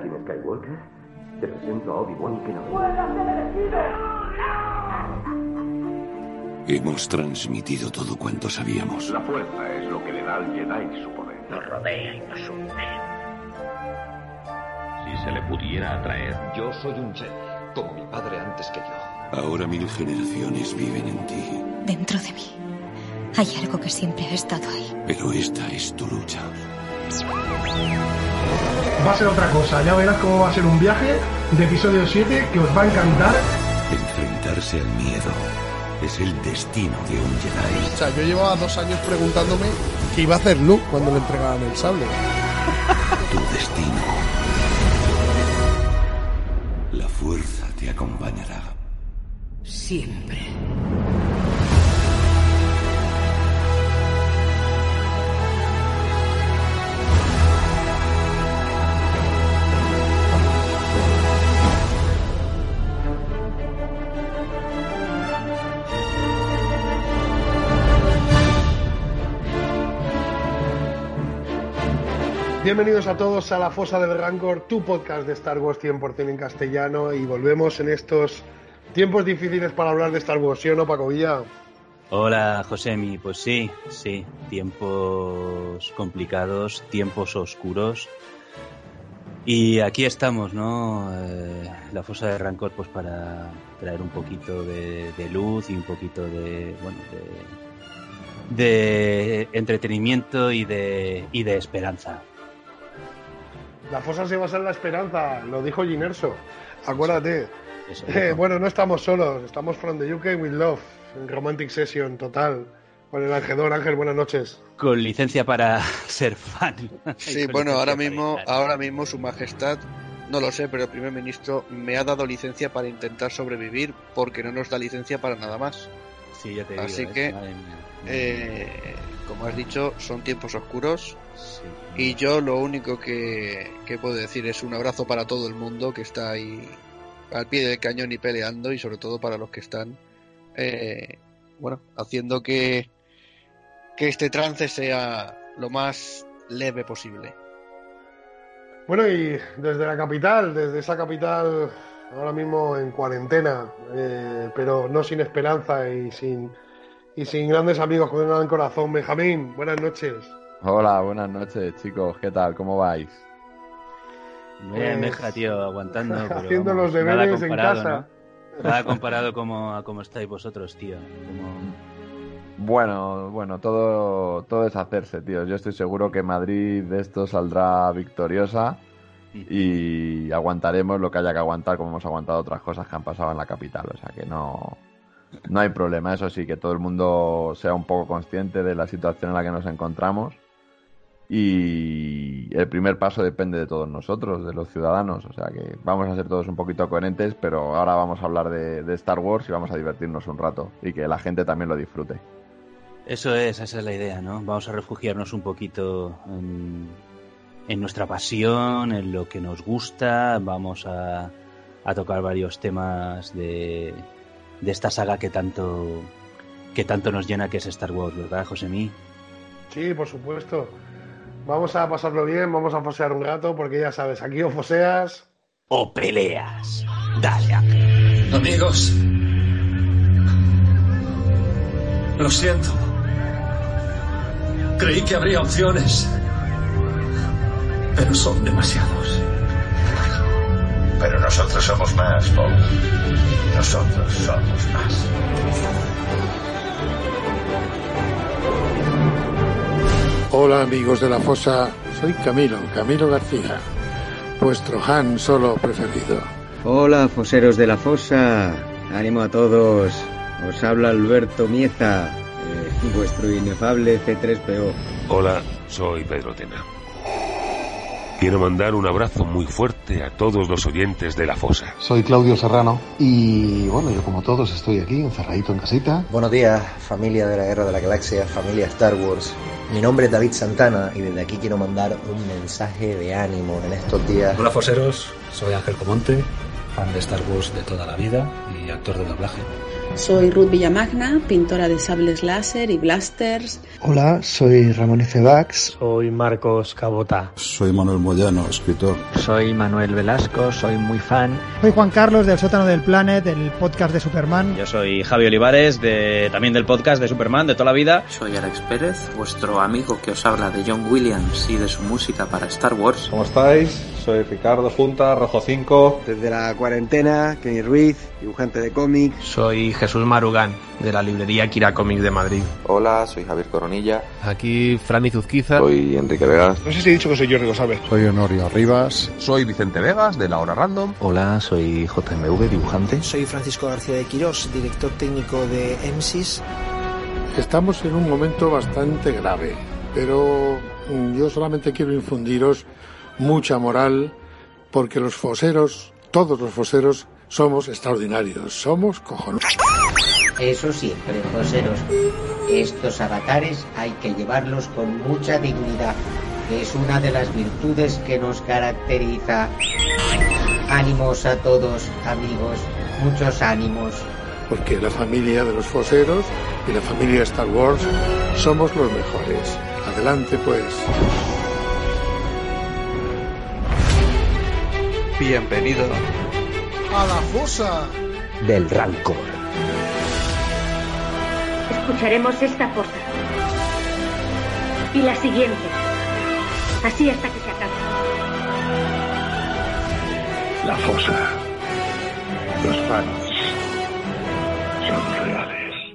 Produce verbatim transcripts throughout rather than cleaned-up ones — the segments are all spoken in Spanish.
Anakin Skywalker, te presento a Obi-Wan Kenobi. Hemos transmitido todo cuanto sabíamos. La fuerza es lo que le da al Jedi su poder. Nos rodea y nos une. Si se le pudiera atraer. Yo soy un Jedi, como mi padre antes que yo. Ahora mil generaciones viven en ti. Dentro de mí hay algo que siempre ha estado ahí. Pero esta es tu lucha. Va a ser otra cosa, ya verás cómo va a ser un viaje de episodio siete que os va a encantar. Enfrentarse al miedo es el destino de un Jedi. O sea, yo llevaba dos años preguntándome qué iba a hacer Luke cuando le entregaban el sable. Tu destino. La fuerza te acompañará. Siempre. Bienvenidos a todos a La Fosa del Rancor, tu podcast de Star Wars cien por ciento en castellano, y volvemos en estos tiempos difíciles para hablar de Star Wars, ¿sí o no, Paco Villa? Hola, Josemi, pues sí, sí, tiempos complicados, tiempos oscuros, y aquí estamos, ¿no? Eh, la Fosa del Rancor, pues para traer un poquito de, de luz y un poquito de, bueno, de, de entretenimiento y de, y de esperanza. La fosa se basa en la esperanza, lo dijo Ginerso, acuérdate. Eso, Eh, bueno, no estamos solos, estamos from the U K with love, en Romantic Session total, con el Angedor. Ángel, buenas noches. Con licencia para ser fan. Sí, bueno, ahora mismo, ahora mismo su majestad, no lo sé, pero el primer ministro me ha dado licencia para intentar sobrevivir porque no nos da licencia para nada más. Sí, ya te digo. Así ¿eh? que, Madre mía. eh, como has dicho, son tiempos oscuros. Sí. Y yo lo único que, que puedo decir es un abrazo para todo el mundo que está ahí al pie del cañón y peleando, y sobre todo para los que están eh, bueno, haciendo que, que este trance sea lo más leve posible. Bueno, y desde la capital, desde esa capital ahora mismo en cuarentena, eh, pero no sin esperanza y sin, y sin grandes amigos con un gran corazón, Benjamín, buenas noches. Hola, buenas noches, chicos. ¿Qué tal? ¿Cómo vais? Bien, pues, deja, tío, aguantando. Pero haciendo vamos, los deberes en casa. ¿no? Nada comparado como, a cómo estáis vosotros, tío. Como... Bueno, bueno, todo, todo es hacerse, tío. Yo estoy seguro que Madrid de esto saldrá victoriosa y aguantaremos lo que haya que aguantar, como hemos aguantado otras cosas que han pasado en la capital. O sea que no, no hay problema. Eso sí, que todo el mundo sea un poco consciente de la situación en la que nos encontramos. Y el primer paso depende de todos nosotros, de los ciudadanos, o sea que vamos a ser todos un poquito coherentes, pero ahora vamos a hablar de, de Star Wars y vamos a divertirnos un rato y que la gente también lo disfrute. Eso es, esa es la idea, ¿no? Vamos a refugiarnos un poquito en, en nuestra pasión, en lo que nos gusta, vamos a, a tocar varios temas de, de esta saga que tanto, que tanto nos llena, que es Star Wars, ¿verdad, Josemí? Sí, por supuesto. Vamos a pasarlo bien, vamos a fosear un rato, porque ya sabes, aquí o foseas... o peleas. Dale, Ángel. Amigos, lo siento. Creí que habría opciones, pero son demasiados. Pero nosotros somos más, Paul. Nosotros somos más. Hola amigos de la Fosa, soy Camilo, Camilo García, vuestro Han Solo preferido. Hola foseros de la Fosa, ánimo a todos, os habla Alberto Mieza, eh, vuestro inefable C tres P O. Hola, soy Pedro Tena. Quiero mandar un abrazo muy fuerte a todos los oyentes de La Fosa. Soy Claudio Serrano y, bueno, yo como todos estoy aquí, encerradito en casita. Buenos días, familia de la Guerra de la Galaxia, familia Star Wars. Mi nombre es David Santana y desde aquí quiero mandar un mensaje de ánimo en estos días. Hola, foseros, soy Ángel Comonte, fan de Star Wars de toda la vida y actor de doblaje. Soy Ruth Villamagna, pintora de sables láser y blasters. Hola, soy Ramón Icebax. Soy Marcos Cabota. Soy Manuel Moyano, escritor. Soy Manuel Velasco, soy muy fan. Soy Juan Carlos del Sótano del Planet, del podcast de Superman. Yo soy Javi Olivares, de, también del podcast de Superman, de toda la vida. Soy Alex Pérez, vuestro amigo que os habla de John Williams y de su música para Star Wars. ¿Cómo estáis? Soy Ricardo Junta, Rojo cinco. Desde la cuarentena, Kenny Ruiz, dibujante de cómics. Soy Jesús Marugán, de la librería Kira Comics de Madrid. Hola, soy Javier Coronilla. Aquí Fran Izuzquiza. Soy Enrique Vegas. No sé si he dicho que soy Jordi González. Soy Honorio Rivas. Soy Vicente Vegas, de La Hora Random. Hola, soy J M V, dibujante. Soy Francisco García de Quirós, director técnico de E M S I S. Estamos en un momento bastante grave, pero yo solamente quiero infundiros mucha moral, porque los foseros, todos los foseros, somos extraordinarios, somos cojonudos. Eso siempre, foseros. Estos avatares hay que llevarlos con mucha dignidad, que es una de las virtudes que nos caracteriza. Ánimos a todos, amigos, muchos ánimos. Porque la familia de los foseros y la familia Star Wars somos los mejores. Adelante, pues. Bienvenido a la fosa del Rancor. Escucharemos esta fosa y la siguiente, así hasta que se acabe. La fosa. Los fans son reales.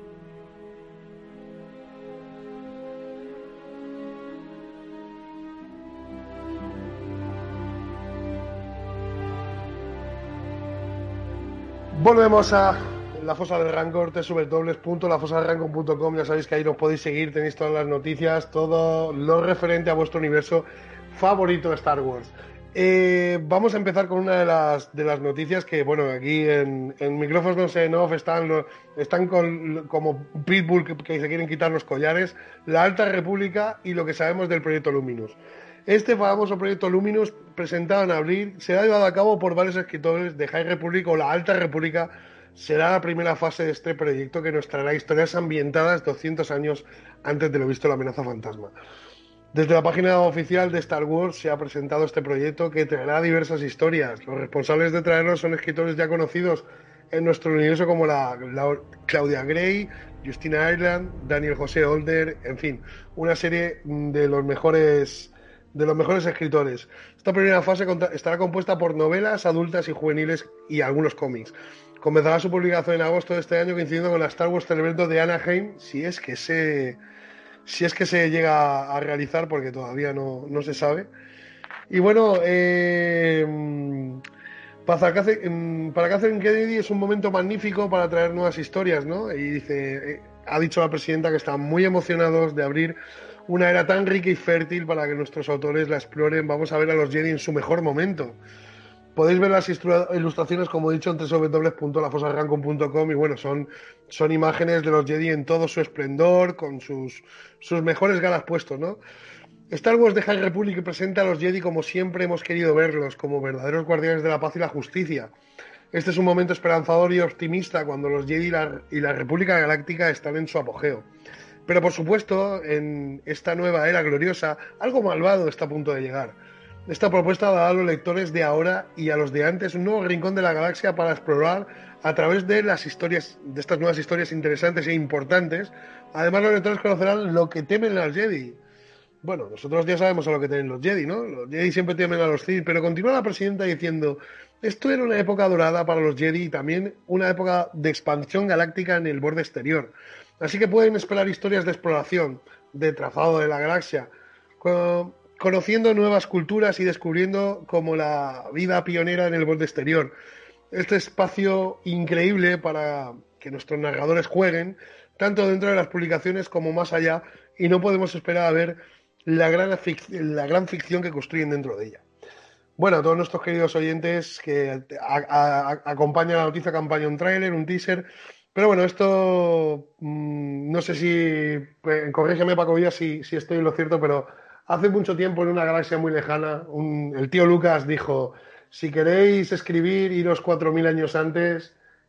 Volvemos a la fosa del Rancor, doble u doble u doble u punto la fosa del rancor punto com. Ya sabéis que ahí nos podéis seguir, tenéis todas las noticias, todo lo referente a vuestro universo favorito de Star Wars. Eh, vamos a empezar con una de las de las noticias que, bueno, aquí en, en micrófonos en off están, están con, como Pitbull que, que se quieren quitar los collares, la Alta República y lo que sabemos del proyecto Luminous. Este famoso proyecto Luminous, presentado en abril, será llevado a cabo por varios escritores de High Republic o la Alta República. Será la primera fase de este proyecto que nos traerá historias ambientadas doscientos años antes de lo visto la amenaza fantasma. Desde la página oficial de Star Wars se ha presentado este proyecto que traerá diversas historias. Los responsables de traerlos son escritores ya conocidos en nuestro universo como la, la Claudia Gray, Justina Ireland, Daniel José Older, en fin, una serie de los mejores de los mejores escritores. Esta primera fase estará compuesta por novelas adultas y juveniles y algunos cómics. Comenzará su publicación en agosto de este año, coincidiendo con la Star Wars Celebration de Anaheim, si es que se si es que se llega a realizar, porque todavía no, no se sabe. Y bueno, eh, para Catherine, para Catherine Kennedy es un momento magnífico para traer nuevas historias, ¿no? Y dice, eh, ha dicho la presidenta que están muy emocionados de abrir una era tan rica y fértil para que nuestros autores la exploren. Vamos a ver a los Jedi en su mejor momento. Podéis ver las ilustraciones, como he dicho, en doble u doble u doble u punto la fosa del rancor punto com, y bueno, son, son imágenes de los Jedi en todo su esplendor, con sus, sus mejores galas puestos, ¿no? Star Wars de High Republic presenta a los Jedi como siempre hemos querido verlos, como verdaderos guardianes de la paz y la justicia. Este es un momento esperanzador y optimista cuando los Jedi y la, y la República Galáctica están en su apogeo. Pero por supuesto, en esta nueva era gloriosa, algo malvado está a punto de llegar. Esta propuesta dará a los lectores de ahora y a los de antes un nuevo rincón de la galaxia para explorar a través de las historias, de estas nuevas historias interesantes e importantes. Además, los lectores conocerán lo que temen los Jedi. Bueno, nosotros ya sabemos a lo que temen los Jedi, ¿no? Los Jedi siempre temen a los Sith, pero continúa la presidenta diciendo: esto era una época dorada para los Jedi y también una época de expansión galáctica en el borde exterior. Así que pueden esperar historias de exploración, de trazado de la galaxia, con, conociendo nuevas culturas y descubriendo como la vida pionera en el borde exterior. Este espacio increíble para que nuestros narradores jueguen, tanto dentro de las publicaciones como más allá, y no podemos esperar a ver la gran, fic- la gran ficción que construyen dentro de ella. Bueno, a todos nuestros queridos oyentes que a, a, a, acompañan la noticia, campaña un tráiler, un teaser. Pero bueno, esto mmm, no sé si, pues, corrígeme Paco Villa si, si estoy en lo cierto, pero hace mucho tiempo en una galaxia muy lejana, un, el tío Lucas dijo: si queréis escribir, iros cuatro mil años antes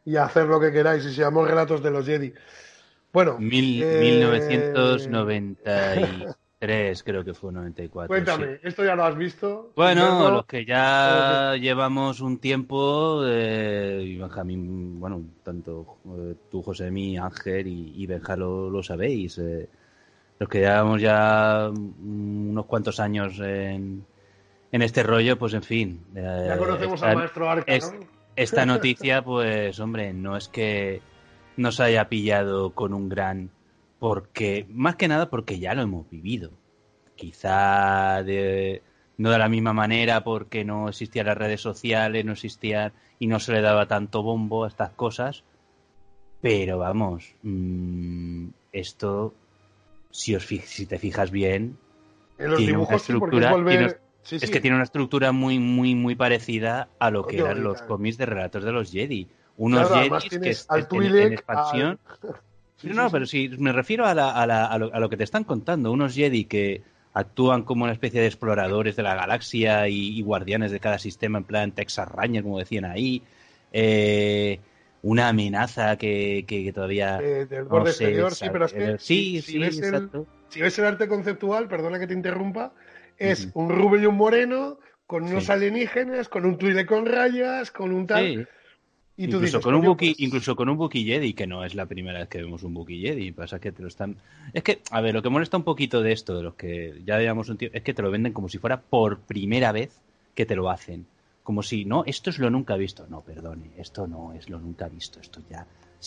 y hacer lo que queráis, y se llamó Relatos de los Jedi. Bueno, Mil, eh... mil novecientos noventa y tres creo que fue, noventa y cuatro. Cuéntame, sí. ¿esto ya lo has visto? Bueno, verlo? Los que ya que... llevamos un tiempo, eh, y Benjamín, bueno, tanto eh, tú, Josemi, Ángel y, y Benja lo, lo sabéis. Eh, los que llevamos ya unos cuantos años en, en este rollo, pues en fin. Eh, ya conocemos esta, al maestro Arca, es, ¿no? Esta noticia, pues, hombre, no es que nos haya pillado con un gran... porque más que nada porque ya lo hemos vivido. Quizá de, no de la misma manera porque no existían las redes sociales, no existían y no se le daba tanto bombo a estas cosas, pero vamos, mmm, esto, si os fij, si te fijas bien, en los tiene dibujos, una estructura, sí, volver... tiene, sí, es sí. que tiene una estructura muy muy muy parecida a lo que Oye, eran los oiga. cómics de Relatos de los Jedi. Unos Claro, Jedis que es, al en, Twi'lek, en expansión. al... Sí, no, sí, pero sí. si me refiero a, la, a, la, a, lo, a lo que te están contando, unos Jedi que actúan como una especie de exploradores de la galaxia y, y guardianes de cada sistema, en plan Texas Ranger, como decían ahí, eh, una amenaza que, que, que todavía eh, del no borde sé, exterior, sí, pero es que sí, si, si, sí, ves exacto. el, si ves el arte conceptual, perdona que te interrumpa, es Uh-huh. un rubio y un moreno, con unos Sí. alienígenas, con un Twi'lek con rayas, con un tal... Sí. Y tú Incluso dices, con un coño, Wookiee, pues... incluso con un Wookiee Jedi, que no es la primera vez que vemos un Wookiee Jedi, pasa que te lo están... Es que, a ver, lo que molesta un poquito de esto, de los que ya llevamos un tiempo, es que te lo venden como si fuera por primera vez que te lo hacen. Como si, no, esto es lo nunca visto. No, perdone, esto no es lo nunca visto. Esto ya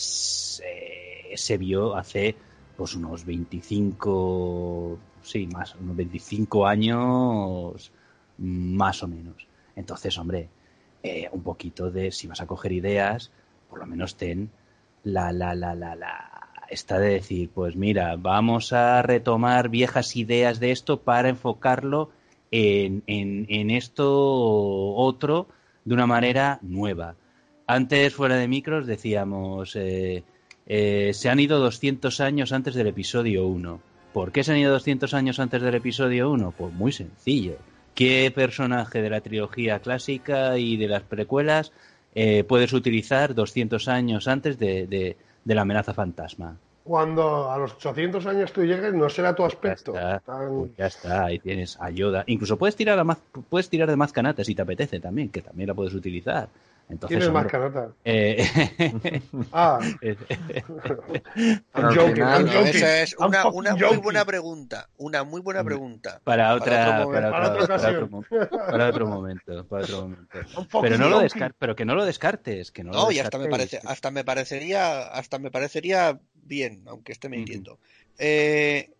se, se vio hace, pues, unos veinticinco... Sí, más, unos veinticinco años, más o menos. Entonces, hombre... Eh, un poquito de, si vas a coger ideas, por lo menos ten la, la, la, la, la, esta de decir, pues mira, vamos a retomar viejas ideas de esto para enfocarlo en, en, en esto otro de una manera nueva. Antes, fuera de micros, decíamos, eh, eh, se han ido doscientos años antes del episodio uno. ¿Por qué se han ido doscientos años antes del episodio uno? Pues muy sencillo. ¿Qué personaje de la trilogía clásica y de las precuelas eh, puedes utilizar doscientos años antes de, de, de la amenaza fantasma? Cuando a los ochocientos años tú llegues, no será tu aspecto. Ya está, Tan... pues ya está, ahí tienes a Yoda. Incluso puedes tirar, a más, puedes tirar de Mazcanata si te apetece también, que también la puedes utilizar. Entonces, ¿Quién es hombre, Mazcanata? Eh... ah. I'm joking, I'm joking. Esa es una, una muy buena pregunta. Una muy buena pregunta. Para otra, para para otro, para para otro, otro, para otro momento, para otro momento. Pero no lo descartes, pero que no lo descartes, que no, no lo y hasta me parece, hasta me parecería, hasta me parecería bien, aunque esté mintiendo. Uh-huh. Eh,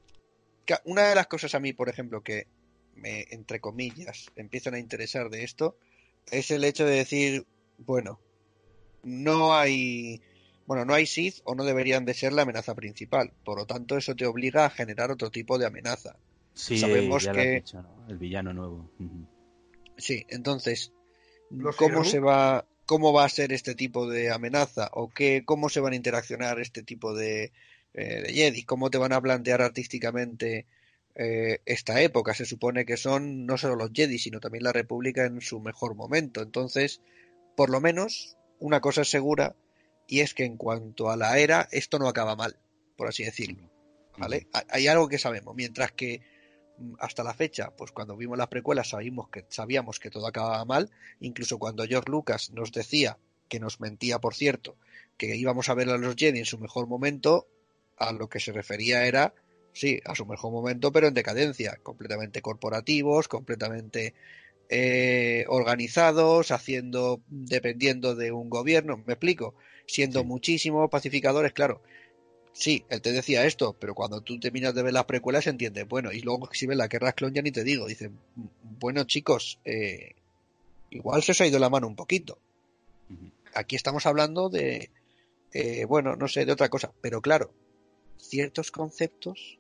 una de las cosas a mí, por ejemplo, que me, entre comillas, empiezan a interesar de esto, es el hecho de decir, bueno, no hay, bueno, no hay Sith o no deberían de ser la amenaza principal. Por lo tanto, eso te obliga a generar otro tipo de amenaza. Sí, sabemos ya que lo has dicho, ¿no? El villano nuevo. Uh-huh. Sí, entonces, ¿cómo se va, cómo va a ser este tipo de amenaza o qué, cómo se van a interaccionar este tipo de, eh, de Jedi? ¿Cómo te van a plantear artísticamente Eh, esta época? Se supone que son no solo los Jedi, sino también la República en su mejor momento. Entonces, por lo menos, una cosa es segura, y es que en cuanto a la era, esto no acaba mal, por así decirlo. ¿Vale? Uh-huh. Hay algo que sabemos, mientras que hasta la fecha, pues cuando vimos las precuelas sabíamos que, sabíamos que todo acababa mal, incluso cuando George Lucas nos decía, que nos mentía por cierto, que íbamos a ver a los Jedi en su mejor momento, a lo que se refería era sí, a su mejor momento, pero en decadencia, completamente corporativos, completamente eh, organizados, haciendo, dependiendo de un gobierno, me explico, siendo sí. muchísimos pacificadores, claro. Sí, él te decía esto, pero cuando tú terminas de ver las precuelas se entiende, bueno, y luego si ves la Guerra Clon ya ni te digo, dicen, bueno chicos, eh, igual se os ha ido la mano un poquito. Uh-huh. Aquí estamos hablando de, eh, bueno, no sé, de otra cosa, pero claro, ciertos conceptos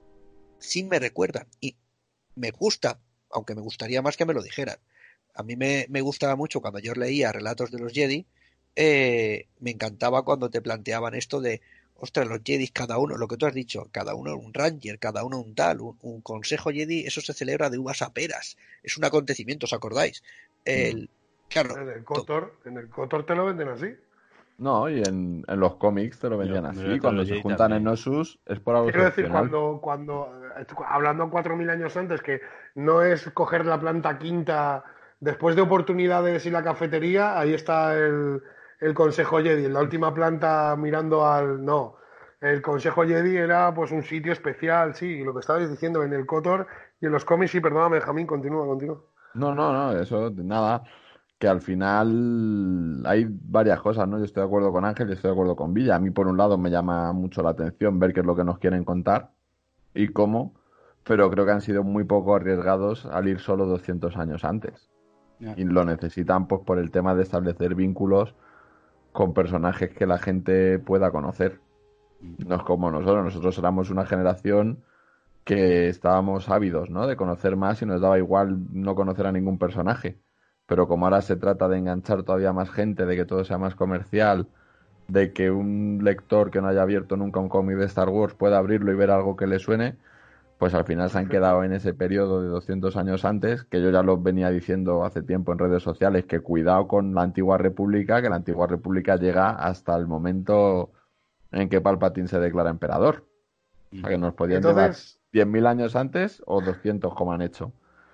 sí me recuerdan y me gusta, aunque me gustaría más que me lo dijeran. A mí me, me gustaba mucho cuando yo leía Relatos de los Jedi, eh, me encantaba cuando te planteaban esto de, ostras, los Jedi cada uno, lo que tú has dicho, cada uno un Ranger, cada uno un tal, un, un Consejo Jedi, eso se celebra de uvas a peras, es un acontecimiento, ¿os acordáis? El, claro, en el Kotor, en el Kotor te lo venden así. No, y en, en los cómics te lo vendían Yo, así. yo Cuando te lo se leí juntan también. en Nosus es por algo Quiero decir, excepcional. cuando, cuando hablando cuatro mil años antes, que no es coger la planta quinta después de oportunidades y la cafetería, ahí está el, el Consejo Jedi, en la última planta mirando al... No, el Consejo Jedi era pues un sitio especial, sí, y lo que estabais diciendo en el KOTOR y en los cómics, sí, perdóname, Benjamín, continúa, continúa. No, no, no, eso nada. Que al final hay varias cosas, ¿no? Yo estoy de acuerdo con Ángel y estoy de acuerdo con Villa. A mí, por un lado, me llama mucho la atención ver qué es lo que nos quieren contar y cómo, pero creo que han sido muy poco arriesgados al ir solo doscientos años antes. Ya. Y lo necesitan pues por el tema de establecer vínculos con personajes que la gente pueda conocer. No es como nosotros, nosotros éramos una generación que estábamos ávidos, ¿no? De conocer más y nos daba igual no conocer a ningún personaje. Pero como ahora se trata de enganchar todavía más gente, de que todo sea más comercial, de que un lector que no haya abierto nunca un cómic de Star Wars pueda abrirlo y ver algo que le suene, pues al final se han quedado en ese periodo de doscientos años antes, que yo ya lo venía diciendo hace tiempo en redes sociales, que cuidado con la Antigua República, que la Antigua República llega hasta el momento en que Palpatine se declara emperador. O sea que nos podían llevar Entonces, diez mil años antes o doscientos como han hecho.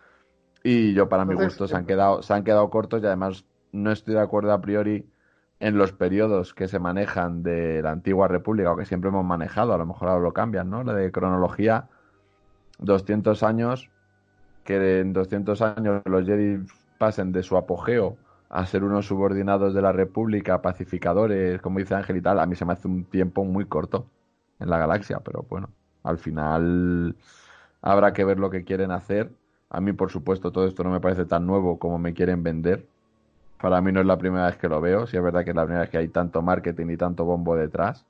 Y yo, para mi entonces, gusto, se han quedado, se han quedado cortos y además no estoy de acuerdo a priori en los periodos que se manejan de la Antigua República o que siempre hemos manejado, a lo mejor ahora lo cambian, ¿no? La de cronología, doscientos años, que en doscientos años los Jedi pasen de su apogeo a ser unos subordinados de la República, pacificadores, como dice Ángel y tal, a mí se me hace un tiempo muy corto en la galaxia, pero bueno, al final habrá que ver lo que quieren hacer. A mí, por supuesto, todo esto no me parece tan nuevo como me quieren vender. Para mí no es la primera vez que lo veo, sí es verdad que es la primera vez que hay tanto marketing y tanto bombo detrás,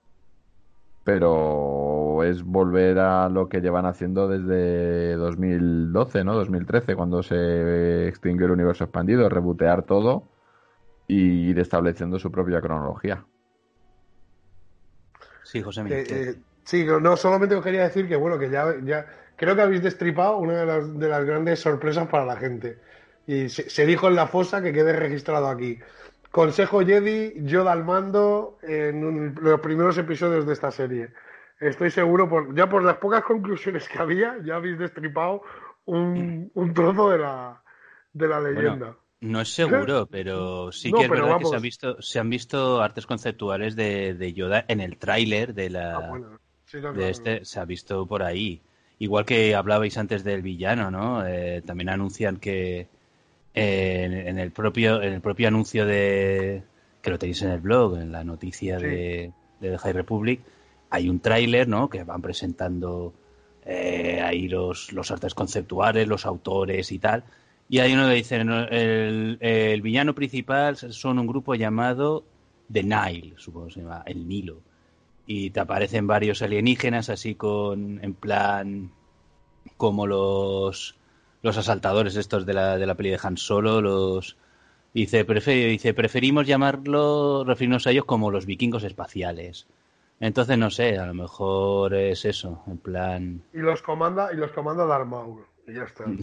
pero es volver a lo que llevan haciendo desde dos mil doce, ¿no? dos mil trece, cuando se extinguió el universo expandido, rebotear todo y ir estableciendo su propia cronología. Sí, José Eh, Miguel. eh, sí, no, no, solamente os quería decir que bueno, que ya, ya creo que habéis destripado una de las, de las grandes sorpresas para la gente. Y se, se dijo en la fosa, que quede registrado aquí. Consejo Jedi, Yoda al mando en un- los primeros episodios de esta serie. Estoy seguro, por, ya por las pocas conclusiones que había, ya habéis destripado un, un trozo de la, de la leyenda. Bueno, no es seguro, pero sí No, que es pero verdad que se vamos. han visto, se han visto artes conceptuales de, de Yoda en el tráiler de la Ah, bueno, sí, no, de claro. este, se ha visto por ahí. Igual que hablabais antes del villano, ¿no? Eh, también anuncian que eh, en, en el propio en el propio anuncio de que lo tenéis en el blog, en la noticia Sí. de, de The High Republic, hay un tráiler, ¿no? Que van presentando eh, ahí los, los artes conceptuales, los autores y tal. Y hay uno que dice, no, el, el villano principal son un grupo llamado The Nile, supongo que se llama, el Nilo. Y te aparecen varios alienígenas así con, en plan, como los los asaltadores estos de la, de la peli de Han Solo, los... Dice, prefer, dice, preferimos llamarlo, referirnos a ellos como los vikingos espaciales. Entonces, no sé, a lo mejor es eso, en plan... Y los comanda, y los comanda Darth Maul. Y ya está.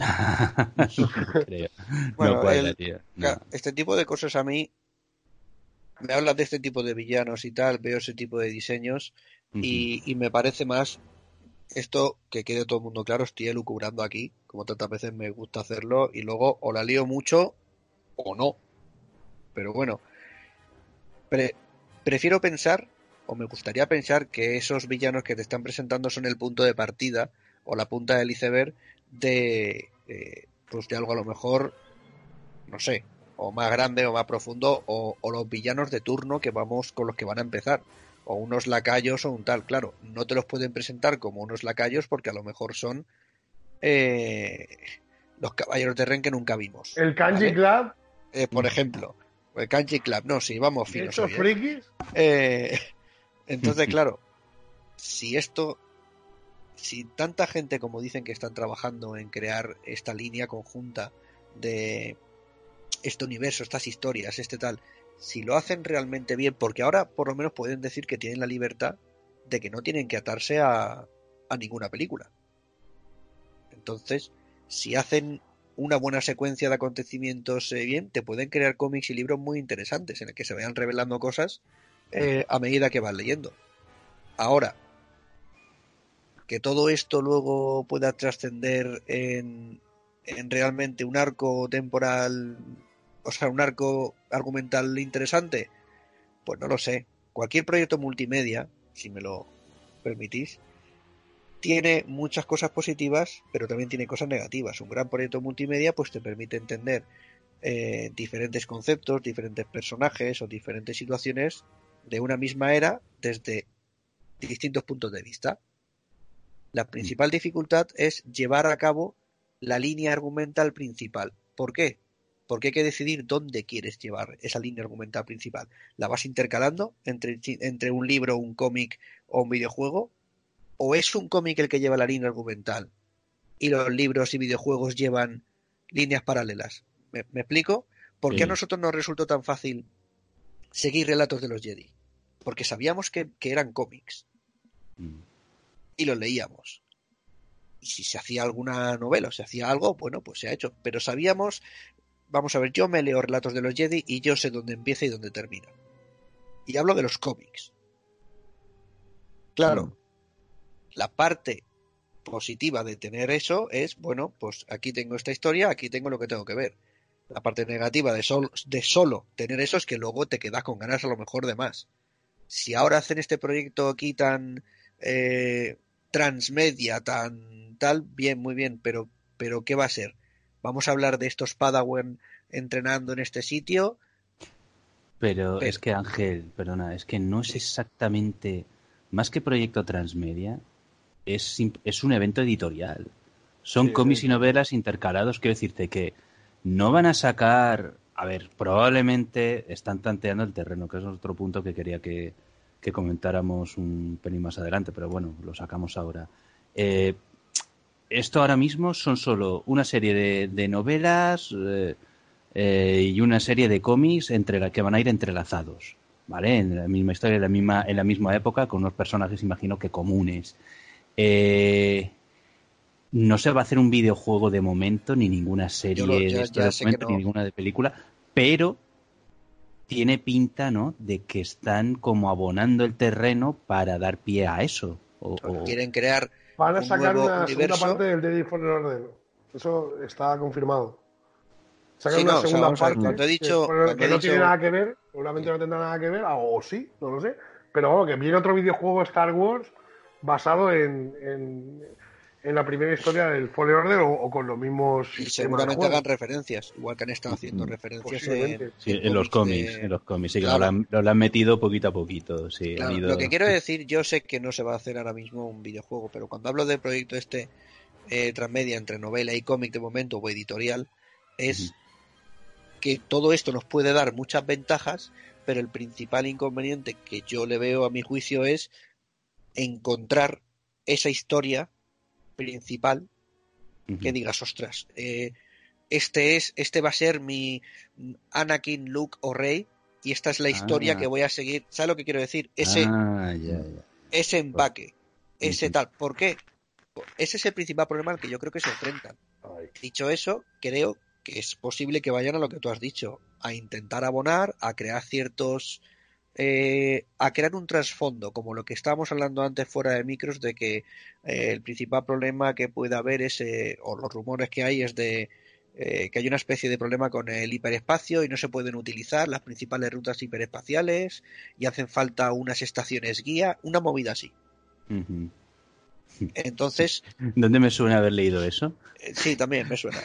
no creo. Bueno, no cuadra, el- tío. No. claro, este tipo de cosas a mí me hablas de este tipo de villanos y tal, veo ese tipo de diseños y, y me parece más esto que quede todo el mundo claro, estoy elucubrando aquí, como tantas veces me gusta hacerlo, y luego o la lío mucho o no. Pero bueno, pre- prefiero pensar, o me gustaría pensar, que esos villanos que te están presentando son el punto de partida o la punta del iceberg de, eh, pues de algo a lo mejor, no sé, o más grande o más profundo, o, o los villanos de turno que vamos con los que van a empezar, o unos lacayos o un tal. Claro, no te los pueden presentar como unos lacayos porque a lo mejor son eh, los caballeros de Ren que nunca vimos. El Kanji ¿vale? Club, Eh, por ejemplo, el Kanji Club, no, sí, vamos finos esos hoy, ¿eh? frikis. Eh, entonces, claro, si esto, si tanta gente como dicen que están trabajando en crear esta línea conjunta de este universo, estas historias, este tal, si lo hacen realmente bien, porque ahora por lo menos pueden decir que tienen la libertad de que no tienen que atarse a, a ninguna película. Entonces, si hacen una buena secuencia de acontecimientos eh, bien, te pueden crear cómics y libros muy interesantes en el que se vayan revelando cosas eh, a medida que vas leyendo. Ahora, que todo esto luego pueda trascender en, en realmente un arco temporal, o sea, un arco argumental interesante, pues no lo sé. Cualquier proyecto multimedia, si me lo permitís, tiene muchas cosas positivas, pero también tiene cosas negativas. Un gran proyecto multimedia pues te permite entender eh, diferentes conceptos, diferentes personajes o diferentes situaciones de una misma era desde distintos puntos de vista. La principal dificultad es llevar a cabo la línea argumental principal. ¿Por qué? Porque hay que decidir dónde quieres llevar esa línea argumental principal. ¿La vas intercalando entre, entre un libro, un cómic o un videojuego? ¿O es un cómic el que lleva la línea argumental y los libros y videojuegos llevan líneas paralelas? ¿Me, me explico? ¿Por qué sí. a nosotros nos resultó tan fácil seguir Relatos de los Jedi? Porque sabíamos que, que eran cómics mm. y los leíamos. Y si se hacía alguna novela o se hacía algo, bueno, pues se ha hecho. Pero sabíamos, vamos a ver, yo me leo Relatos de los Jedi y yo sé dónde empieza y dónde termina. Y hablo de los cómics. Claro. Mm. La parte positiva de tener eso es, bueno, pues aquí tengo esta historia, aquí tengo lo que tengo que ver. La parte negativa de, sol, de solo tener eso es que luego te quedas con ganas a lo mejor de más. Si ahora hacen este proyecto aquí tan eh, transmedia, tan tal, bien, muy bien, pero, pero ¿qué va a ser? ¿Vamos a hablar de estos Padawan entrenando en este sitio? Pero, pero es que, Ángel, perdona, es que no es exactamente, más que proyecto transmedia, Es, es un evento editorial. Son sí, cómics sí. y novelas intercalados. Quiero decirte que no van a sacar... A ver, probablemente están tanteando el terreno, que es otro punto que quería que, que comentáramos un pelín más adelante, pero bueno, lo sacamos ahora. Eh, esto ahora mismo son solo una serie de, de novelas eh, eh, y una serie de cómics entre la que van a ir entrelazados, ¿vale? En la misma historia, en la misma, en la misma época, con unos personajes, imagino que comunes. Eh, no se va a hacer un videojuego de momento, ni ninguna serie lo, ya, de, este de momento, no. ni ninguna de película, pero tiene pinta, ¿no?, de que están como abonando el terreno para dar pie a eso. O, o... Quieren crear Van a un sacar nuevo una universo. segunda parte del Jedi Fallen Order. Eso está confirmado. Sacar Sí, una no, segunda o sea, parte cuando he dicho, que, cuando que he no dicho... tiene nada que ver, seguramente no tendrá nada que ver, o sí, no lo sé. Pero bueno, que viene otro videojuego Star Wars basado en, en, en la primera historia del Fallen Order o, o con los mismos y seguramente hagan referencias, igual que han estado haciendo mm, referencias en, sí, en, en los cómics, de... en los cómics, sí, claro. que lo, lo han metido poquito a poquito, sí. Claro, han ido... Lo que quiero decir, yo sé que no se va a hacer ahora mismo un videojuego, pero cuando hablo del proyecto este eh, transmedia entre novela y cómic de momento o editorial, es uh-huh. que todo esto nos puede dar muchas ventajas, pero el principal inconveniente que yo le veo a mi juicio es encontrar esa historia principal uh-huh. que digas, ostras, eh, este es, este va a ser mi Anakin, Luke o Rey y esta es la historia ah. que voy a seguir. ¿Sabes lo que quiero decir? Ese, ah, yeah, yeah. ese empaque, ese uh-huh. tal. ¿Por qué? Ese es el principal problema al que yo creo que se enfrentan. Ay. Dicho eso, creo que es posible que vayan a lo que tú has dicho, a intentar abonar, a crear ciertos... Eh, a crear un trasfondo, como lo que estábamos hablando antes fuera de micros, de que eh, el principal problema que puede haber es, eh, o los rumores que hay, es de eh, que hay una especie de problema con el hiperespacio y no se pueden utilizar las principales rutas hiperespaciales y hacen falta unas estaciones guía, una movida así. Uh-huh. Entonces... ¿Dónde me suena haber leído eso? Eh, sí, también me suena.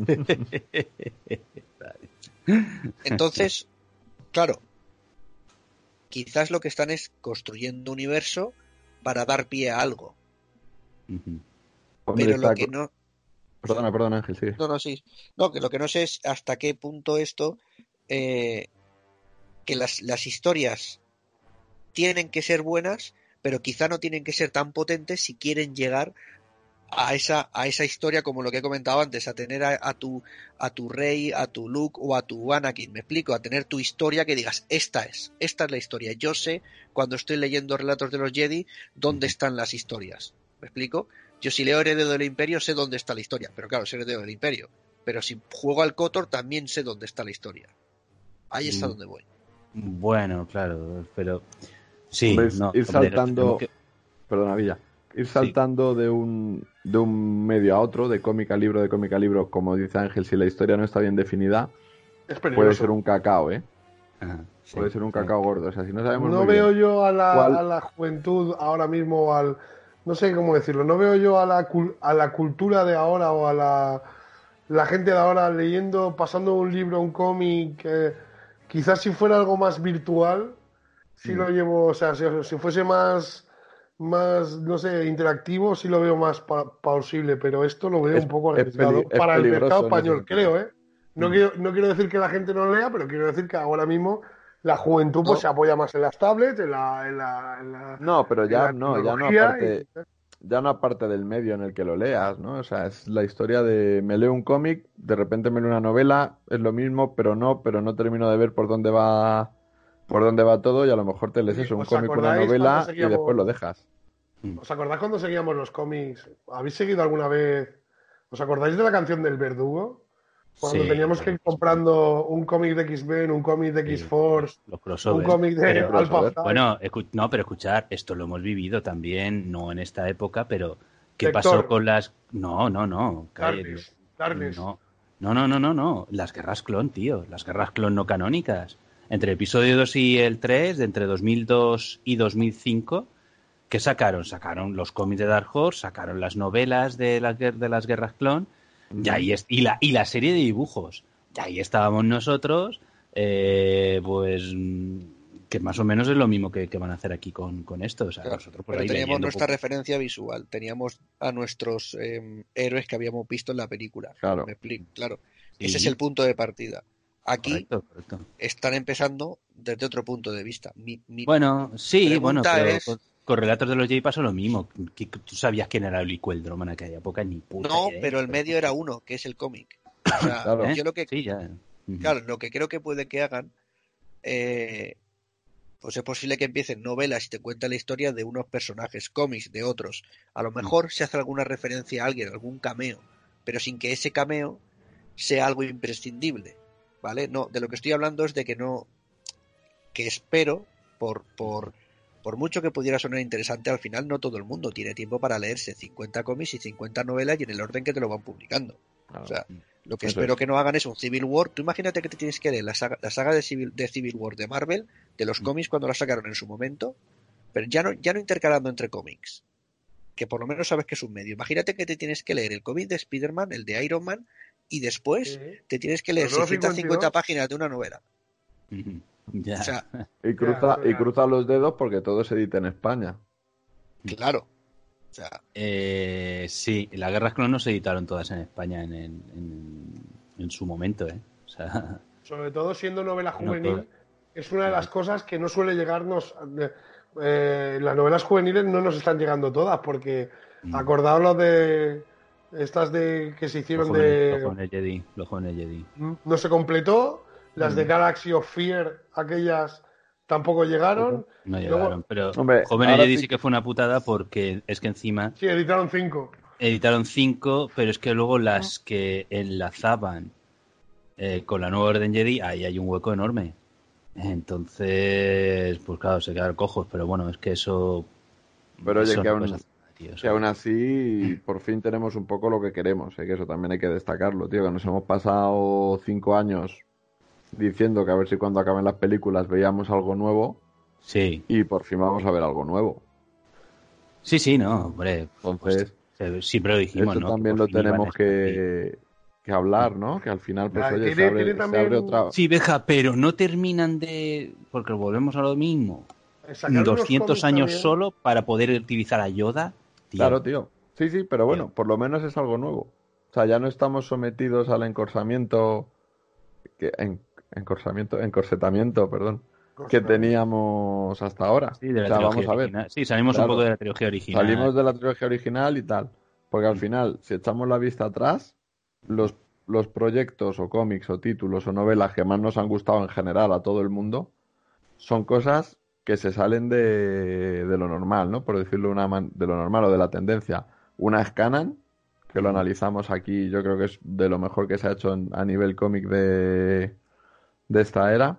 Entonces, claro, quizás lo que están es construyendo un universo para dar pie a algo. Uh-huh. Pero lo que no... Perdona, perdona, Ángel, sigue. No, no, sí. No, que lo que no sé es hasta qué punto esto... Eh, que las, las historias tienen que ser buenas, pero quizá no tienen que ser tan potentes si quieren llegar a esa, a esa historia, como lo que he comentado antes, a tener a, a tu a tu Rey, a tu Luke o a tu Anakin, me explico, a tener tu historia que digas, esta es, esta es la historia. Yo sé, cuando estoy leyendo Relatos de los Jedi, dónde están las historias, ¿me explico? Yo si leo Heredero del Imperio sé dónde está la historia, pero claro, es Heredero del Imperio. pero si juego al KOTOR también sé dónde está la historia. Ahí está mm. donde voy. Bueno, claro, pero sí, hombre, no, ir hombre, saltando, que... perdona Villa, ir saltando sí. de un de un medio a otro, de cómic a libro, de cómic a libro, como dice Ángel, si la historia no está bien definida, puede ser un cacao, ¿eh? Ajá, sí, puede ser un cacao sí. gordo, o sea, si no sabemos no muy veo bien yo a la, cuál... a la juventud ahora mismo, al no sé cómo decirlo, no veo yo a la a la cultura de ahora o a la la gente de ahora leyendo, pasando un libro, un cómic, eh, quizás si fuera algo más virtual, si mm. lo llevo, o sea, si, si fuese más, más, no sé, interactivo, sí lo veo más pa plausible, pero esto lo veo es, un poco arriesgado es para el mercado en español, creo, ¿eh? No, mm. quiero, no quiero decir que la gente no lea, pero quiero decir que ahora mismo la juventud no. pues se apoya más en las tablets, en la... En la, en la no, pero ya no, ya no aparte... Y... ya no aparte del medio en el que lo leas, ¿no? O sea, es la historia de me leo un cómic, de repente me leo una novela, es lo mismo, pero no, pero no termino de ver por dónde va por dónde va todo y a lo mejor te lees eso, un cómic, una novela seguíamos... y después lo dejas. ¿Os acordáis cuando seguíamos los cómics? ¿Habéis seguido alguna vez? ¿Os acordáis de la canción del Verdugo? Cuando sí, teníamos que ir comprando un cómic de X-Men, un cómic de X-Force, sí, un cómic de Alpha Flight. Bueno, no, pero escuchar, esto lo hemos vivido también, no en esta época, pero ¿qué Sector. pasó con las...? No, no, no. Darkness, Darkness. No, no, no, no, no, no. Las guerras clon, tío. Las guerras clon no canónicas. Entre el episodio dos y el tres, de entre dos mil dos y dos mil cinco, ¿qué sacaron? Sacaron los cómics de Dark Horse, sacaron las novelas de las, de las guerras clon, y, ahí es, y, la, y la serie de dibujos. Y ahí estábamos nosotros, eh, pues que más o menos es lo mismo que, que van a hacer aquí con, con esto. O sea, claro, nosotros por pero ahí teníamos nuestra poco. referencia visual, teníamos a nuestros eh, héroes que habíamos visto en la película. Claro. Me explico, claro. Sí. Ese es el punto de partida. Aquí correcto, correcto. están empezando desde otro punto de vista. Mi, mi bueno, sí, bueno, pero es... con, con Relatos de los Jedi pasó lo mismo. Tú sabías quién era Oli Queldrom en aquella época, ni puta No, idea, pero el medio era uno, que es el cómic. O sea, claro. yo lo que sí, ya. Claro, lo que creo que puede que hagan, eh, pues es posible que empiecen novelas y te cuenten la historia de unos personajes, cómics de otros. A lo mejor se hace alguna referencia a alguien, algún cameo, pero sin que ese cameo sea algo imprescindible, ¿vale? No, de lo que estoy hablando es de que no, que espero, por, por, por mucho que pudiera sonar interesante, al final no todo el mundo tiene tiempo para leerse cincuenta cómics y cincuenta novelas y en el orden que te lo van publicando. O sea, lo que Eso espero es. que no hagan es un Civil War. Tú imagínate que te tienes que leer la saga, la saga de, Civil, de Civil War de Marvel, de los cómics cuando la sacaron en su momento, pero ya no, ya no intercalando entre cómics, que por lo menos sabes que es un medio. Imagínate que te tienes que leer el cómic de Spider-Man, el de Iron Man, y después sí. te tienes que leer seiscientas cincuenta páginas de una novela. Ya. O sea, y, cruza, y cruza los dedos porque todo se edita en España. Claro. O sea, eh, sí, las guerras clon no se editaron todas en España en, en, en, en su momento, ¿eh? O sea, sobre todo siendo novela juvenil, no es una de las cosas que no suele llegarnos. Eh, las novelas juveniles no nos están llegando todas, porque mm. acordaos lo de estas de que se hicieron los jóvenes, de. Los jóvenes Jedi, los jóvenes Jedi. No se completó. Las mm. de Galaxy of Fear, aquellas. Tampoco llegaron. No llegaron, Luego, pero hombre, Jóvenes Jedi sí que fue una putada porque es que encima... Sí, editaron cinco. Editaron cinco, pero es que luego las que enlazaban eh, con la nueva Orden Jedi, ahí hay un hueco enorme. Entonces, pues claro, se quedaron cojos, pero bueno, es que eso... Pero oye, eso que, no aún, hacer, tío, que aún así por fin tenemos un poco lo que queremos, ¿eh? Que eso también hay que destacarlo, tío, que nos hemos pasado cinco años... diciendo que a ver si cuando acaben las películas veíamos algo nuevo. Sí. Y por fin vamos a ver algo nuevo. Sí, sí, no, hombre. Entonces, pues, siempre lo dijimos, esto ¿no? también lo tenemos que, que hablar, ¿no? Que al final, pues, ah, oye, tiene, se, abre, tiene también... se abre otra... Sí, Beja, pero no terminan de... Porque volvemos a lo mismo. doscientos años también. Solo para poder utilizar a Yoda. Tío. Claro, tío. Sí, sí, pero bueno, tío. Por lo menos es algo nuevo. O sea, ya no estamos sometidos al encorsamiento... Que, en, encorsamiento, encorsetamiento, perdón, que teníamos hasta ahora. Sí, de la o sea, trilogía vamos a ver. Original. Sí, salimos claro, un poco de la trilogía original. Salimos de la trilogía original y tal. Porque al final, si echamos la vista atrás, los, los proyectos o cómics o títulos o novelas que más nos han gustado en general a todo el mundo son cosas que se salen de, de lo normal, ¿no? Por decirlo una man, de lo normal o de la tendencia. Una es Canon, que lo analizamos aquí. Yo creo que es de lo mejor que se ha hecho en, a nivel cómic de, de esta era.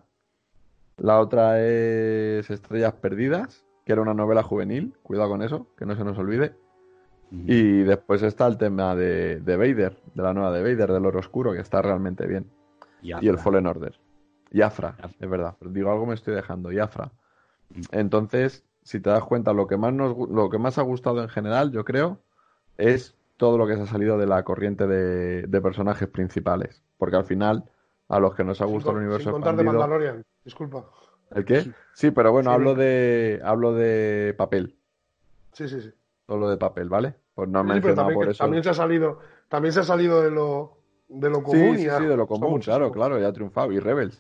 La otra es Estrellas Perdidas, que era una novela juvenil. Cuidado con eso, que no se nos olvide. Mm. Y después está el tema de, de Vader, de la nueva de Vader, del Oro Oscuro, que está realmente bien. Y, y el Fallen Order. Y Afra, Afra, es verdad. Pero digo, algo me estoy dejando. Y Afra. Mm. Entonces, si te das cuenta, lo que más nos, lo que más ha gustado en general, yo creo, es todo lo que se ha salido de la corriente de, de personajes principales. Porque al final, a los que nos ha gustado sin, el universo sin contar expandido... de Mandalorian, disculpa. ¿El qué? Sí, pero bueno, sí, hablo de hablo de papel. Sí, sí, sí. Solo de papel, ¿vale? Pues no me sí, he mencionado también, por eso. También se ha salido, también se ha salido de lo, de lo común. Sí, sí, y ha, sí, de lo común, claro, claro, ya ha triunfado. Y Rebels.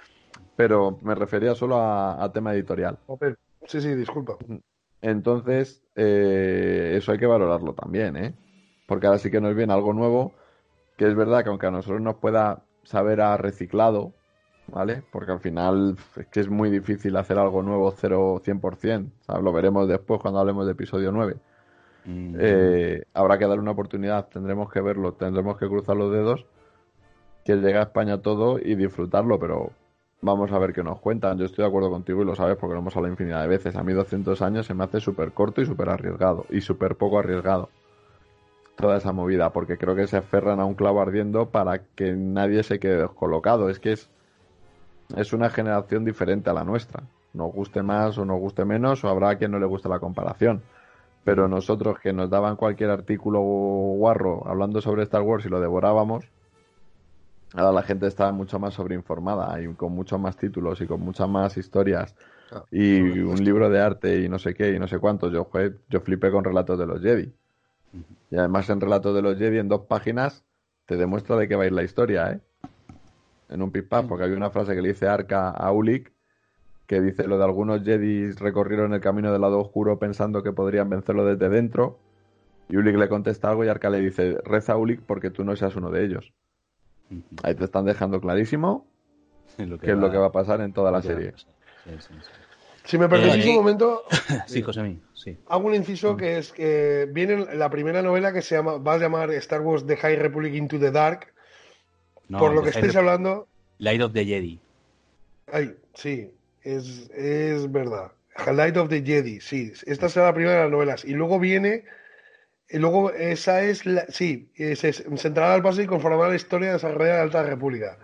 Pero me refería solo a, a tema editorial. Papel. Sí, sí, disculpa. Entonces, eh, eso hay que valorarlo también, ¿eh? Porque ahora sí que nos viene algo nuevo, que es verdad que aunque a nosotros nos pueda saber a reciclado, ¿vale? Porque al final es que es muy difícil hacer algo nuevo cero cien por ciento. O sea, lo veremos después cuando hablemos de episodio nueve. Mm. Eh, habrá que darle una oportunidad, tendremos que verlo, tendremos que cruzar los dedos, que llegue a España todo y disfrutarlo, pero vamos a ver qué nos cuentan. Yo estoy de acuerdo contigo y lo sabes porque lo hemos hablado infinidad de veces. A mí doscientos años se me hace súper corto y súper arriesgado. Y súper poco arriesgado toda esa movida, porque creo que se aferran a un clavo ardiendo para que nadie se quede descolocado. Es que es, es una generación diferente a la nuestra. Nos guste más o nos guste menos, o habrá a quien no le guste la comparación. Pero nosotros, que nos daban cualquier artículo guarro hablando sobre Star Wars y lo devorábamos, ahora la gente está mucho más sobreinformada y con muchos más títulos y con muchas más historias ah, y un libro de arte y no sé qué y no sé cuántos. Yo, yo flipé con Relatos de los Jedi. Y además en Relatos de los Jedi, en dos páginas, te demuestra de qué va a ir la historia, ¿eh? En un pip-pap, porque había una frase que le dice Arca a Ulick, que dice lo de algunos Jedi recorrieron el camino del lado oscuro pensando que podrían vencerlo desde dentro, y Ulick le contesta algo y Arca le dice, reza Ulick porque tú no seas uno de ellos. Ahí te están dejando clarísimo lo que qué va, es lo que va a pasar en toda la serie. Sí, sí, sí. Si me permitís eh, un momento... Sí, José mío, sí. Hago un inciso que es que viene la primera novela que se llama, va a llamar Star Wars The High Republic Into the Dark. No, por lo que estáis hablando... Light of the Jedi. Ay, sí, es, es verdad. Light of the Jedi, sí. Esta será la primera de las novelas. Y luego viene... Y luego esa es la... Sí, se centrará al paso y conformará la historia desarrollada de la Alta República.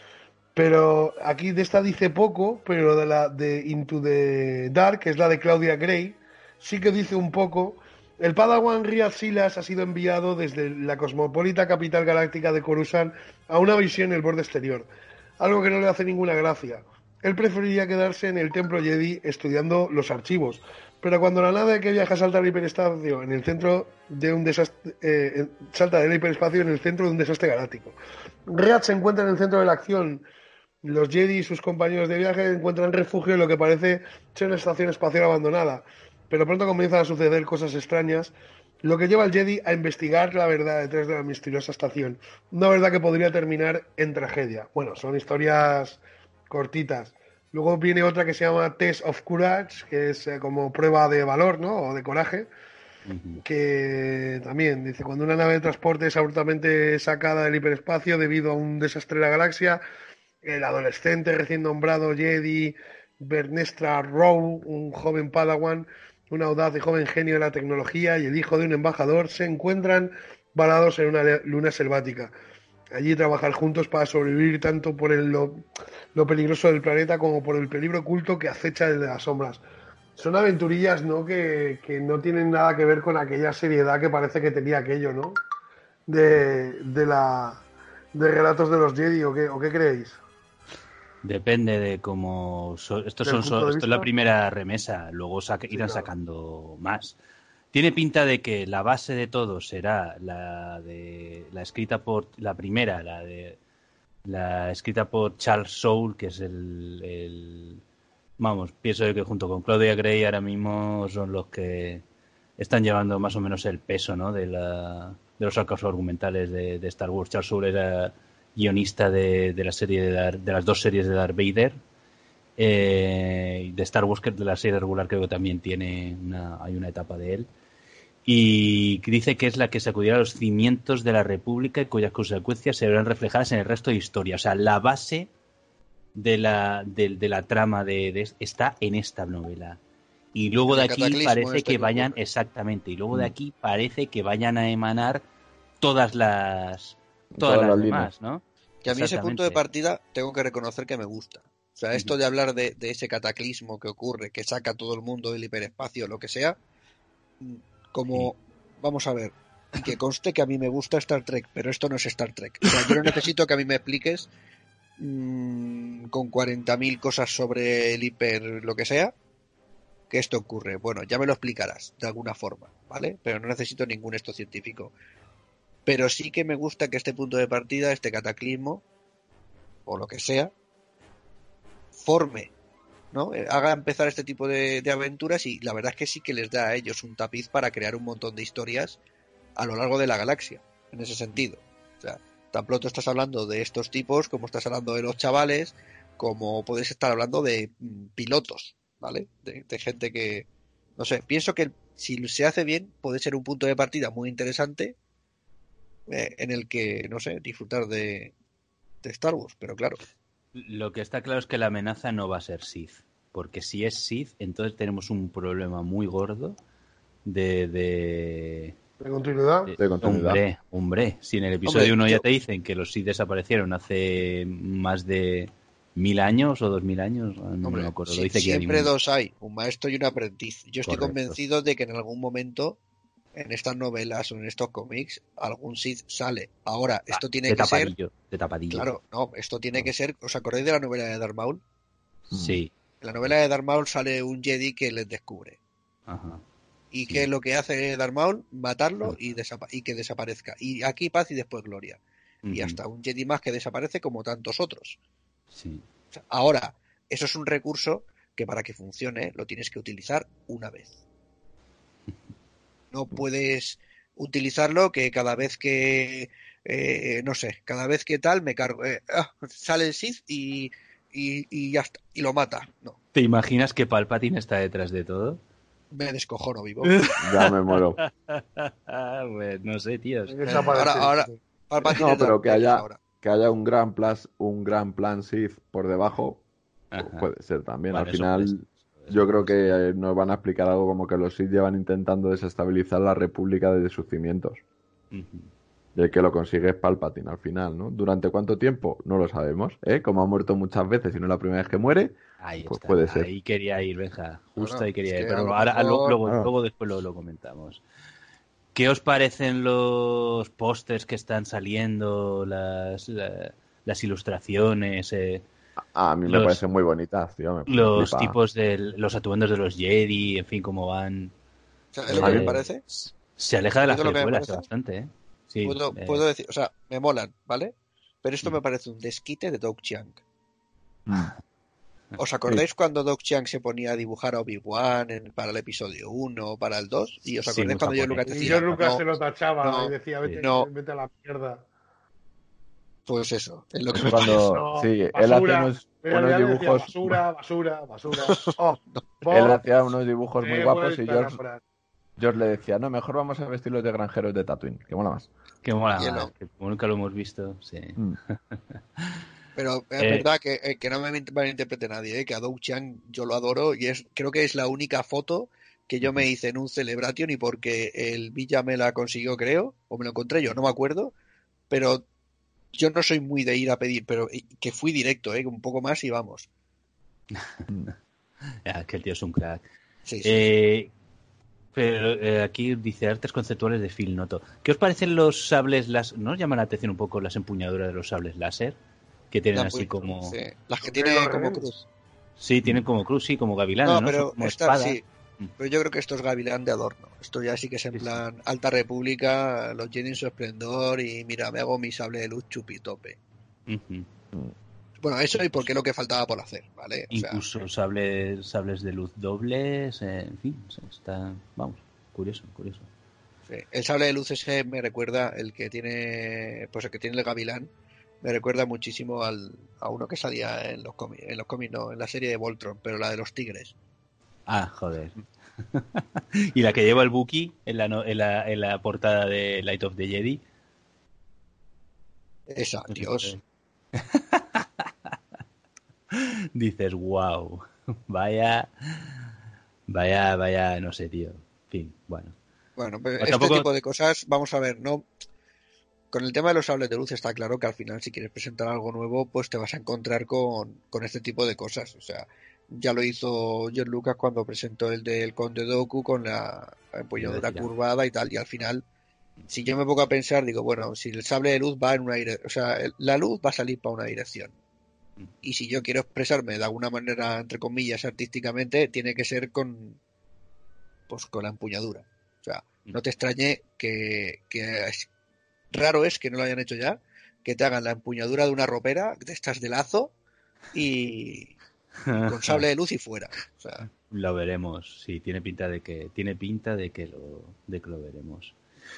Pero aquí de esta dice poco, pero de la de Into the Dark, que es la de Claudia Gray, sí que dice un poco. El Padawan Riaz Silas ha sido enviado desde la cosmopolita capital galáctica de Coruscant a una visión en el borde exterior, algo que no le hace ninguna gracia. Él preferiría quedarse en el templo Jedi estudiando los archivos, pero cuando la nave que viaja salta al hiperespacio en el centro de un desastre, eh, salta del hiperespacio en el centro de un desastre galáctico. Riaz se encuentra en el centro de la acción. Los Jedi y sus compañeros de viaje encuentran refugio en lo que parece ser una estación espacial abandonada, pero pronto comienzan a suceder cosas extrañas, lo que lleva al Jedi a investigar la verdad detrás de la misteriosa estación, una verdad que podría terminar en tragedia. Bueno, son historias cortitas. Luego viene otra que se llama Test of Courage, que es eh, como prueba de valor, ¿no? O de coraje, uh-huh. Que también dice, cuando una nave de transporte es abruptamente sacada del hiperespacio debido a un desastre de la galaxia, el adolescente recién nombrado Jedi Bernestra Rowe, un joven Padawan, un audaz y joven genio de la tecnología y el hijo de un embajador se encuentran varados en una luna selvática. Allí trabajar juntos para sobrevivir tanto por el, lo, lo peligroso del planeta como por el peligro oculto que acecha desde las sombras. Son aventurillas, ¿no? Que, que no tienen nada que ver con aquella seriedad que parece que tenía aquello, ¿no? De, de la de Relatos de los Jedi, ¿o qué, o qué creéis? Depende de cómo... So, estos son, so, esto es la primera remesa, luego saca, irán sí, claro. sacando más. Tiene pinta de que la base de todo será la de la escrita por... La primera, la de la escrita por Charles Soule, que es el... el vamos, pienso que junto con Claudia Gray ahora mismo son los que están llevando más o menos el peso, ¿no? de, la, de los arcos argumentales de, de Star Wars. Charles Soule era... guionista de, de la serie de, Darth, de las dos series de Darth Vader, eh, de Star Wars, que de la serie regular creo que también tiene una, hay una etapa de él, Y dice que es la que sacudirá los cimientos de la República y cuyas consecuencias se verán reflejadas en el resto de historia. O sea, la base de la, de, de la trama de, de está en esta novela. Y luego de aquí parece que vayan, exactamente, y luego de aquí parece que vayan a emanar todas las todas, todas las demás, ¿no? Que a mí ese punto de partida tengo que reconocer que me gusta. O sea, esto de hablar de, de ese cataclismo que ocurre, que saca a todo el mundo del hiperespacio, lo que sea, como, sí. Vamos a ver, que conste que a mí me gusta Star Trek, pero esto no es Star Trek. O sea, yo no necesito que a mí me expliques mmm, con cuarenta mil cosas sobre el hiper, lo que sea, que esto ocurre. Bueno, ya me lo explicarás de alguna forma, ¿vale? Pero no necesito ningún esto científico. Pero sí que me gusta que este punto de partida, este cataclismo, o lo que sea, forme, ¿no? Haga empezar este tipo de, de aventuras, y la verdad es que sí que les da a ellos un tapiz para crear un montón de historias a lo largo de la galaxia, en ese sentido. O sea, tan pronto estás hablando de estos tipos, como estás hablando de los chavales, como puedes estar hablando de mm, pilotos, ¿vale? De, de gente que, no sé, pienso que si se hace bien puede ser un punto de partida muy interesante eh, en el que, no sé, disfrutar de, de Star Wars, pero claro. Lo que está claro es que la amenaza no va a ser Sith, porque si es Sith, entonces tenemos un problema muy gordo de... de... ¿De continuidad? De, de continuidad. Hombre, hombre, si en el episodio uno ya te dicen que los Sith desaparecieron hace más de mil años o dos mil años, no hombre, me acuerdo. Si, Lo dice siempre que dos hay, un maestro y un aprendiz. Yo estoy Correcto. convencido de que en algún momento, en estas novelas o en estos cómics, algún Sith sale. Ahora, esto ah, tiene de que tapadillo, ser... De tapadillo. Claro, no, esto tiene no. que ser... ¿Os acordáis de la novela de Darth Maul? Sí. En la novela de Darth Maul sale un Jedi que les descubre. Ajá. ¿Y sí. qué es lo que hace Darth Maul? Matarlo y, desapa- y que desaparezca. Y aquí paz y después gloria. Uh-huh. Y hasta un Jedi más que desaparece como tantos otros. Sí. O sea, ahora, eso es un recurso que para que funcione lo tienes que utilizar una vez. No puedes utilizarlo que cada vez que... Eh, no sé, cada vez que tal me cargo... Eh, ah, sale el Sith y, y, y ya está. Y lo mata. No. ¿Te imaginas que Palpatine está detrás de todo? Me descojono vivo. Ya me muero. Pues no sé, tío. Ahora, ahora, no, pero que haya, que haya un gran plan, un gran plan Sith por debajo, ajá, puede ser también. Vale, al final, eso puede ser. Yo creo que nos van a explicar algo como que los Sith llevan intentando desestabilizar la República desde sus cimientos. Uh-huh. Y el que lo consigue es Palpatine al final, ¿no? ¿Durante cuánto tiempo? No lo sabemos, ¿eh? Como ha muerto muchas veces y no es la primera vez que muere, ahí pues está. Puede ser. Ahí quería ir, Benja. Justo bueno, ahí quería es ir. que Pero lo ahora, mejor... luego, ah. luego después lo, lo comentamos. ¿Qué os parecen los pósters que están saliendo, las, la, las ilustraciones? Eh, a, a mí los, me parecen muy bonitas, tío. Me los flipa. tipos de los atuendos de los Jedi, en fin, cómo van. ¿Sabes lo que me parece? Se aleja de las precuelas bastante, ¿eh? Sí, puedo, eh... puedo decir, o sea, me molan, ¿vale? Pero esto mm. me parece un desquite de Doug Chiang. Mm. ¿Os acordáis sí. cuando Doug Chiang se ponía a dibujar a Obi-Wan en, para el episodio uno o para el dos? ¿Y os acordáis sí, cuando George Lucas decía? Y George Lucas no, se lo tachaba no, y decía, vete, no. vete a la mierda. Pues eso, es lo que es me cuando, no, sí, basura, él hacía unos, unos dibujos... Basura, basura, basura. Oh, él hacía unos dibujos muy guapos y George... George... George le decía, no, mejor vamos a vestirlos de granjeros de Tatooine, que mola más. Que mola más, que nunca lo hemos visto, sí. Mm. Pero es eh, verdad que, eh, que no me malinterprete nadie, eh, que a Doug Chiang yo lo adoro y es creo que es la única foto que yo me hice en un Celebration y porque el Villa me la consiguió, creo, o me lo encontré yo, no me acuerdo, pero yo no soy muy de ir a pedir, pero que fui directo, eh, un poco más y vamos. Ya, que el tío es un crack. Sí, sí, eh, sí. Pero eh, aquí dice artes conceptuales de Phil Noto. ¿Qué os parecen los sables láser? ¿No os llama la atención un poco las empuñaduras de los sables láser? Que tienen la, así como... Sí. Las que tienen como cruz. Sí, tienen como cruz, sí, como gavilán, no, ¿no? Pero, como esta, sí. pero yo creo que esto es gavilán de adorno. Esto ya sí que es en sí, plan sí. Alta República, los Jedi en su esplendor y mira, me hago mi sable de luz chupitope. Uh-huh. Bueno, eso y porque es lo que faltaba por hacer, ¿vale? O Incluso sea, sables, sables de luz dobles, eh, en fin, está, vamos, curioso, curioso. Sí. El sable de luz ese me recuerda, el que tiene, pues el que tiene el gavilán, me recuerda muchísimo al, a uno que salía en los cómics, en los cómics no, en la serie de Voltron, pero la de los tigres. Ah, joder. Y la que lleva el Buki en la, no, en, la, en la portada de Light of the Jedi. Esa, Dios. Dices, wow, vaya, vaya, vaya, no sé, tío. En fin, bueno. Bueno, pues Pues este tampoco- tipo de cosas, vamos a ver, no. Con el tema de los sables de luz está claro que al final, si quieres presentar algo nuevo, pues te vas a encontrar con, con este tipo de cosas. O sea, ya lo hizo John Lucas cuando presentó el del Conde Dooku con la empuñadura Mira. curvada y tal, y al final, si yo me pongo a pensar, digo, bueno, si el sable de luz va en una dirección, o sea, el- la luz va a salir para una dirección. Y si yo quiero expresarme de alguna manera, entre comillas, artísticamente, tiene que ser con, pues, con la empuñadura. O sea, no te extrañe que, que es- raro es que no lo hayan hecho ya, que te hagan la empuñadura de una ropera, de estas de lazo, y, y con sable de luz y fuera. O sea, Lo veremos, sí, tiene pinta de que tiene pinta de que lo de que lo veremos.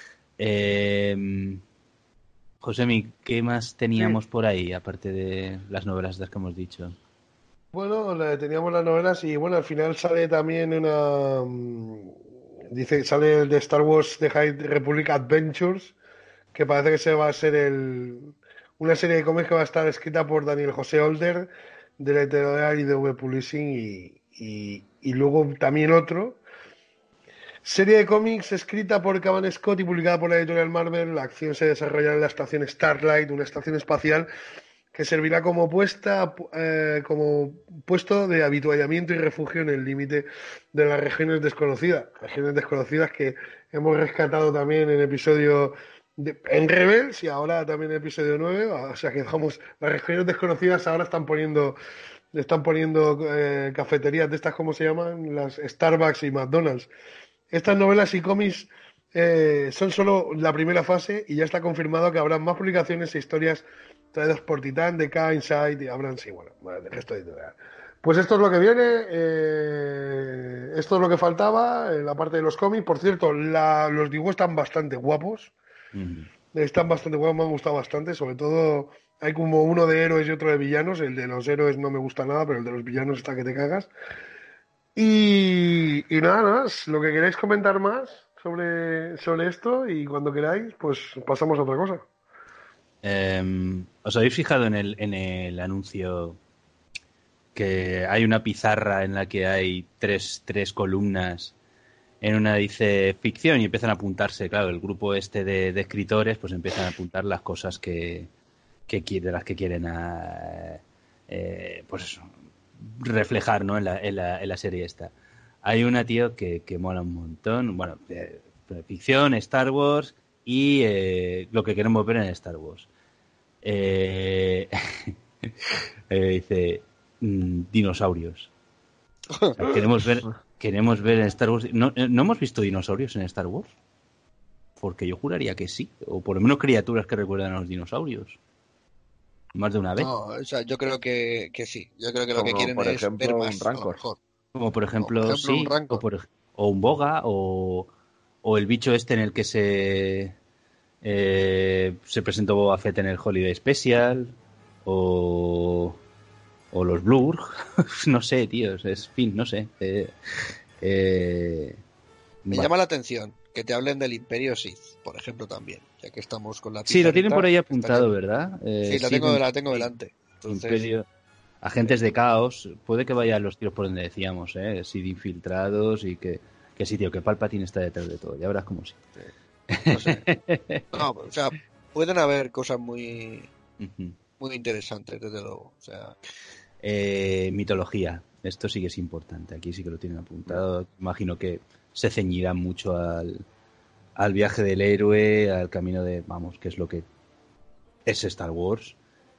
Eh, Josemi, ¿qué más teníamos Sí. por ahí aparte de las novelas estas que hemos dicho? Bueno, la- teníamos las novelas y bueno, al final sale también una... mm, Dice, sale el de Star Wars The High Republic Adventures, que parece que se va a ser el, una serie de cómics que va a estar escrita por Daniel José Older, de la editorial I D V Publishing, y, y, y luego también otro. Serie de cómics escrita por Cavan Scott y publicada por la editorial Marvel. La acción se desarrollará en la estación Starlight, una estación espacial que servirá como puesta eh, como puesto de habituallamiento y refugio en el límite de las regiones desconocidas. Regiones desconocidas que hemos rescatado también en episodio de- en Rebels y ahora también en episodio nueve. O sea que vamos, las regiones desconocidas ahora están poniendo están poniendo eh, cafeterías de estas, ¿cómo se llaman? Las Starbucks y McDonald's. Estas novelas y cómics eh, son solo la primera fase y ya está confirmado que habrá más publicaciones e historias traídas por Titán, D K, Insight y Abrams y bueno, bueno, del resto de editorial. Pues esto es lo que viene, eh, esto es lo que faltaba en la parte de los cómics. Por cierto, la- los dibujos están bastante guapos, están bastante guapos, me han gustado bastante, sobre todo hay como uno de héroes y otro de villanos. El de los héroes no me gusta nada, pero el de los villanos está que te cagas. Y, y nada más, lo que queráis comentar más sobre, sobre esto y cuando queráis, pues pasamos a otra cosa. Eh, ¿Os habéis fijado en el, en el anuncio que hay una pizarra en la que hay tres, tres columnas? En una dice ficción y empiezan a apuntarse, claro, el grupo este de, de escritores pues empiezan a apuntar las cosas que, que qui- de las que quieren a, eh, pues eso, reflejar, ¿no? en, la, en, la, en la serie esta. Hay una, tío, que, que mola un montón, bueno, de, de ficción, Star Wars y eh, lo que queremos ver en Star Wars. Eh, eh, dice mm, dinosaurios. O sea, queremos ver queremos ver en Star Wars. ¿No, ¿No hemos visto dinosaurios en Star Wars? Porque yo juraría que sí, o por lo menos criaturas que recuerdan a los dinosaurios. Más de una vez. no, o sea, yo creo que, que sí. Yo creo que lo que Como, quieren por es ejemplo, ver un más, a lo Rancor. mejor. Como por ejemplo, Por ejemplo, un sí, Rancor. o, por ej- o un Boga, o, o el bicho este en el que se eh, se presentó Boba Fett en el Holiday Special, o, o los Blur, no sé, tío, es fin, no sé. Eh, eh, Me va. llama la atención que te hablen del Imperio Sith, por ejemplo, también, ya que estamos con la Sí, lo tienen pizarrita, por ahí está apuntado, chulo. ¿verdad? Eh, Sí, la sí, tengo, de- la tengo sí, delante. Entonces, Imperio, agentes de caos, puede que vayan los tiros por donde decíamos, ¿eh? Sí, de infiltrados y que, que sí, tío, que Palpatine está detrás de todo, ya verás cómo sí. no sé. No, o sea, pueden haber cosas muy, Ujú. muy interesantes, desde luego. O sea, Eh, mitología, esto sí que es importante, aquí sí que lo tienen apuntado, imagino que se ceñirán mucho al, al viaje del héroe, al camino de, vamos, que es lo que es Star Wars.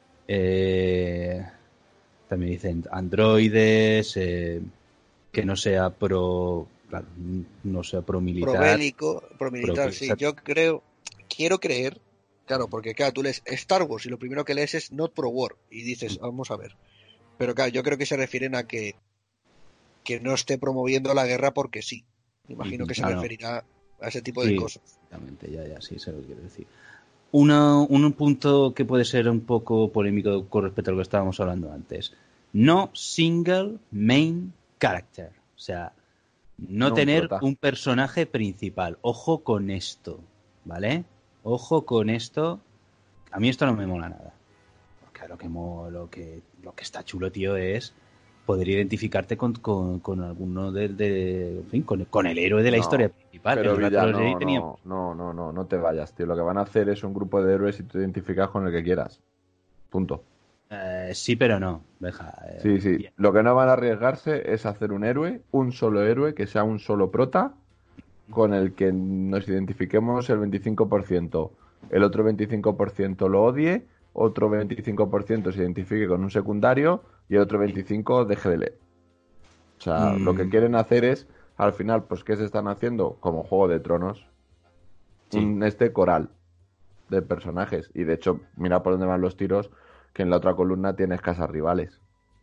Eh, también dicen androides, eh, que no sea pro, claro, no sea pro militar. probélico, promilitar, Pro- sí. Yo creo, quiero creer, claro, porque claro, tú lees Star Wars y lo primero que lees es Not Pro War y dices, vamos a ver. Pero claro, yo creo que se refieren a que que no esté promoviendo la guerra porque sí. Me imagino que se Ah, no. referirá a ese tipo Sí, de cosas. exactamente, ya, ya, sí, sé lo que quiero decir. Una, un punto que puede ser un poco polémico con respecto a lo que estábamos hablando antes. No single main character. O sea, No, no tener un, un personaje principal. Ojo con esto, ¿vale? Ojo con esto. A mí esto no me mola nada. Porque lo que, mo, lo que, lo que está chulo, tío, es poder identificarte con, con, con alguno de, de en fin, con, con el héroe de la no, historia principal. Pero Villa, no, no, no, no, no, no te vayas, tío. Lo que van a hacer es un grupo de héroes y tú identificas con el que quieras. Punto. Eh, sí, pero no. Deja, eh, sí, sí. Bien. Lo que no van a arriesgarse es hacer un héroe, un solo héroe, que sea un solo prota, con el que nos identifiquemos el veinticinco por ciento. El otro veinticinco por ciento lo odie, otro veinticinco por ciento se identifique con un secundario y el otro veinticinco por ciento deje de leer. O sea, mm. lo que quieren hacer es, al final, pues, ¿qué se están haciendo? Como Juego de Tronos. Sí. Un, este coral de personajes. Y de hecho, mira por dónde van los tiros, que en la otra columna tienes casas rivales.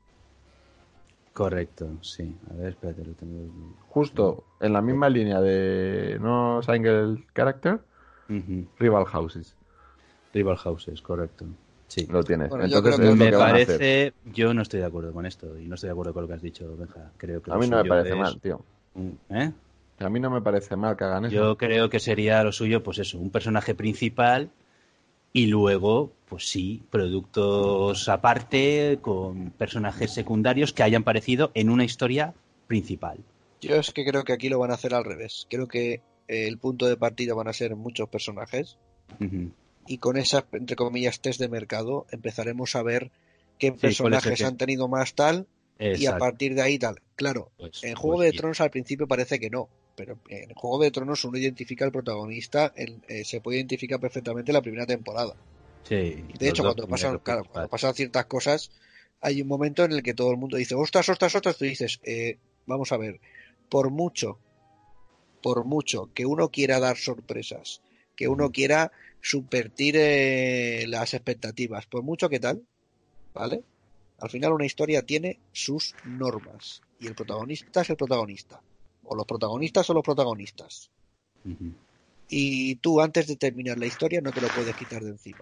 Correcto, sí. A ver, espérate, lo tengo. Justo en la misma línea de no single character, uh-huh. rival houses. Rival houses, correcto. Sí. Lo tienes. Bueno, entonces yo creo que me que parece, yo no estoy de acuerdo con esto y no estoy de acuerdo con lo que has dicho, Benja. Creo que a mí no me parece es... mal, tío. ¿Eh? A mí no me parece mal que hagan eso. Yo creo que sería lo suyo, pues eso, un personaje principal y luego, pues sí, productos aparte con personajes secundarios que hayan aparecido en una historia principal. Yo es que creo que aquí lo van a hacer al revés. Creo que el punto de partida van a ser muchos personajes. Uh-huh. Y con esas, entre comillas, test de mercado, empezaremos a ver qué sí, personajes han tenido más tal. Exacto. Y a partir de ahí tal. Claro, pues, en Juego pues, de Tronos al principio parece que no, pero en Juego de Tronos uno identifica al protagonista, el, eh, se puede identificar perfectamente la primera temporada. Sí. De hecho, cuando pasan, claro, cuando pasan ciertas cosas, hay un momento en el que todo el mundo dice, ostras, ostras, ostras, tú dices, eh, vamos a ver, por mucho, por mucho que uno quiera dar sorpresas, que uno quiera subvertir eh, las expectativas, por mucho que tal, ¿vale? Al final una historia tiene sus normas y el protagonista es el protagonista, o los protagonistas son los protagonistas. Uh-huh. Y tú antes de terminar la historia no te lo puedes quitar de encima.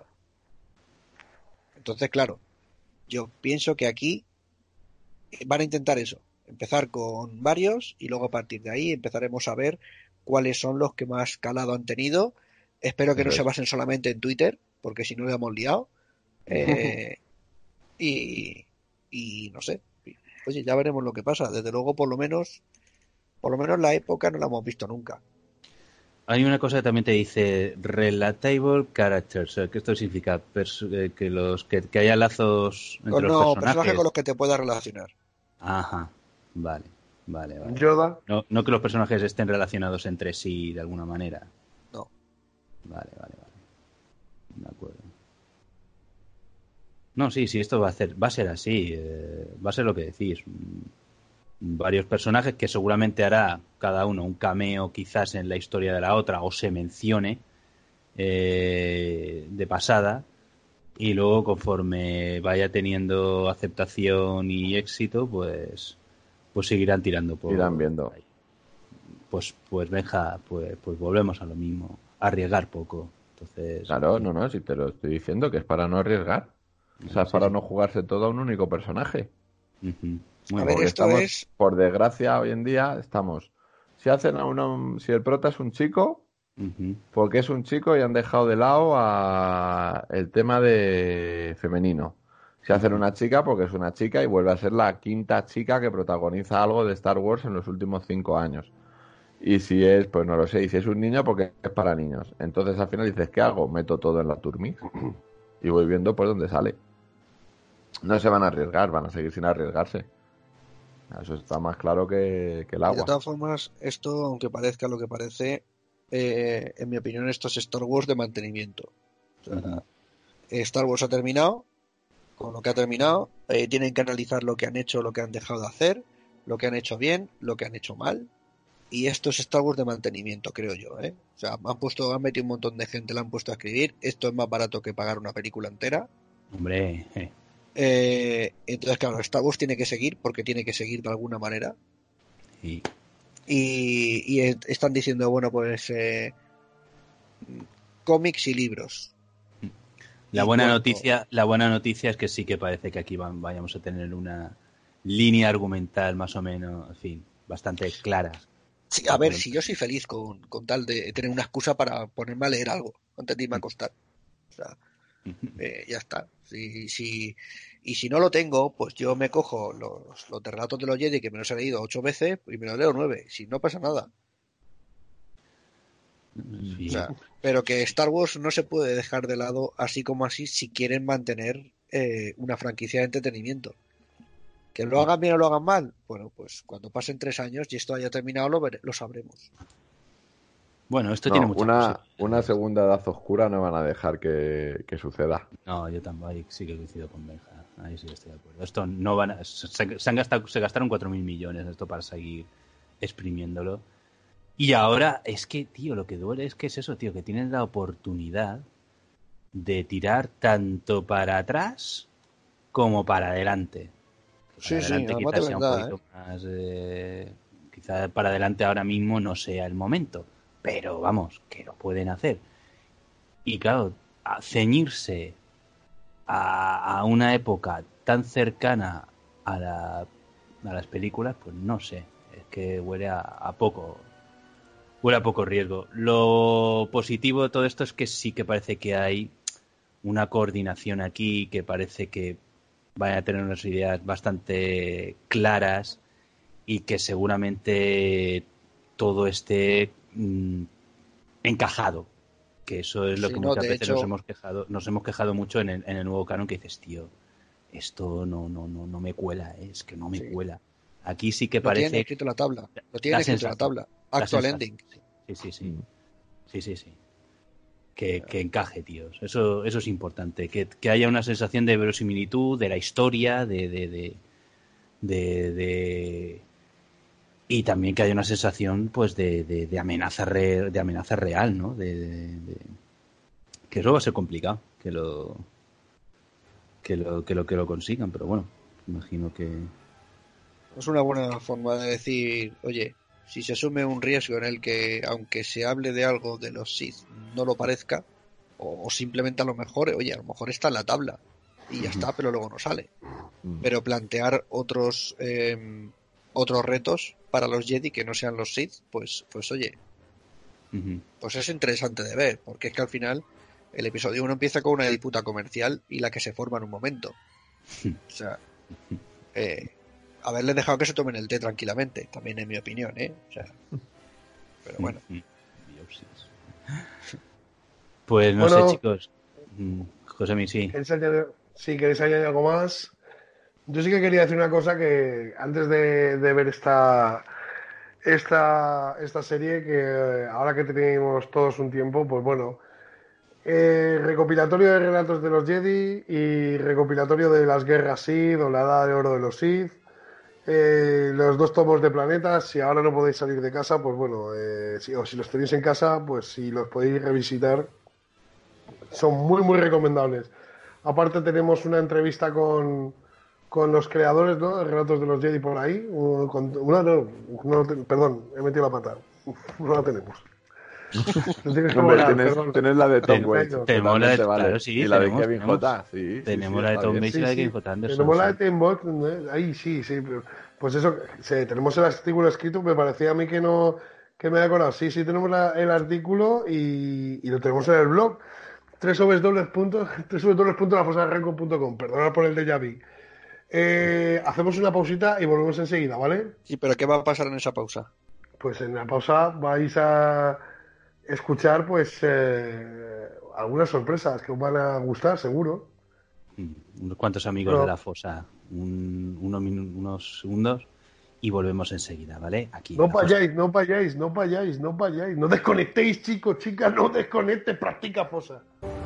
Entonces, claro, yo pienso que aquí van a intentar eso, empezar con varios y luego a partir de ahí empezaremos a ver cuáles son los que más calado han tenido. Espero que no se basen solamente en Twitter, porque si no le hemos liado. Eh, y, y no sé. Oye, ya veremos lo que pasa. Desde luego, por lo menos, por lo menos la época no la hemos visto nunca. Hay una cosa que también te dice relatable characters, que esto significa pers- que los que, que haya lazos entre con, los no, personajes. personajes con los que te puedas relacionar. Ajá, vale, vale, vale. Yoda. No, no que los personajes estén relacionados entre sí de alguna manera. No. Vale, vale, vale. De acuerdo. No, sí, sí, esto va a ser, va a ser así, eh, va a ser lo que decís. Varios personajes que seguramente hará cada uno un cameo quizás en la historia de la otra o se mencione eh, de pasada y luego conforme vaya teniendo aceptación y éxito pues pues seguirán tirando por irán viendo ahí. pues pues Benja, pues pues volvemos a lo mismo, arriesgar poco. Entonces claro, no, no, si te lo estoy diciendo que es para no arriesgar, o sea, es para no jugarse todo a un único personaje. Uh-huh. Muy a ver, esto estamos, es... por desgracia, hoy en día estamos. Si hacen a uno, si el prota es un chico, uh-huh. porque es un chico y han dejado de lado a el tema de femenino. Si hacen una chica, porque es una chica y vuelve a ser la quinta chica que protagoniza algo de Star Wars en los últimos cinco años. Y si es, pues no lo sé, y si es un niño, porque es para niños. Entonces al final dices, ¿qué hago? Meto todo en la Turmix y voy viendo por dónde sale. No se van a arriesgar, van a seguir sin arriesgarse. Eso está más claro que, que el agua. De todas formas, esto, aunque parezca lo que parece, eh, en mi opinión, esto es Star Wars de mantenimiento. O sea, uh-huh. Star Wars ha terminado, con lo que ha terminado, eh, tienen que analizar lo que han hecho, lo que han dejado de hacer, lo que han hecho bien, lo que han hecho mal, y esto es Star Wars de mantenimiento, creo yo, ¿eh? O sea, han puesto, han metido un montón de gente, la han puesto a escribir, esto es más barato que pagar una película entera. Hombre, eh. Eh, entonces claro, Star Wars tiene que seguir porque tiene que seguir de alguna manera sí. y, y están diciendo bueno pues eh, cómics y libros. La y buena cuando... noticia, la buena noticia es que sí que parece que aquí van, vayamos a tener una línea argumental más o menos, en fin, bastante clara. Sí, a ver, si yo soy feliz con, con tal de tener una excusa para ponerme a leer algo antes de irme a acostar. O sea, eh, ya está. Si, si, y si no lo tengo, pues yo me cojo los, los de Relatos de los Jedi, que me los he leído ocho veces, y me los leo nueve. Si no pasa nada. Sí. O sea, pero que Star Wars no se puede dejar de lado así como así si quieren mantener eh, una franquicia de entretenimiento. Que lo hagan bien o lo hagan mal, bueno, pues cuando pasen tres años y esto haya terminado lo, vere, lo sabremos. Bueno, esto no, tiene mucha una, una segunda edad oscura no van a dejar que, que suceda. No, yo tampoco, ahí sí que coincido con Benja, ahí sí que estoy de acuerdo. Esto no van a, se, se, han gastado, se gastaron cuatro mil millones esto para seguir exprimiéndolo. Y ahora es que, tío, lo que duele es que es eso, tío, que tienen la oportunidad de tirar tanto para atrás como para adelante. Sí, sí, quizás sea un poquito ¿eh? más, eh, quizá para adelante ahora mismo no sea el momento, pero vamos, que lo pueden hacer. Y claro, a ceñirse a, a una época tan cercana a, la, a las películas, pues no sé, es que huele a, a poco, huele a poco riesgo. Lo positivo de todo esto es que sí que parece que hay una coordinación aquí, que parece que vayan a tener unas ideas bastante claras y que seguramente todo esté mmm, encajado, que eso es lo sí, que muchas no, veces hecho... nos hemos quejado nos hemos quejado mucho en el, en el nuevo canon, que dices, tío, esto no no no no me cuela, ¿eh? Es que no me sí. cuela. Aquí sí que lo parece... Lo tiene escrito en la tabla, lo tiene escrito en la tabla, actual ending. Sí, sí, sí, sí, sí, sí. Que, que encaje, tíos. Eso, eso es importante. Que, que haya una sensación de verosimilitud, de la historia, de, de, de, de, de... y también que haya una sensación, pues, de, de, de amenaza re, de amenaza real, ¿no? De, de, de... Que eso va a ser complicado, que lo, que lo, que lo, que lo consigan, pero bueno, imagino que es una buena forma de decir, oye, si se asume un riesgo en el que, aunque se hable de algo de los Sith, no lo parezca, o, o simplemente a lo mejor, oye, a lo mejor está en la tabla y ya está, pero luego no sale. Pero plantear otros eh, otros retos para los Jedi que no sean los Sith, pues, pues oye, uh-huh. pues es interesante de ver, porque es que al final el episodio uno empieza con una disputa comercial y la que se forma en un momento. O sea, eh, haberles dejado que se tomen el té tranquilamente, también en mi opinión, ¿eh? O sea, pero bueno. Pues no bueno, sé, chicos. Josemi, sí. Si queréis añadir algo más. Yo sí que quería decir una cosa, que antes de, de ver esta, esta, esta serie, que ahora que tenemos todos un tiempo, pues bueno, eh, recopilatorio de relatos de los Jedi y recopilatorio de las guerras Sith o la edad de oro de los Sith. Eh, los dos tomos de planetas, si ahora no podéis salir de casa, pues bueno, eh, si, o si los tenéis en casa, pues si los podéis revisitar, son muy muy recomendables. Aparte tenemos una entrevista con, con los creadores, ¿no?, de Relatos de los Jedi por ahí. Con, una, no, no, perdón, he metido la pata, no la tenemos. Hombre, molar, tenés, tenés la de Tom Waits. Tenemos la de, vale. claro, sí, y la tenemos, de Kevin tenemos, J. Sí, tenemos sí, la de Tom Waits sí, y la de sí. Kevin J. Anderson. Tenemos la de sí. Tim Burton, ahí sí, sí. Pues eso, sí, tenemos el artículo escrito, me parecía a mí que no que me había acordado. Sí, sí, tenemos la, el artículo y, y lo tenemos en el blog. doble u doble u doble u punto la fosa del ranco punto com. Perdona por el déjà vu. Eh, hacemos una pausita y volvemos enseguida, ¿vale? Sí, pero ¿qué va a pasar en esa pausa? Pues en la pausa vais a escuchar, pues, eh, algunas sorpresas que os van a gustar, seguro. Unos cuantos amigos Pero... de la fosa, un, uno, unos segundos y volvemos enseguida, ¿vale? Aquí. No vayáis, no vayáis, no vayáis, no vayáis, no desconectéis, chicos, chicas, no desconectes, practica fosa.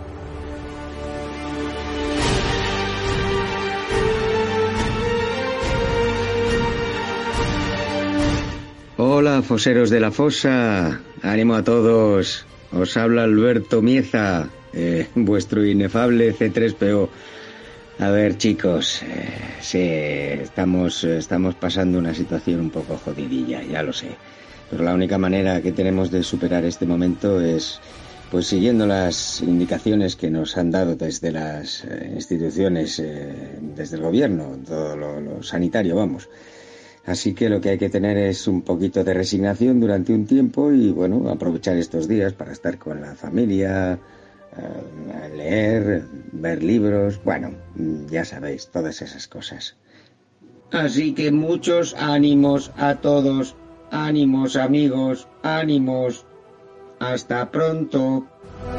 Hola, foseros de la fosa, ánimo a todos, os habla Alberto Mieza, eh, vuestro inefable C tres P O. A ver, chicos, eh, sí, estamos, estamos pasando una situación un poco jodidilla, ya lo sé, pero la única manera que tenemos de superar este momento es, pues, siguiendo las indicaciones que nos han dado desde las eh, instituciones, eh, desde el gobierno, todo lo, lo sanitario, vamos. Así que lo que hay que tener es un poquito de resignación durante un tiempo y, bueno, aprovechar estos días para estar con la familia, eh, leer, ver libros, bueno, ya sabéis, todas esas cosas. Así que muchos ánimos a todos, ánimos amigos, ánimos. Hasta pronto.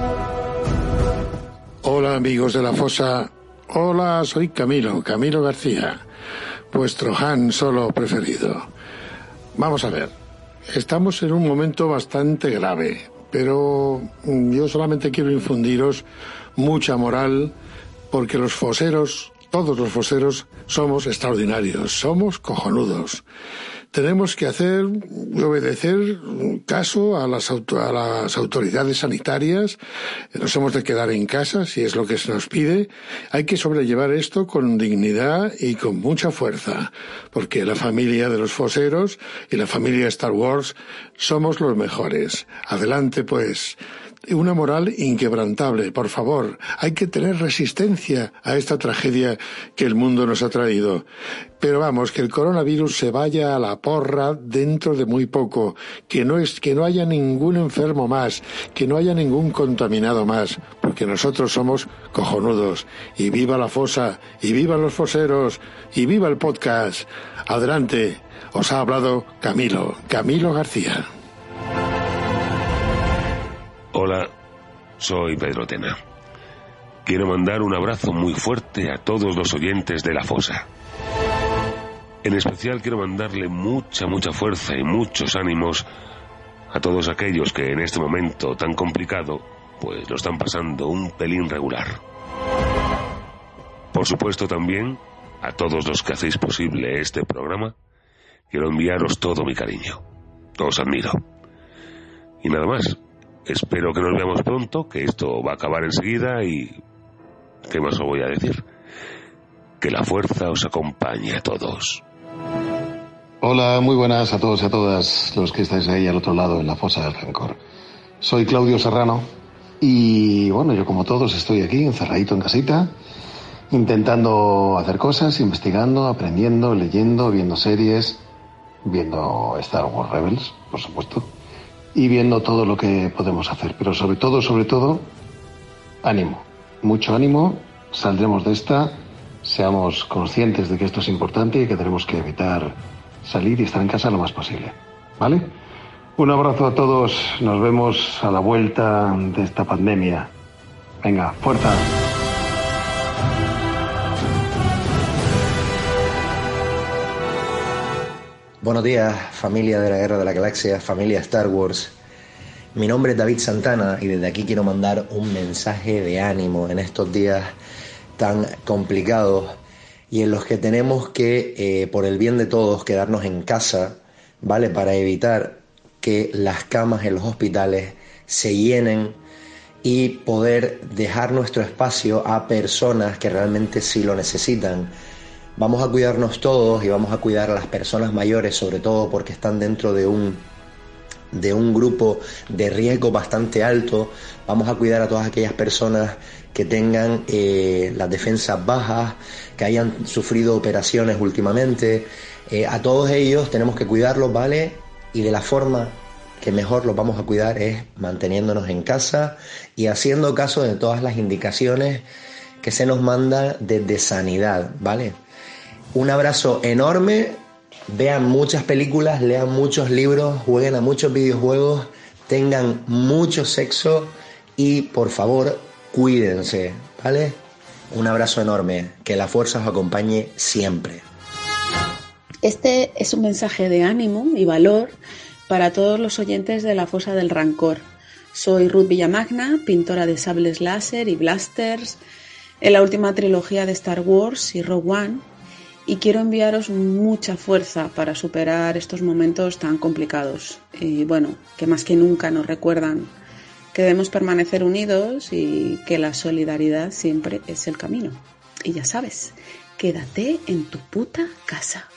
Hola amigos de la fosa, hola, soy Camilo, Camilo García, vuestro Han Solo preferido. Vamos a ver, estamos en un momento bastante grave, pero yo solamente quiero infundiros mucha moral, porque los foseros, todos los foseros, somos extraordinarios, somos cojonudos. Tenemos que hacer y obedecer caso a las, auto, a las autoridades sanitarias. Nos hemos de quedar en casa, si es lo que se nos pide. Hay que sobrellevar esto con dignidad y con mucha fuerza, porque la familia de los foseros y la familia Star Wars somos los mejores. Adelante, pues. Una moral inquebrantable, por favor. Hay que tener resistencia a esta tragedia que el mundo nos ha traído. Pero vamos, que el coronavirus se vaya a la porra dentro de muy poco. Que no es, que no haya ningún enfermo más. Que no haya ningún contaminado más. Porque nosotros somos cojonudos. Y viva la fosa, y viva los foseros, y viva el podcast. Adelante. Os ha hablado Camilo, Camilo García. Hola, soy Pedro Tena. Quiero mandar un abrazo muy fuerte a todos los oyentes de La Fosa. En especial quiero mandarle mucha, mucha fuerza y muchos ánimos a todos aquellos que en este momento tan complicado, pues lo están pasando un pelín regular. Por supuesto también, a todos los que hacéis posible este programa, quiero enviaros todo mi cariño. Os admiro. Y nada más. Espero que nos veamos pronto, que esto va a acabar enseguida y... ¿qué más os voy a decir? Que la fuerza os acompañe a todos. Hola, muy buenas a todos y a todas los que estáis ahí al otro lado en la fosa del rencor. Soy Claudio Serrano y, bueno, yo como todos estoy aquí encerradito en casita, intentando hacer cosas, investigando, aprendiendo, leyendo, viendo series, viendo Star Wars Rebels, por supuesto, y viendo todo lo que podemos hacer. Pero sobre todo, sobre todo, ánimo. Mucho ánimo. Saldremos de esta. Seamos conscientes de que esto es importante y que tenemos que evitar salir y estar en casa lo más posible. ¿Vale? Un abrazo a todos. Nos vemos a la vuelta de esta pandemia. Venga, fuerza. Buenos días, familia de la Guerra de la Galaxia, familia Star Wars. Mi nombre es David Santana y desde aquí quiero mandar un mensaje de ánimo en estos días tan complicados y en los que tenemos que, eh, por el bien de todos, quedarnos en casa, ¿vale? Para evitar que las camas en los hospitales se llenen y poder dejar nuestro espacio a personas que realmente sí lo necesitan. Vamos a cuidarnos todos y vamos a cuidar a las personas mayores, sobre todo porque están dentro de un, de un grupo de riesgo bastante alto. Vamos a cuidar a todas aquellas personas que tengan eh, las defensas bajas, que hayan sufrido operaciones últimamente. Eh, a todos ellos tenemos que cuidarlos, ¿vale? Y de la forma que mejor los vamos a cuidar es manteniéndonos en casa y haciendo caso de todas las indicaciones que se nos mandan desde sanidad, ¿vale? Un abrazo enorme, vean muchas películas, lean muchos libros, jueguen a muchos videojuegos, tengan mucho sexo y por favor cuídense, ¿vale? Un abrazo enorme, que la fuerza os acompañe siempre. Este es un mensaje de ánimo y valor para todos los oyentes de la Fosa del Rancor. Soy Ruth Villamagna, pintora de sables láser y blasters en la última trilogía de Star Wars y Rogue One, y quiero enviaros mucha fuerza para superar estos momentos tan complicados. Y bueno, que más que nunca nos recuerdan que debemos permanecer unidos y que la solidaridad siempre es el camino. Y ya sabes, quédate en tu puta casa.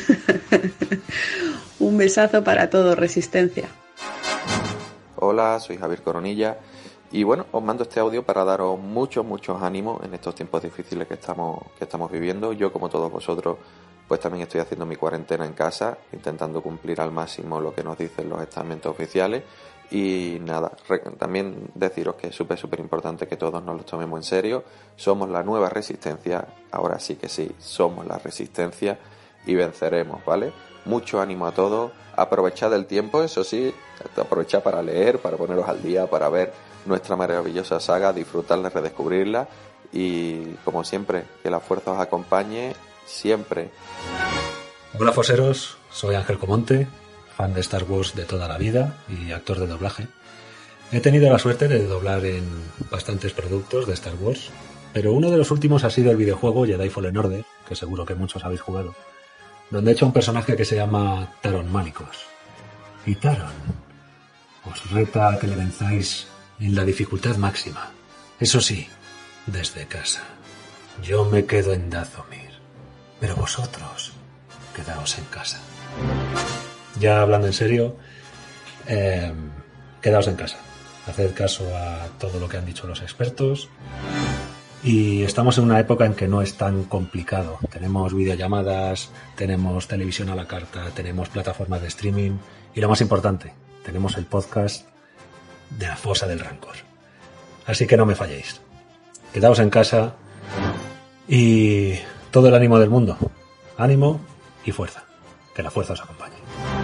Un besazo para todos, Resistencia. Hola, soy Javier Coronilla y bueno, os mando este audio para daros muchos, muchos ánimos en estos tiempos difíciles que estamos, que estamos viviendo. Yo, como todos vosotros, pues también estoy haciendo mi cuarentena en casa, intentando cumplir al máximo lo que nos dicen los estamentos oficiales. Y nada, también deciros que es súper, súper importante que todos nos lo tomemos en serio. Somos la nueva resistencia, ahora sí que sí, somos la resistencia y venceremos, ¿vale? Mucho ánimo a todos, aprovechad el tiempo, eso sí, aprovechad para leer, para poneros al día, para ver nuestra maravillosa saga, disfrutarla, redescubrirla y, como siempre, que la fuerza os acompañe siempre. Hola foseros, soy Ángel Comonte, fan de Star Wars de toda la vida y actor de doblaje. He tenido la suerte de doblar en bastantes productos de Star Wars, pero uno de los últimos ha sido el videojuego Jedi Fallen Order, que seguro que muchos habéis jugado, donde he hecho un personaje que se llama Taron Malicos. Y Taron os reta a que le venzáis en la dificultad máxima. Eso sí, desde casa. Yo me quedo en Dathomir, pero vosotros quedaos en casa. Ya hablando en serio, eh, quedaos en casa. Haced caso a todo lo que han dicho los expertos. Y estamos en una época en que no es tan complicado. Tenemos videollamadas, tenemos televisión a la carta, tenemos plataformas de streaming y lo más importante, tenemos el podcast de la Fosa del Rancor. Así que no me falléis. Quedaos en casa y todo el ánimo del mundo. Ánimo y fuerza. Que la fuerza os acompañe.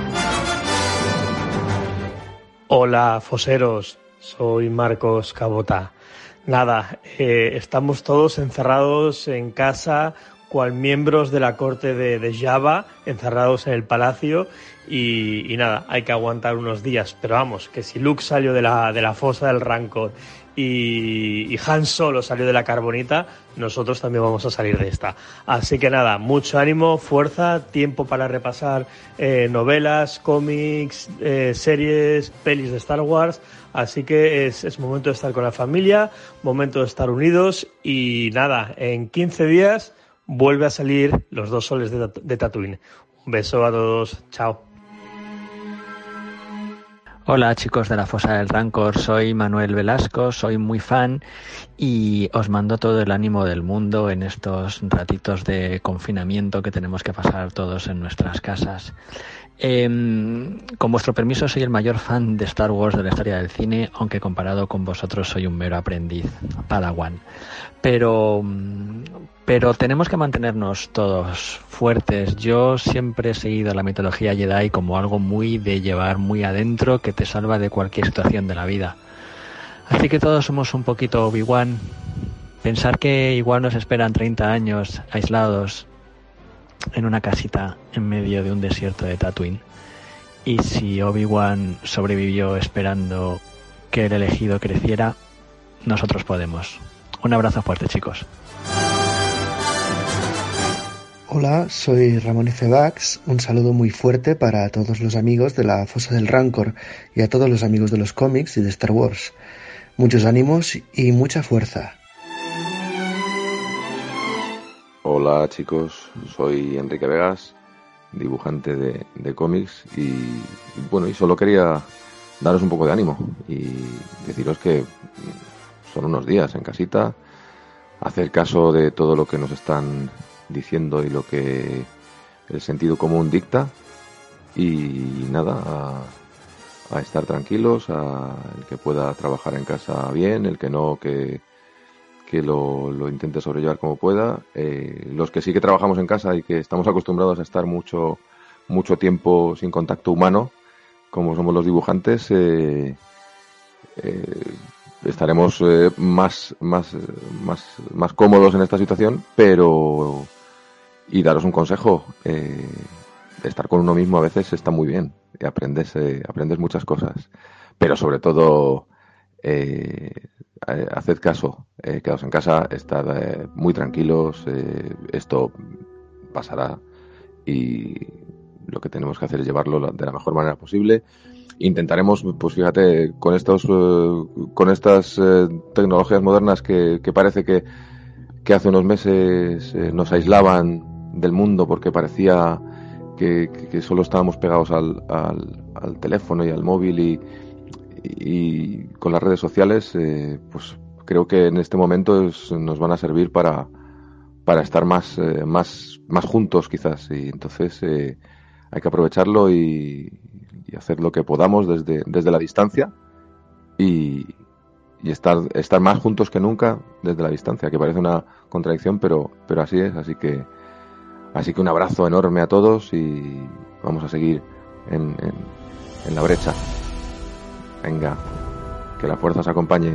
Hola, foseros. Soy Marcos Cabota. Nada, eh, estamos todos encerrados en casa, cual miembros de la corte de, de Jabba, encerrados en el palacio y, y nada, hay que aguantar unos días. Pero vamos, que si Luke salió de la, de la fosa del Rancor y, y Han Solo salió de la Carbonita, nosotros también vamos a salir de esta. Así que nada, mucho ánimo, fuerza, tiempo para repasar eh, novelas, cómics, eh, series, pelis de Star Wars. Así que es, es momento de estar con la familia, momento de estar unidos y nada, en quince días vuelve a salir Los dos soles de, de Tatooine. Un beso a todos, chao. Hola chicos de la Fosa del Rancor, soy Manuel Velasco, soy muy fan y os mando todo el ánimo del mundo en estos ratitos de confinamiento que tenemos que pasar todos en nuestras casas. Eh, con vuestro permiso, soy el mayor fan de Star Wars de la historia del cine, aunque comparado con vosotros soy un mero aprendiz, Padawan. Pero, pero tenemos que mantenernos todos fuertes. Yo siempre he seguido la mitología Jedi como algo muy de llevar muy adentro, que te salva de cualquier situación de la vida. Así que todos somos un poquito Obi-Wan. Pensar que igual nos esperan treinta años aislados en una casita en medio de un desierto de Tatooine. Y si Obi-Wan sobrevivió esperando que el elegido creciera, nosotros podemos. Un abrazo fuerte, chicos. Hola, soy Ramón F. Bax. Un saludo muy fuerte para todos los amigos de la Fosa del Rancor y a todos los amigos de los cómics y de Star Wars. Muchos ánimos y mucha fuerza. Hola chicos, soy Enrique Vegas, dibujante de, de cómics y bueno, y solo quería daros un poco de ánimo y deciros que son unos días en casita, hacer caso de todo lo que nos están diciendo y lo que el sentido común dicta y nada, a, a estar tranquilos, a el que pueda trabajar en casa bien, el que no, que que lo, lo intente sobrellevar como pueda. Eh, los que sí que trabajamos en casa y que estamos acostumbrados a estar mucho mucho tiempo sin contacto humano, como somos los dibujantes, eh, eh, estaremos eh, más, más, más, más cómodos en esta situación, pero y daros un consejo, eh, estar con uno mismo a veces está muy bien, y aprendes, eh, aprendes muchas cosas, pero sobre todo eh, haced caso, eh, quedaos en casa, estad eh, muy tranquilos, eh, esto pasará y lo que tenemos que hacer es llevarlo de la mejor manera posible. Intentaremos, pues fíjate, con estos, eh, con estas eh, tecnologías modernas que, que parece que, que hace unos meses eh, nos aislaban del mundo porque parecía que, que, que solo estábamos pegados al, al, al teléfono y al móvil y y con las redes sociales, eh, pues creo que en este momento es, nos van a servir para, para estar más, eh, más, más juntos quizás, y entonces eh, hay que aprovecharlo y, y hacer lo que podamos desde, desde la distancia y, y estar, estar más juntos que nunca desde la distancia, que parece una contradicción, pero, pero así es, así que así que un abrazo enorme a todos y vamos a seguir en, en, en la brecha. Venga, que la fuerza os acompañe.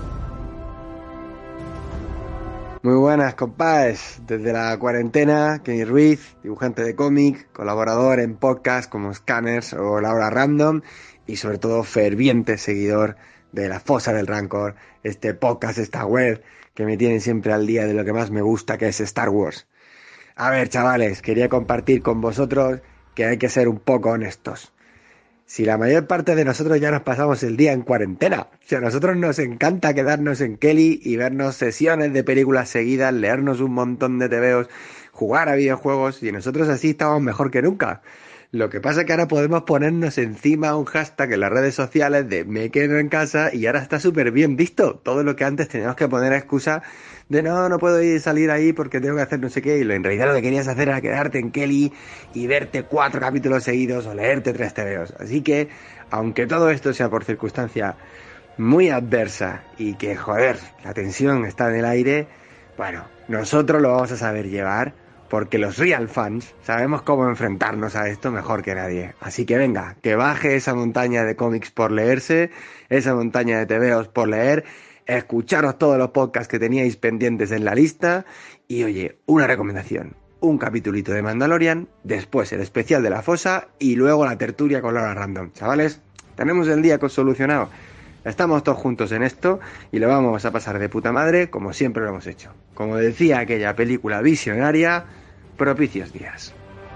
Muy buenas, compadres. Desde la cuarentena, Kenny Ruiz, dibujante de cómic, colaborador en podcasts como Scanners o La Hora Random y sobre todo ferviente seguidor de La Fosa del Rancor, este podcast, esta web que me tienen siempre al día de lo que más me gusta, que es Star Wars. A ver, chavales, quería compartir con vosotros que hay que ser un poco honestos. Si la mayor parte de nosotros ya nos pasamos el día en cuarentena, si a nosotros nos encanta quedarnos en Kelly y vernos sesiones de películas seguidas, leernos un montón de tebeos, jugar a videojuegos, y nosotros así estamos mejor que nunca. Lo que pasa es que ahora podemos ponernos encima un hashtag en las redes sociales de me quedo en casa y ahora está súper bien visto. Todo lo que antes teníamos que poner excusa de no, no puedo ir salir ahí porque tengo que hacer no sé qué, y lo, en realidad lo que querías hacer era quedarte en Kelly y verte cuatro capítulos seguidos o leerte tres tebeos. Así que, aunque todo esto sea por circunstancia muy adversa y que, joder, la tensión está en el aire, bueno, nosotros lo vamos a saber llevar porque los real fans sabemos cómo enfrentarnos a esto mejor que nadie. Así que venga, que baje esa montaña de cómics por leerse, esa montaña de tebeos por leer, escucharos todos los podcasts que teníais pendientes en la lista y, oye, una recomendación, un capitulito de Mandalorian, después el especial de La Fosa y luego la tertulia con Laura Random. Chavales, tenemos el día solucionado. Estamos todos juntos en esto y lo vamos a pasar de puta madre como siempre lo hemos hecho. Como decía aquella película visionaria, propicios días.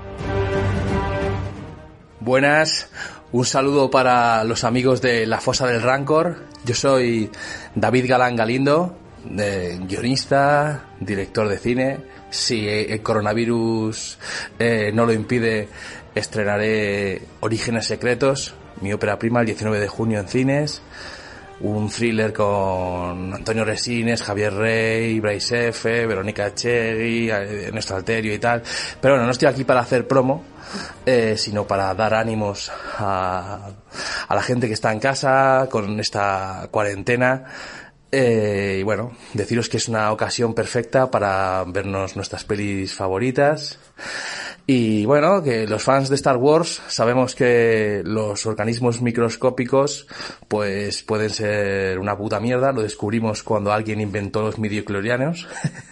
Buenas, un saludo para los amigos de La Fosa del Rancor. Yo soy David Galán Galindo, eh, guionista, director de cine. Si el coronavirus eh, no lo impide, estrenaré Orígenes Secretos, mi ópera prima, el diecinueve de junio en cines. Un thriller con Antonio Resines, Javier Rey, Bryce F., Verónica Chegui, Ernesto Alterio y tal. Pero bueno, no estoy aquí para hacer promo, eh, sino para dar ánimos a, a la gente que está en casa con esta cuarentena. Eh, y bueno, deciros que es una ocasión perfecta para vernos nuestras pelis favoritas. Y bueno, que los fans de Star Wars sabemos que los organismos microscópicos pues pueden ser una puta mierda. Lo descubrimos cuando alguien inventó los midichlorianos.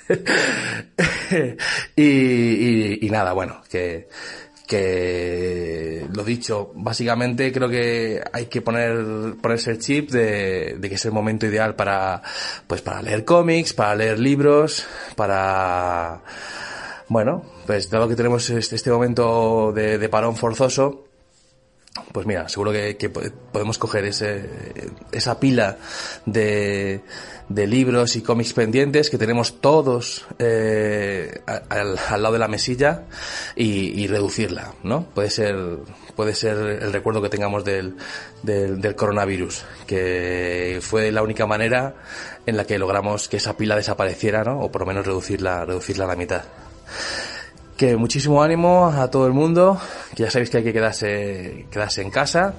y, y, y nada, bueno, que... que lo dicho, básicamente creo que hay que poner ponerse el chip de, de que es el momento ideal para pues para leer cómics, para leer libros, para bueno, pues dado que tenemos este, este momento de, de parón forzoso, pues mira, seguro que, que podemos coger ese esa pila de de libros y cómics pendientes que tenemos todos eh, al, al lado de la mesilla y, y reducirla, ¿no? Puede ser puede ser el recuerdo que tengamos del, del, del coronavirus, que fue la única manera en la que logramos que esa pila desapareciera, ¿no? O por lo menos reducirla, reducirla a la mitad. Que muchísimo ánimo a todo el mundo, que ya sabéis que hay que quedarse, quedarse en casa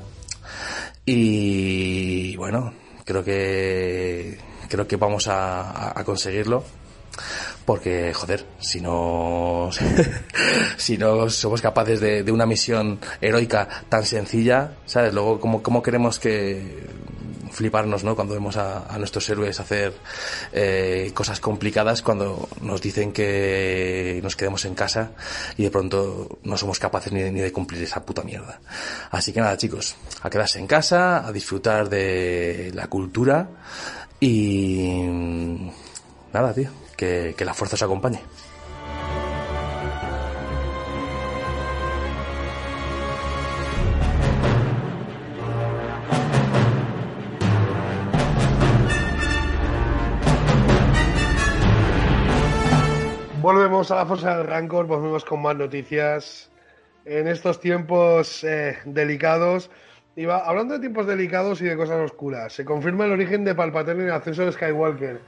y bueno, creo que creo que vamos a, a conseguirlo, porque joder, si no si no somos capaces de, de una misión heroica tan sencilla, ¿sabes? Luego cómo, cómo queremos que fliparnos, ¿no? Cuando vemos a, a nuestros héroes hacer eh, cosas complicadas, cuando nos dicen que nos quedemos en casa y de pronto no somos capaces ni de, ni de cumplir esa puta mierda. Así que nada, chicos, a quedarse en casa, a disfrutar de la cultura y nada, tío, que, que la fuerza os acompañe. Volvemos a la Fosa del Rancor, volvemos con más noticias en estos tiempos eh, delicados. Y va, hablando de tiempos delicados y de cosas oscuras, se confirma el origen de Palpatine en el ascenso de Skywalker.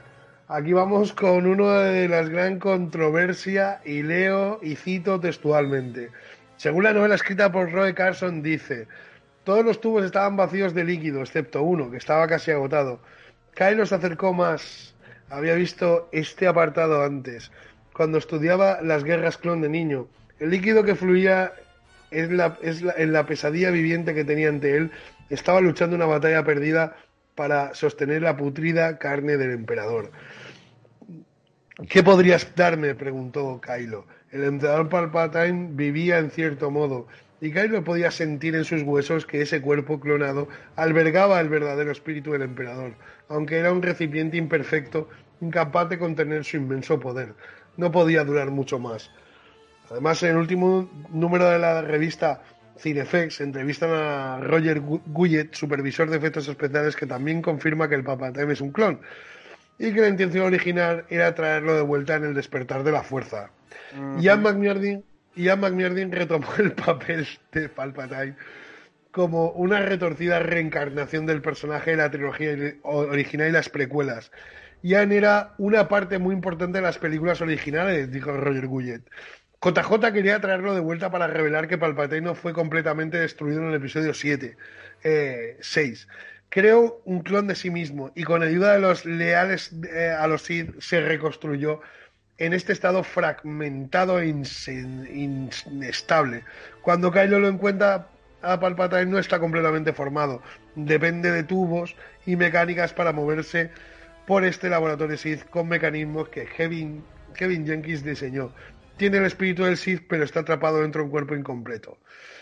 Aquí vamos con una de las gran controversia y leo y cito textualmente. Según la novela escrita por Roy Carson dice: todos los tubos estaban vacíos de líquido, excepto uno, que estaba casi agotado. Kylo se acercó más. Había visto este apartado antes, cuando estudiaba las guerras clon de niño. El líquido que fluía es la, es la, en la pesadilla viviente que tenía ante él. Estaba luchando una batalla perdida para sostener la putrida carne del emperador. ¿Qué podrías darme?, preguntó Kylo. El emperador Palpatine vivía en cierto modo, y Kylo podía sentir en sus huesos que ese cuerpo clonado albergaba el verdadero espíritu del emperador, aunque era un recipiente imperfecto, incapaz de contener su inmenso poder. No podía durar mucho más. Además, en el último número de la revista Cinefex entrevistan a Roger Gullett, supervisor de efectos especiales, que también confirma que el Palpatine es un clon y que la intención original era traerlo de vuelta en el despertar de la fuerza. Uh-huh. Ian McMierdin, Ian McMierdin retomó el papel de Palpatine como una retorcida reencarnación del personaje de la trilogía original y las precuelas. Ian era una parte muy importante de las películas originales, dijo Roger Gullett. J J quería traerlo de vuelta para revelar que Palpatine no fue completamente destruido en el episodio siete, eh, seis. Creó un clon de sí mismo y con ayuda de los leales eh, a los Sith se reconstruyó en este estado fragmentado e inestable. Cuando Kylo lo encuentra, a Palpatine no está completamente formado. Depende de tubos y mecánicas para moverse por este laboratorio Sith con mecanismos que Kevin, Kevin Jenkins diseñó. Tiene el espíritu del Sith, pero está atrapado dentro de un cuerpo incompleto.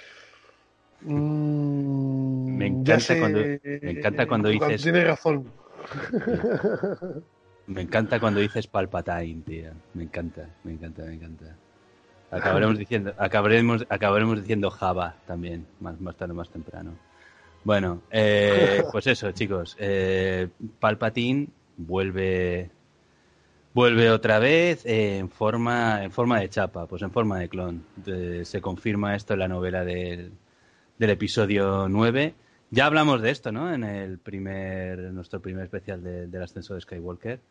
Mm, me encanta sé, cuando me encanta cuando dices tiene razón. Me encanta cuando dices Palpatine, tío. Me encanta, me encanta, me encanta. Acabaremos diciendo, acabaremos, acabaremos diciendo Java también, más, más tarde, más temprano. Bueno, eh, pues eso, chicos. Eh, Palpatine vuelve, vuelve otra vez eh, en forma, en forma de chapa, pues en forma de clon. De, se confirma esto en la novela del del episodio nueve. Ya hablamos de esto, ¿no? En el primer, en nuestro primer especial de, del ascenso de Skywalker.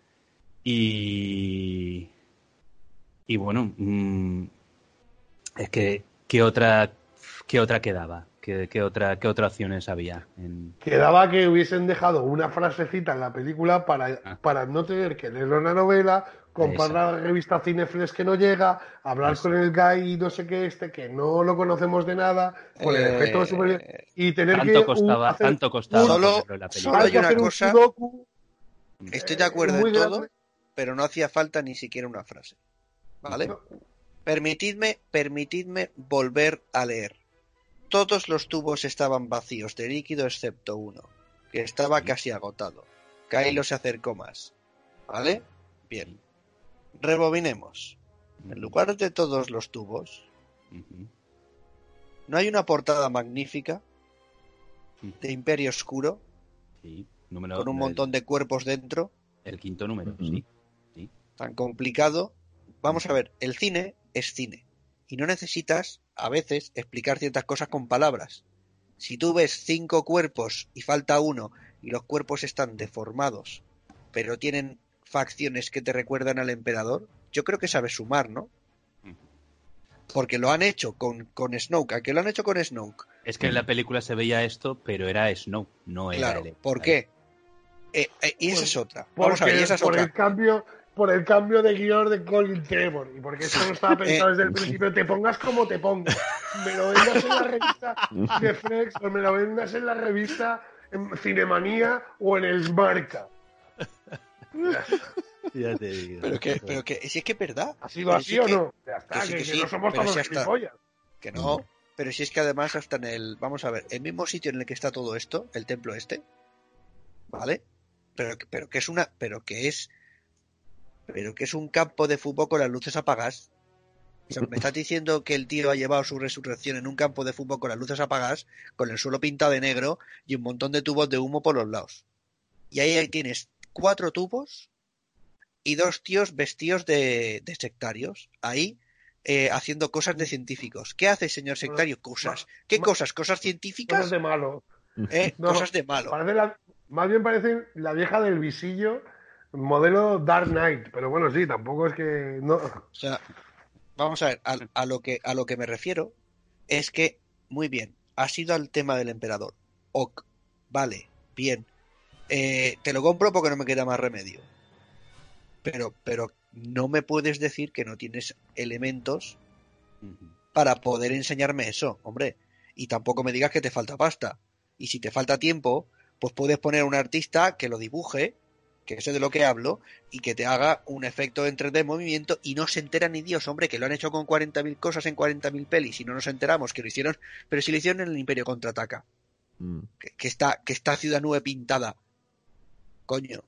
Y y bueno, mmm, es que ¿qué otra qué otra quedaba? ¿Qué, qué otra qué otras opciones había? En... Quedaba que hubiesen dejado una frasecita en la película para, ah. para no tener que leer una novela, comprar la revista Cineflex que no llega, hablar Eso. con el guy y no sé qué este, que no lo conocemos de nada, con el eh, efecto de super... y tener tanto que costaba, un, hacer tanto costaba solo, la solo hay una cosa un sudoku, estoy de acuerdo eh, en todo grande. Pero no hacía falta ni siquiera una frase, ¿vale? No. permitidme permitidme volver a leer. Todos los tubos estaban vacíos de líquido excepto uno, que estaba casi agotado. Kylo se acercó más, ¿vale? Bien. Rebobinemos. En lugar de todos los tubos, ¿no hay una portada magnífica de Imperio Oscuro? Sí, número, con un montón de cuerpos dentro. El quinto número, uh-huh. sí, sí. Tan complicado. Vamos a ver, el cine es cine. Y no necesitas, a veces, explicar ciertas cosas con palabras. Si tú ves cinco cuerpos y falta uno, y los cuerpos están deformados, pero tienen facciones que te recuerdan al emperador, yo creo que sabes sumar, ¿no? Porque lo han hecho con, con Snoke. ¿A qué lo han hecho con Snoke? Es que en la película se veía esto, pero era Snoke, no era claro, él. ¿por qué? Eh, eh, y esa es otra. Vamos a ver, y esa es por otra. el cambio, por el cambio de guión de Colin Trevor, y porque esto no estaba pensado desde el principio, te pongas como te pongas. Me lo vendas en la revista de Flex, o me lo vendas en la revista en Cinemanía o en el Marca. Ya te digo. Pero que, pero que, si es que es verdad. ¿Ha sido así o no? Ya está, que, sí, que, que, que sí, no somos todos si hasta, gilipollas. Que no, pero si es que además hasta en el, vamos a ver, el mismo sitio en el que está todo esto, el templo este, ¿vale? Pero, pero que es una, pero que es, pero que es un campo de fútbol con las luces apagadas. O sea, me estás diciendo que el tío ha llevado su resurrección en un campo de fútbol con las luces apagadas, con el suelo pintado de negro y un montón de tubos de humo por los lados. Y ahí, ahí tienes cuatro tubos y dos tíos vestidos de, de sectarios. Ahí, eh, haciendo cosas de científicos. ¿Qué hace, señor sectario? Cosas. ¿Qué cosas? ¿Cosas científicas? Cosas de malo. ¿Eh? No, cosas de malo. Parece la, más bien parece la vieja del visillo modelo Dark Knight, pero bueno, sí, tampoco es que... no. O sea, vamos a ver, a, a, lo que, a lo que me refiero es que, muy bien, has ido al tema del emperador. Ok, vale, bien. Eh, te lo compro porque no me queda más remedio. Pero, pero no me puedes decir que no tienes elementos para poder enseñarme eso, hombre. Y tampoco me digas que te falta pasta. Y si te falta tiempo, pues puedes poner a un artista que lo dibuje, que sé de lo que hablo, y que te haga un efecto en tres D de movimiento y no se entera ni Dios, hombre, que lo han hecho con cuarenta mil cosas en cuarenta mil pelis y no nos enteramos que lo hicieron, pero si lo hicieron en el Imperio Contraataca. Mm. Que, que, está, que está Ciudad Nube pintada. Coño.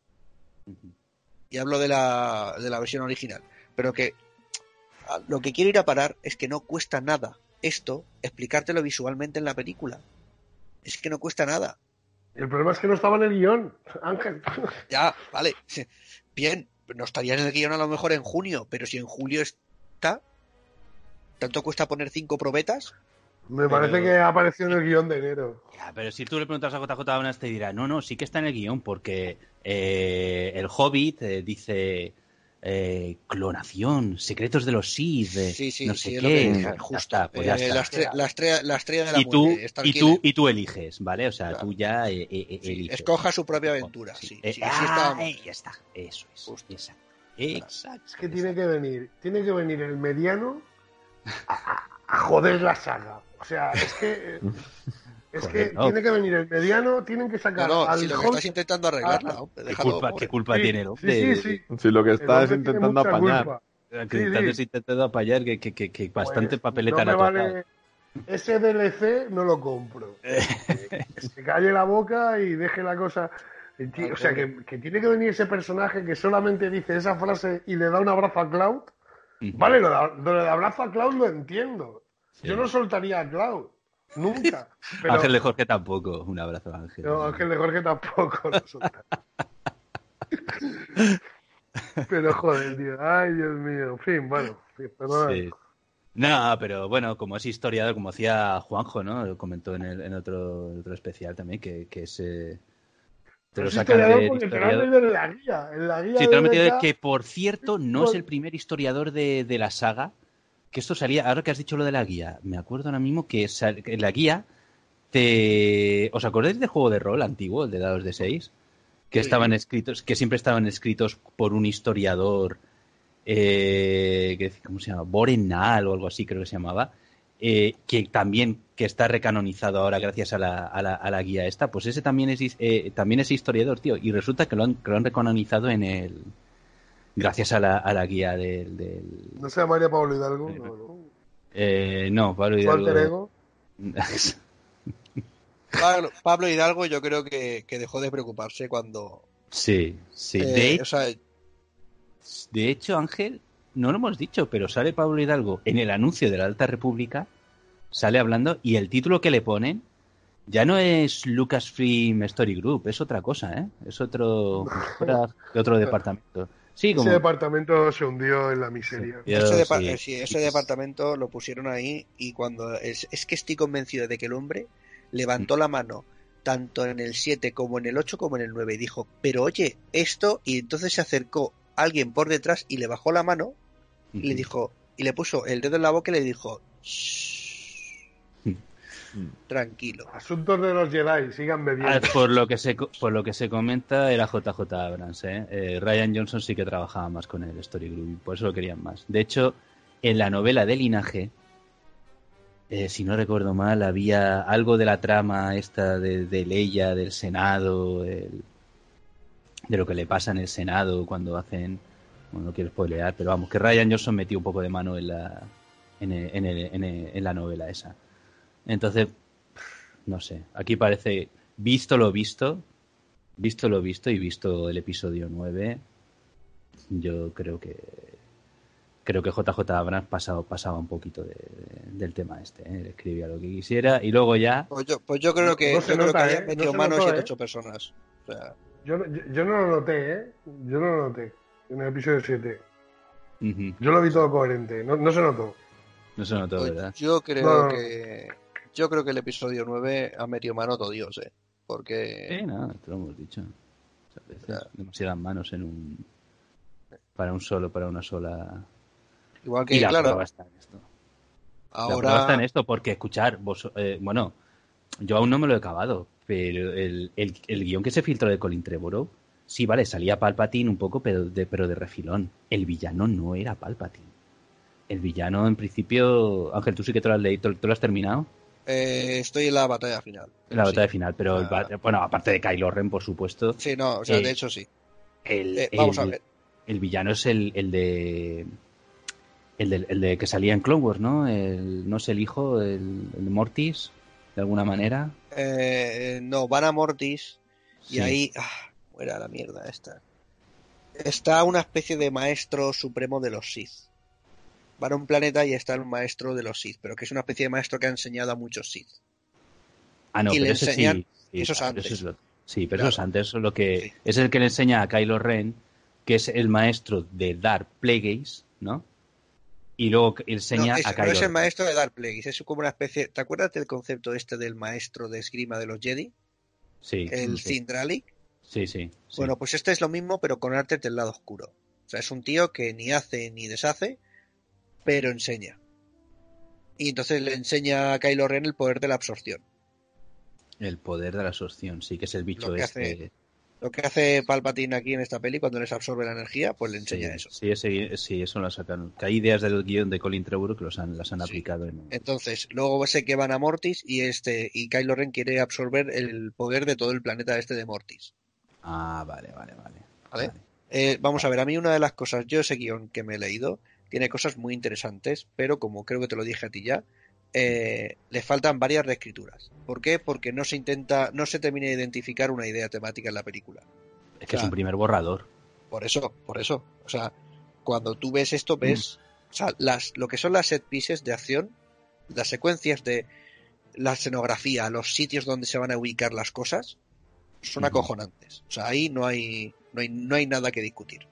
Y hablo de la, de la versión original. Pero que lo que quiero ir a parar es que no cuesta nada esto, explicártelo visualmente en la película. Es que no cuesta nada. El problema es que no estaba en el guión, Ángel. Ya, vale. Bien, no estaría en el guión a lo mejor en junio, pero si en julio está, ¿tanto cuesta poner cinco probetas? Me pero... parece que ha aparecido en el guión de enero. Ya, pero si tú le preguntas a J J Abrams te dirá, no, no, sí que está en el guión, porque eh, el Hobbit eh, dice eh, clonación, secretos de los Sith, eh, sí, sí, no sé sí, qué, justo. Ya está, pues ya eh, está. La, estrella, la, estrella, la estrella de la y tú, muerte. Y tú, y tú eliges, ¿vale? O sea, claro. tú ya eh, eh, sí, eliges. Escoja su propia aventura, sí. sí, eh, sí, ah, sí eh, ya está, eso es. Justo. Exacto. Exacto. Es que tiene que venir, tiene que venir el mediano a, a joder la saga. O sea, es que... Es Joder, que no. tiene que venir el mediano, tienen que sacar no, no, al si lo que Hulk... estás intentando arreglarla, ah, hombre, ¿Qué culpa, ¿Qué culpa sí, tiene el hombre? Sí, sí, sí. Si lo que está es intentando apañar. Sí, sí. intentando apañar, que, que, que, que bastante pues, papeleta no la vale... tocado. Ese D L C no lo compro. que, que se calle la boca y deje la cosa... O sea, que, que tiene que venir ese personaje que solamente dice esa frase y le da un abrazo a Cloud. Uh-huh. Vale, lo de, lo de abrazo a Cloud lo entiendo. Sí. Yo no soltaría a Cloud. Nunca. Pero... Ángel de Jorge tampoco. Un abrazo, Ángel. No, Ángel de Jorge tampoco lo soltaría. Pero joder, tío. Ay, Dios mío. En fin, bueno. Perdón. Sí. No, pero bueno, como es historiador, como hacía Juanjo, ¿no? Lo comentó en, el, en otro, otro especial también, que, que es... Eh... Te lo sacan de historiador. En la guía, en la guía sí, te lo he metido de que, por cierto, no es el primer historiador de, de la saga. Que esto salía, ahora que has dicho lo de la guía, me acuerdo ahora mismo que, sal, que en la guía te... ¿Os acordáis del juego de rol antiguo, el de dados de seis? Que sí. estaban escritos, que siempre estaban escritos por un historiador, eh, que, ¿cómo se llama? Borenal o algo así creo que se llamaba. Eh, que también que está recanonizado ahora gracias a la, a la, a la guía esta, pues ese también es eh, también es historiador, tío, y resulta que lo han, que lo han recanonizado en el gracias a la, a la guía del, del... ¿No se llamaría Pablo Hidalgo? No, no. Eh, no Pablo Hidalgo. ¿Su alter ego? Pablo, Pablo Hidalgo yo creo que, que dejó de preocuparse cuando... Sí, sí. Eh, de, hecho, o sea... de hecho, Ángel, no lo hemos dicho, pero sale Pablo Hidalgo en el anuncio de la Alta República, sale hablando, y el título que le ponen ya no es Lucasfilm Story Group, es otra cosa, ¿eh? Es otro, otro, otro departamento. Sí, como... Ese departamento se hundió en la miseria. Sí, ese, depa- sí. Sí, ese departamento lo pusieron ahí y cuando... Es, es que estoy convencido de que el hombre levantó la mano tanto en el siete como en el ocho como en el nueve y dijo, pero oye, esto... Y entonces se acercó alguien por detrás y le bajó la mano y uh-huh. le dijo... Y le puso el dedo en la boca y le dijo... Tranquilo. Asuntos de los Jedi, sigan bebiendo. Ah, por lo que se por lo que se comenta era J J Abrams, ¿eh? Eh, Rian Johnson sí que trabajaba más con el Story Group, por eso lo querían más. De hecho, en la novela de Linaje, eh, si no recuerdo mal, había algo de la trama esta de, de Leia, del Senado, el, de lo que le pasa en el Senado cuando hacen... Bueno, no quiero spoilear, pero vamos, que Rian Johnson metió un poco de mano en la en, el, en, el, en, el, en la novela esa. Entonces, no sé, aquí parece, visto lo visto, visto lo visto y visto el episodio nueve, yo creo que creo que J J Abrams pasaba, pasaba un poquito de, de, del tema este, ¿eh? Escribía lo que quisiera y luego ya... Pues yo, pues yo creo que, no yo creo nota, que ¿eh? haya metido no mano notó, siete ¿eh? ocho personas. O sea... yo, yo, yo no lo noté, ¿eh? Yo no lo noté en el episodio siete. Uh-huh. Yo lo vi todo coherente, no, no se notó. No se notó, pues ¿verdad? Yo creo no, no. que... Yo creo que el episodio nueve ha metido mano todo Dios, ¿eh? Porque... Sí, no, te lo hemos dicho. A veces demasiadas manos en un para un solo, para una sola. Igual que, y la claro, prueba está en esto. ahora... La prueba está en esto, porque escuchar, vos, eh, bueno, yo aún no me lo he acabado, pero el, el, el guión que se filtró de Colin Trevorrow, sí, vale, salía Palpatine un poco, pero de, pero de refilón. El villano no era Palpatine. El villano, en principio... Ángel, tú sí que te lo has leído, ¿tú lo has terminado? Eh, estoy en la batalla final. En la sí. batalla final, pero el, bueno, aparte de Kylo Ren, por supuesto. Sí, no, o sea, eh, de hecho sí. El, eh, vamos el, a ver. El villano es el, el de... El de, el de que salía en Clone Wars, ¿no? El, no es el hijo, el, el de Mortis, de alguna manera. Eh, no, van a Mortis y Sí. ahí... Ah, muera la mierda esta. Está una especie de maestro supremo de los Sith. Van a un planeta y está el maestro de los Sith, pero que es una especie de maestro que ha enseñado a muchos Sith. Ah, no, y pero le ese enseñan... sí. sí Eso es claro, antes. eso es lo- sí, pero Claro. eso es antes. Eso es, lo que, sí. Es el que le enseña a Kylo Ren, que es el maestro de Darth Plagueis, ¿no? Y luego enseña no, es, a Kylo no es el Ren. maestro de Darth Plagueis, es como una especie... ¿Te acuerdas del concepto este del maestro de esgrima de los Jedi? Sí. El sí. Zindrali. Sí, sí, sí. Bueno, pues este es lo mismo, pero con artes del lado oscuro. O sea, es un tío que ni hace ni deshace, pero enseña. Y entonces le enseña a Kylo Ren el poder de la absorción. El poder de la absorción, sí, que es el bicho Lo que este. hace- Lo que hace Palpatine aquí en esta peli, cuando les absorbe la energía, pues le enseña sí, eso. Sí, ese, sí, eso lo sacan. Que hay ideas del guión de Colin Trevorrow que los han, las han aplicado en... Entonces, luego sé que van a Mortis y este y Kylo Ren quiere absorber el poder de todo el planeta este de Mortis. Ah, vale, vale, vale. ¿Vale? Eh, vamos a ver, a mí una de las cosas, yo ese guión que me he leído, tiene cosas muy interesantes, pero como creo que te lo dije a ti ya, eh, le faltan varias reescrituras. ¿Por qué? Porque no se intenta, no se termina de identificar una idea temática en la película. Es que O sea, es un primer borrador. Por eso, por eso. O sea, cuando tú ves esto, ves mm. o sea, las, lo que son las set pieces de acción, las secuencias de la escenografía, los sitios donde se van a ubicar las cosas, son uh-huh. acojonantes. O sea, ahí no hay, no hay, no hay nada que discutir.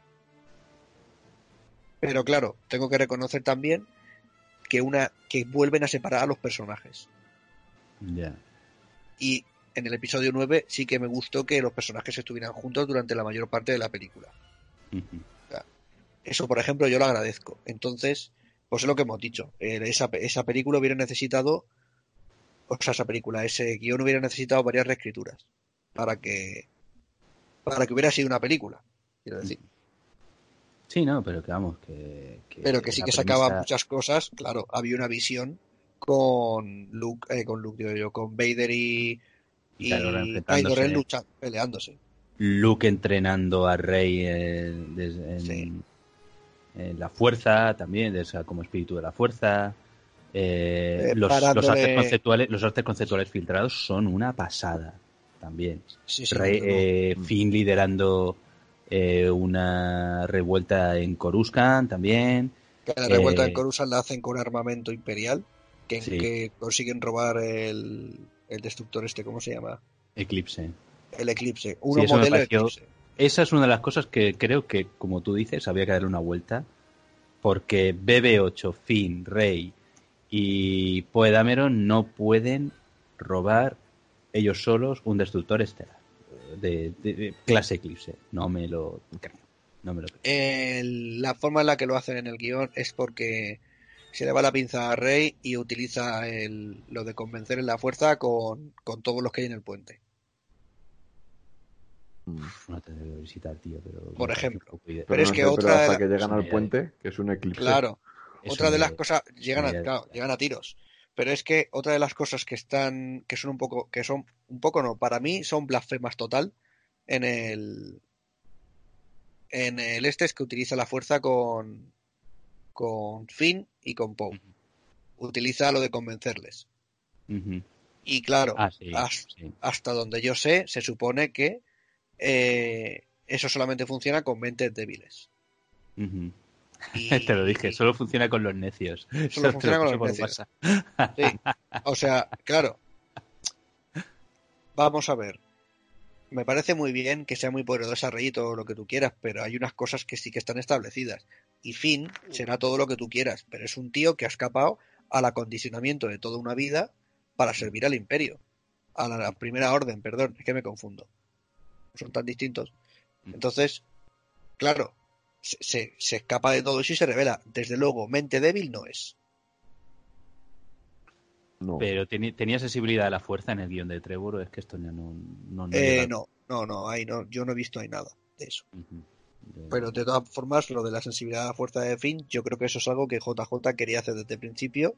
Pero claro, tengo que reconocer también que una que vuelven a separar a los personajes. Ya. Yeah. Y en el episodio nueve sí que me gustó que los personajes estuvieran juntos durante la mayor parte de la película. Uh-huh. O sea, eso, por ejemplo, yo lo agradezco. Entonces, pues es lo que hemos dicho. Eh, esa, esa película hubiera necesitado, o sea, esa película, ese guión hubiera necesitado varias reescrituras para que para que hubiera sido una película, quiero decir. Sí, no, pero que vamos, que... que pero que sí que premisa... sacaban muchas cosas, claro, había una visión con Luke, eh, con Luke, digo yo, con Vader y... Y Kylo Ren, Kylo Ren luchando, peleándose. Luke entrenando a Rey en, en, sí. en la fuerza también, o sea, como espíritu de la fuerza. Eh, eh, los, los, artes conceptuales, los artes conceptuales filtrados son una pasada también. Sí, sí, Rey, no, no. Eh, Finn liderando eh, una revuelta en Coruscant también. Que la revuelta en Coruscant la hacen con armamento imperial, que, sí. que consiguen robar el, el destructor este, ¿cómo se llama? Eclipse. El Eclipse, uno sí, modelo pareció, Eclipse. Esa es una de las cosas que creo que, como tú dices, había que darle una vuelta, porque B B ocho, Finn, Rey y Poe Dameron no pueden robar ellos solos un destructor estelar de, de, de clase Eclipse. No me lo creo. No me lo creo. El, la forma en la que lo hacen en el guión es porque se le va la pinza a Rey y utiliza el, lo de convencer en la fuerza con, con todos los que hay en el puente. Uf, no te debo visitar, tío, pero... Por ejemplo. Pero, pero es no que sé, otra pero hasta de que la... llegan al puente, que es un eclipse. Claro. Es otra de una... las cosas... Llegan a, una... claro, llegan a tiros. Pero es que otra de las cosas que están... Que son un poco... Que son... Un poco no. Para mí son blasfemas total en el... En el este es que utiliza la fuerza con... Con Finn y con Poe. Uh-huh. Utiliza lo de convencerles. Uh-huh. Y claro, ah, sí, hasta, sí. hasta donde yo sé, se supone que eh, eso solamente funciona con mentes débiles. Uh-huh. Y, Te lo dije, solo funciona con los necios. Solo, solo funciona con los necios. Sí. O sea, claro. Vamos a ver. Me parece muy bien que sea muy poderosa Rey y todo lo que tú quieras, pero hay unas cosas que sí que están establecidas. Y Finn será todo lo que tú quieras, pero es un tío que ha escapado al acondicionamiento de toda una vida para servir al Imperio. A la primera orden, perdón, es que me confundo. Son tan distintos. Entonces, claro, se, se, se escapa de todo eso y se revela. Desde luego, mente débil no es. No. Pero tenía, tenía sensibilidad a la fuerza en el guión de Trevor, o es que esto ya no... No, no, Eh, llega- no, no, no, ahí no, yo no he visto ahí nada de eso. Ujú. Pero de todas formas, lo de la sensibilidad a la fuerza de Finn, yo creo que eso es algo que J J quería hacer desde el principio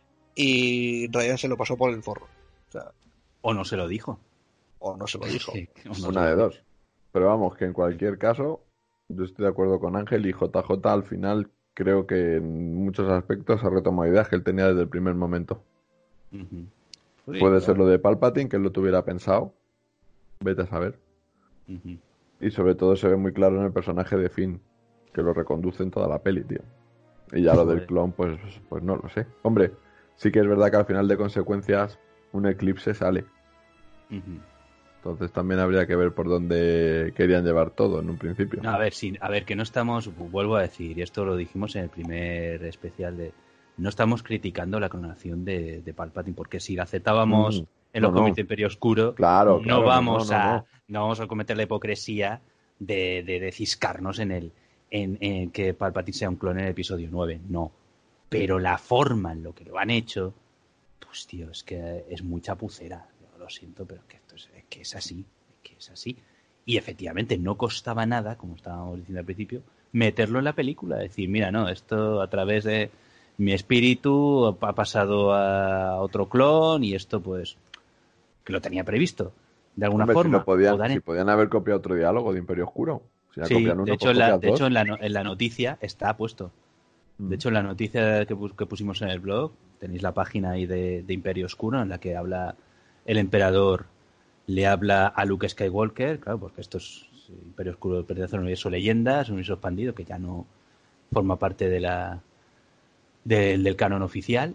y Ryan se lo pasó por el forro. O sea, O no se lo dijo. o no se lo dijo. Sí, o no se Una lo de dijo. dos. Pero vamos, que en cualquier caso, yo estoy de acuerdo con Ángel y J J al final creo que en muchos aspectos ha retomado ideas que él tenía desde el primer momento. Ujú. Sí, Puede claro. ser lo de Palpatine, que él lo tuviera pensado. Vete a saber. Ujú. Y sobre todo se ve muy claro en el personaje de Finn, que lo reconduce en toda la peli, tío. Y ya lo del Joder. clon, pues, pues no lo sé. Hombre, sí que es verdad que al final de consecuencias un eclipse sale. Ujú. Entonces también habría que ver por dónde querían llevar todo en un principio. No, a ver, sí, a ver, que no estamos, vuelvo a decir, y esto lo dijimos en el primer especial de, no estamos criticando la clonación de, de Palpatine, porque si la aceptábamos Mm, en los no, no. cómics de Imperio Oscuro, Claro, no claro, no, vamos no, no, a, no. no vamos a cometer la hipocresía de, de, de ciscarnos en el, en, en que Palpatine sea un clon en el episodio nueve, no. Pero la forma en lo que lo han hecho, pues tío, es que es muy chapucera. Yo lo siento, pero es que esto es, es que es así, es que es así. Y efectivamente no costaba nada, como estábamos diciendo al principio, meterlo en la película. Decir, mira, no, esto a través de mi espíritu ha pasado a otro clon y esto pues que lo tenía previsto de alguna Hombre, si, forma. lo podían, O dar en- si podían haber copiado otro diálogo de Imperio Oscuro. Si ya Sí, copian uno, de hecho, pues en la, copias de hecho dos. en, la, no- en la noticia está puesto. Mm. De hecho, en la noticia que, pus- que pusimos en el blog, tenéis la página ahí de, de Imperio Oscuro en la que habla el emperador, le habla a Luke Skywalker, claro, porque esto es Imperio Oscuro pertenece al universo Leyendas, un universo expandido que ya no forma parte de la del, del canon oficial.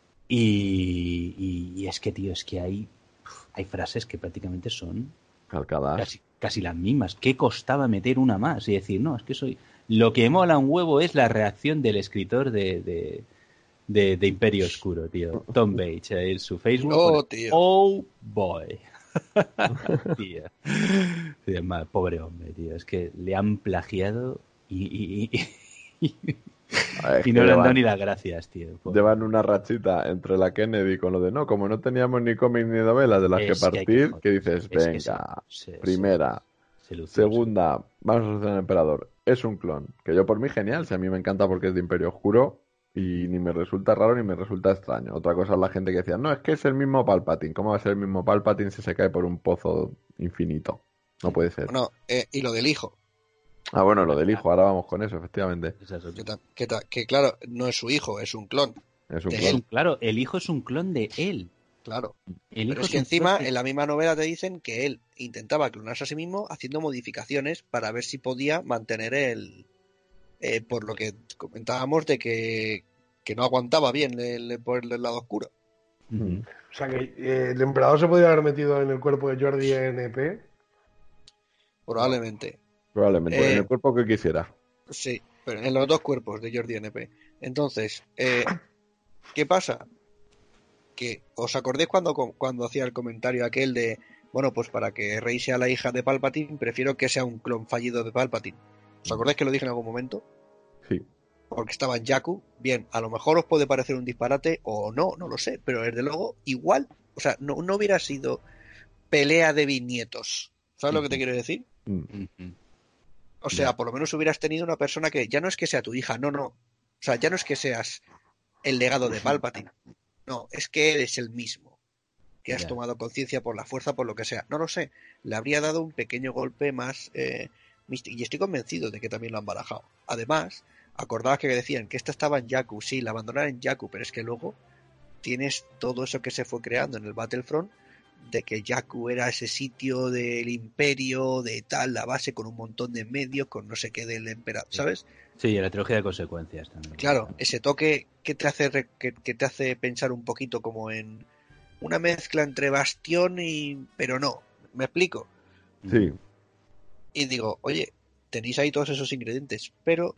Y, y- y es que, tío, es que hay, hay frases que prácticamente son Calcadas. casi, casi las mismas. ¿Qué costaba meter una más? Y decir, no, es que soy... Lo que mola un huevo es la reacción del escritor de, de, de, de Imperio Oscuro, tío. Tom Bates, eh, en su Facebook. Oh, pone, tío. Oh, boy. Tío. Sí, es más, pobre hombre, tío. Es que le han plagiado y, y, y, y- A ver, es y que no le han dado llevan- ni las gracias, tío. Pobre. Llevan una rachita entre la Kennedy con lo de no, como no teníamos ni cómics ni novelas de las que Es que hay que partir, joder. que dices, Es que venga, se- se- primera, se lució, segunda, vamos a hacer el emperador, es un clon, que yo por mí genial, si a mí me encanta porque es de Imperio Oscuro y ni me resulta raro ni me resulta extraño. Otra cosa es la gente que decía, no, es que es el mismo Palpatine, ¿cómo va a ser el mismo Palpatine si se cae por un pozo infinito? No puede ser. Bueno, eh, y lo del hijo, Ah, bueno, lo del hijo, ahora vamos con eso, efectivamente. Esa es otra. que, ta- que, ta- que claro, no es su hijo, es un clon. Es un de clon. él. Claro, el hijo es un clon de él. Claro. El hijo Pero es que un encima, clon de- en la misma novela te dicen que él intentaba clonarse a sí mismo haciendo modificaciones para ver si podía mantener el... eh, por lo que comentábamos de que, que no aguantaba bien el, por el lado oscuro. Mm. O sea que eh, el emperador se podía haber metido en el cuerpo de Jordi N P. Probablemente. Probablemente, Eh, en el cuerpo que quisiera. Sí, pero en los dos cuerpos de Jordi N P. Entonces, eh, ¿qué pasa? Que os acordéis cuando, cuando hacía el comentario aquel de, bueno, pues para que Rey sea la hija de Palpatine, prefiero que sea un clon fallido de Palpatine. ¿Os acordáis que lo dije en algún momento? Sí. Porque estaba en Jakku. Bien, a lo mejor os puede parecer un disparate o no, no lo sé, pero desde luego, igual, o sea, no, no hubiera sido pelea de bisnietos. ¿Sabes lo que te quiero decir? Mm. O sea, Ya. por lo menos hubieras tenido una persona que ya no es que sea tu hija, no, no. O sea, ya no es que seas el legado de Palpatine. No, es que eres el mismo. Que has Ya. tomado conciencia por la fuerza, por lo que sea. No lo sé. Le habría dado un pequeño golpe más eh, místico. Y estoy convencido de que también lo han barajado. Además, acordabas que decían que esta estaba en Jakku. Sí, la abandonaron en Jakku, pero es que luego tienes todo eso que se fue creando en el Battlefront, de que Jakku era ese sitio del imperio, de tal, la base con un montón de medios, con no sé qué del emperador, ¿sabes? Sí, la trilogía de consecuencias también. Claro, ese toque que te hace re- que, que te hace pensar un poquito como en una mezcla entre Bastión y... pero no, ¿me explico? Sí. Y digo, oye, tenéis ahí todos esos ingredientes, pero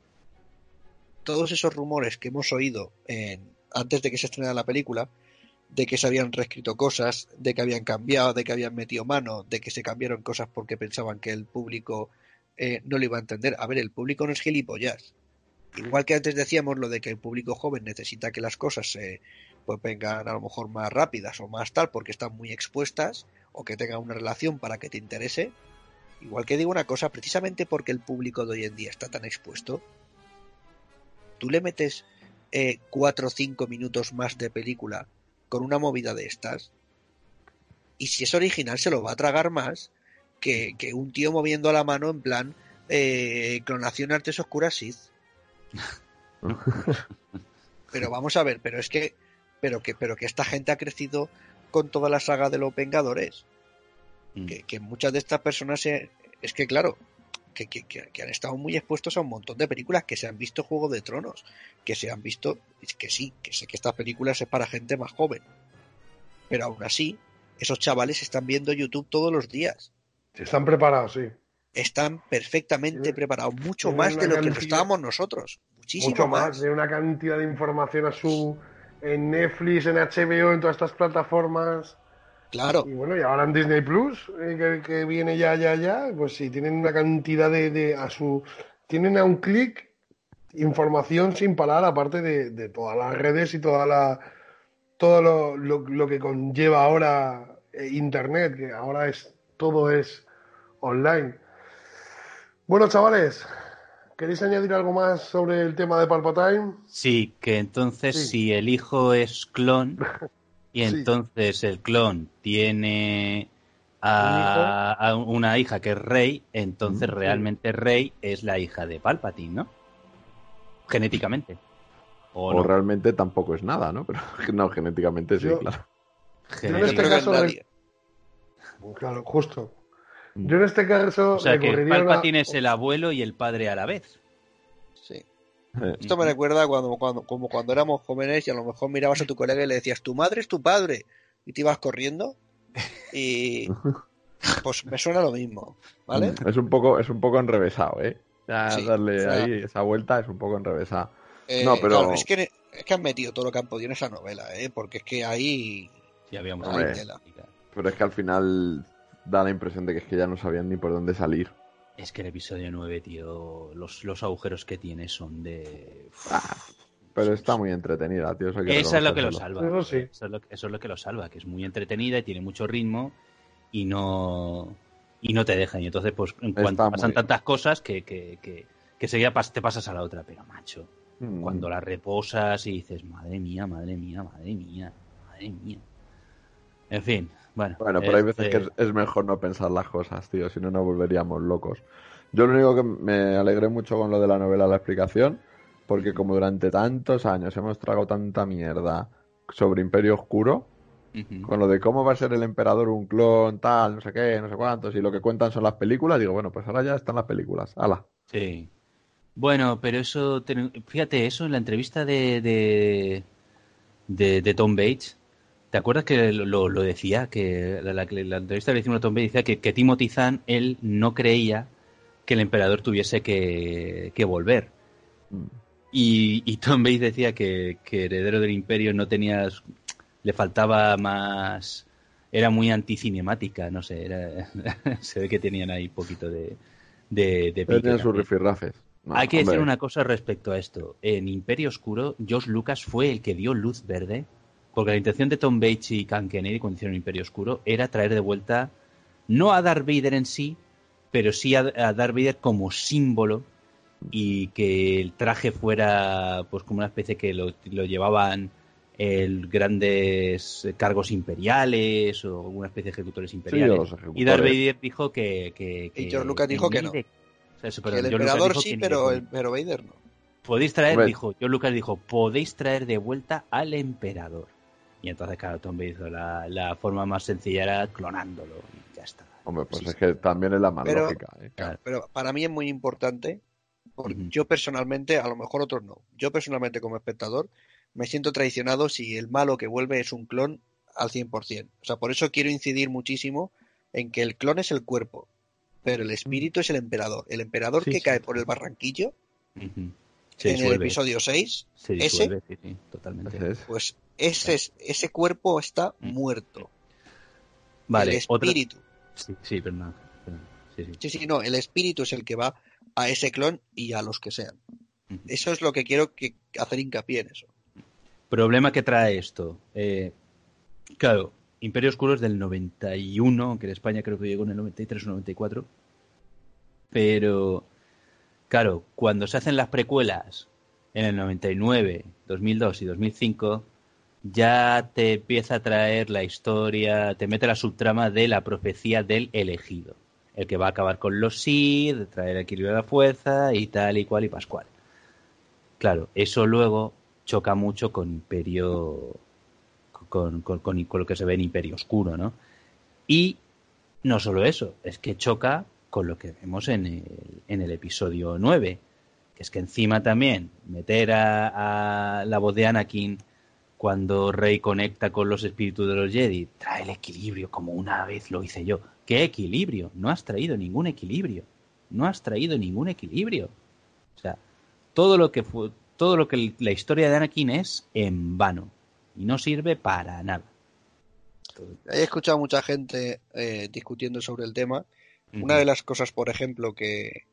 todos esos rumores que hemos oído en, antes de que se estrenara la película, de que se habían reescrito cosas, de que habían cambiado, de que habían metido mano, de que se cambiaron cosas porque pensaban que el público eh, no lo iba a entender. A ver, el público no es gilipollas. Igual que antes decíamos lo de que el público joven necesita que las cosas eh, pues vengan a lo mejor más rápidas o más tal porque están muy expuestas o que tengan una relación para que te interese. Igual que digo una cosa, precisamente porque el público de hoy en día está tan expuesto, tú le metes eh, cuatro o cinco minutos más de película con una movida de estas y si es original se lo va a tragar más que, que un tío moviendo la mano en plan eh, clonación artes oscuras Sith. Pero vamos a ver, pero es que pero que pero que esta gente ha crecido con toda la saga de los Vengadores. Mm. Que, que muchas de estas personas se, es que claro, que, que, que han estado muy expuestos a un montón de películas, que se han visto Juego de Tronos, que se han visto, que sí, que sé que estas películas es para gente más joven, pero aún así esos chavales están viendo YouTube todos los días. Están preparados, sí. Están perfectamente sí. preparados, mucho más de lo cantidad, que lo estábamos nosotros. Muchísimo mucho más, más. De una cantidad de información a su en Netflix, en H B O, en todas estas plataformas. Claro. Y bueno, y ahora en Disney Plus, eh, que, que viene ya, ya, ya, pues sí, tienen una cantidad de, de a su... Tienen a un clic información sin parar, aparte de, de todas las redes y toda la todo lo, lo, lo que conlleva ahora eh, Internet, que ahora es todo es online. Bueno, chavales, ¿queréis añadir algo más sobre el tema de Palpatine? Sí, que entonces sí. Si el hijo es clon y sí. Entonces el clon tiene a, a una hija que es Rey, entonces sí. Realmente Rey es la hija de Palpatine, ¿no? Genéticamente. O, o no. Realmente tampoco es nada, ¿no? Pero no, genéticamente sí, yo, claro. Yo en este caso... Nadie. Claro, justo. Yo en este caso... O sea que Palpatine una... es el abuelo y el padre a la vez. Sí. Esto me recuerda cuando, cuando, como cuando éramos jóvenes y a lo mejor mirabas a tu colega y le decías, tu madre es tu padre, y te ibas corriendo y pues me suena lo mismo, ¿vale? Es un poco, es un poco enrevesado, ¿eh? Ya sí, darle o sea, ahí esa vuelta es un poco enrevesado. Eh, no, pero... Claro, es que, es que han metido todo lo que han podido en esa novela, ¿eh? Porque es que ahí... Sí, habíamos Hombre, pero es que al final da la impresión de que es que ya no sabían ni por dónde salir. Es que el episodio nueve, tío, los, los agujeros que tiene son de... Ah, pero está muy entretenida, tío. Eso, eso es lo que lo salva. Eso, sí. eso, es lo, eso es lo que lo salva, que es muy entretenida y tiene mucho ritmo y no y no te dejan. Y entonces, pues, en cuanto pasan muy... tantas cosas que, que, que, que seguida te pasas a la otra. Pero, macho, mm. cuando la reposas y dices, madre mía, madre mía, madre mía, madre mía. En fin... Bueno, bueno, pero hay veces este... que es, es mejor no pensar las cosas, tío, si no nos volveríamos locos. Yo lo único que me alegré mucho con lo de la novela, la explicación, porque como durante tantos años hemos tragado tanta mierda sobre Imperio Oscuro, uh-huh. con lo de cómo va a ser el emperador un clon, tal, no sé qué, no sé cuántos, y lo que cuentan son las películas, digo, bueno, pues ahora ya están las películas, ¡hala! Sí. Bueno, pero eso, fíjate, eso en la entrevista de, de, de, de Tom Bates, ¿te acuerdas que lo, lo decía? Que la, la, la entrevista que le hicimos a Tom Bates decía que, que Timothy Zahn, él no creía que el emperador tuviese que, que volver. Mm. Y, y Tom Bates decía que, que Heredero del Imperio no tenía... Le faltaba más... Era muy anticinemática, no sé. Era, se ve que tenían ahí un poquito de... de, de tenían sus rifirrafes. No, Hay que hombre. decir una cosa respecto a esto. En Imperio Oscuro, George Lucas fue el que dio luz verde. Porque la intención de Tom Bates y Kathleen Kennedy cuando hicieron Imperio Oscuro era traer de vuelta, no a Darth Vader en sí, pero sí a, a Darth Vader como símbolo y que el traje fuera pues como una especie que lo, lo llevaban el grandes cargos imperiales o una especie de ejecutores imperiales. Sí, ejecutores. Y Darth Vader dijo que... que, que y George Lucas dijo que no. De, o sea, eso, que el emperador sí, pero, el, pero Vader no. Podéis traer, Hombre. dijo, George Lucas dijo, podéis traer de vuelta al emperador. Y entonces, claro, Tom Bates hizo la, la forma más sencilla era clonándolo y ya está. Hombre, pues sí, es sí. que también es la más pero, lógica. ¿eh? Claro, pero para mí es muy importante, porque uh-huh. yo personalmente, a lo mejor otros no, yo personalmente como espectador me siento traicionado si el malo que vuelve es un clon al cien por ciento. O sea, por eso quiero incidir muchísimo en que el clon es el cuerpo, pero el espíritu uh-huh. es el emperador. El emperador sí, que sí. cae por el barranquillo... Uh-huh. Se en disuelve. el episodio seis, se disuelve, ese, sí, sí, totalmente. Pues ese, es, ese cuerpo está muerto. Vale, el espíritu. Otra... Sí, sí, pero no. sí, sí. Sí, sí, no, el espíritu es el que va a ese clon y a los que sean. Eso es lo que quiero que hacer hincapié en eso. Problema que trae esto. Eh, claro, Imperio Oscuro es del noventa y uno, aunque en España creo que llegó en el noventa y tres o noventa y cuatro. Pero, claro, cuando se hacen las precuelas en el noventa y nueve, dos mil dos y dos mil cinco, ya te empieza a traer la historia, te mete la subtrama de la profecía del elegido. El que va a acabar con los Sith, traer el equilibrio de la fuerza y tal y cual y pascual. Claro, eso luego choca mucho con Imperio, con, con, con, con lo que se ve en Imperio Oscuro, ¿no? Y no solo eso, es que choca con lo que vemos en el, en el episodio nueve, que es que encima también meter a, a la voz de Anakin cuando Rey conecta con los espíritus de los Jedi, trae el equilibrio como una vez lo hice yo. ¿Qué equilibrio? No has traído ningún equilibrio. No has traído ningún equilibrio. O sea, todo lo que fue, todo lo que la historia de Anakin es en vano y no sirve para nada. He escuchado a mucha gente eh, discutiendo sobre el tema. Uh-huh. Una de las cosas, por ejemplo, que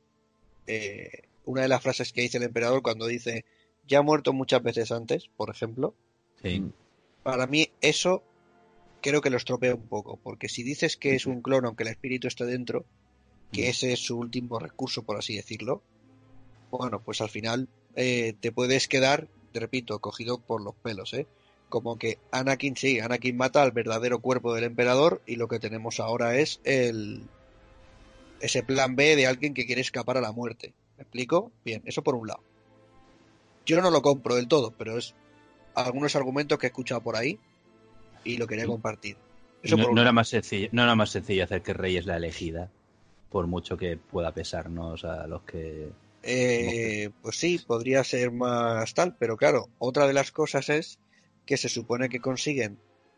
eh, una de las frases que dice el emperador cuando dice ya ha muerto muchas veces antes, por ejemplo, sí. Para mí eso creo que lo estropea un poco, porque si dices que es un clon aunque el espíritu esté dentro, que ese es su último recurso, por así decirlo, bueno, pues al final eh, te puedes quedar, te repito, cogido por los pelos, ¿eh? Como que Anakin, sí, Anakin mata al verdadero cuerpo del emperador y lo que tenemos ahora es el ese plan B de alguien que quiere escapar a la muerte. ¿Me explico? Bien, eso por un lado. Yo no lo compro del todo, pero es algunos argumentos que he escuchado por ahí y lo quería compartir. Eso no, por un no, lado. era más sencillo, no era más sencillo hacer que Rey es la elegida, por mucho que pueda pesarnos a los que... Eh, pues sí, podría ser más tal, pero claro, otra de las cosas es que se supone que consiguen.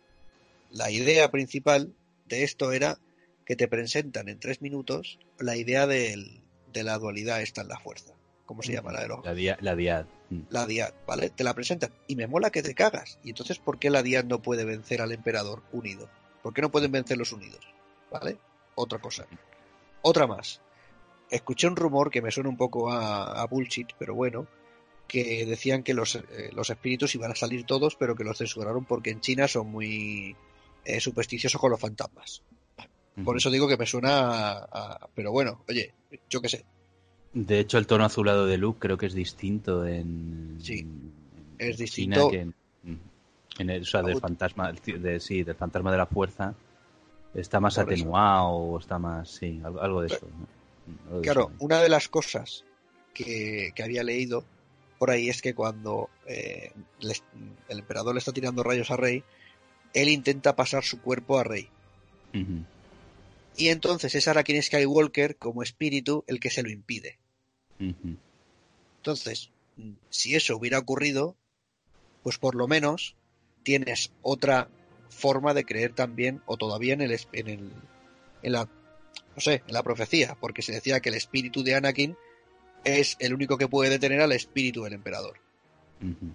La idea principal de esto era que te presentan en tres minutos la idea del, de la dualidad esta en la fuerza. ¿Cómo se llama? La de los... La, dia, la diad. La diad, ¿vale? Te la presentan y me mola que te cagas. Y entonces, ¿por qué la diad no puede vencer al emperador unido? ¿Por qué no pueden vencer los unidos? ¿Vale? Otra cosa. Otra más. Escuché un rumor que me suena un poco a, a bullshit, pero bueno, que decían que los, eh, los espíritus iban a salir todos, pero que los censuraron porque en China son muy eh, supersticiosos con los fantasmas. Por eso digo que me suena a, a... Pero bueno, oye, yo qué sé. De hecho, el tono azulado de Luke creo que es distinto en... Sí, en, es en distinto. China que en, en el, o sea, del fantasma, de, sí, del fantasma de la fuerza está más Por atenuado o está más... Sí, algo, algo de eso. ¿no? De Claro, eso. una de las cosas que, que había leído por ahí es que cuando eh, les, el emperador le está tirando rayos a Rey, él intenta pasar su cuerpo a Rey. Uh-huh. Y entonces es Anakin Skywalker como espíritu el que se lo impide. Uh-huh. Entonces, si eso hubiera ocurrido, pues por lo menos tienes otra forma de creer también, o todavía en el, en el en la no sé, en la profecía, porque se decía que el espíritu de Anakin es el único que puede detener al espíritu del emperador. Uh-huh.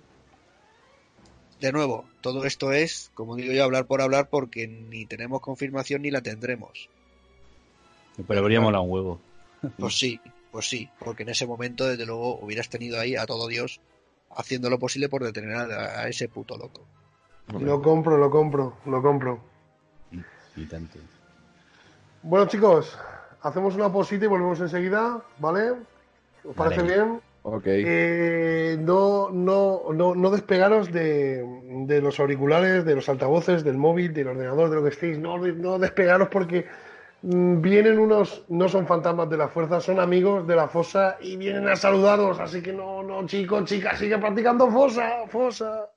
De nuevo, todo esto es, como digo yo, hablar por hablar, porque ni tenemos confirmación ni la tendremos. Pero habría molado un huevo. Pues sí, pues sí, porque en ese momento, desde luego, hubieras tenido ahí a todo Dios haciendo lo posible por detener a, a ese puto loco. Lo compro, lo compro, lo compro. Y tanto. Bueno, chicos, hacemos una pausita y volvemos enseguida, ¿vale? ¿Os parece Vale. bien? Ok. Eh, no, no, no, no despegaros de, de los auriculares, de los altavoces, del móvil, del ordenador, de lo que estéis. No, no despegaros porque mm, vienen unos, no son fantasmas de la fuerza, son amigos de la fosa y vienen a saludaros. Así que no, no, chicos, chicas, sigue practicando fosa, fosa.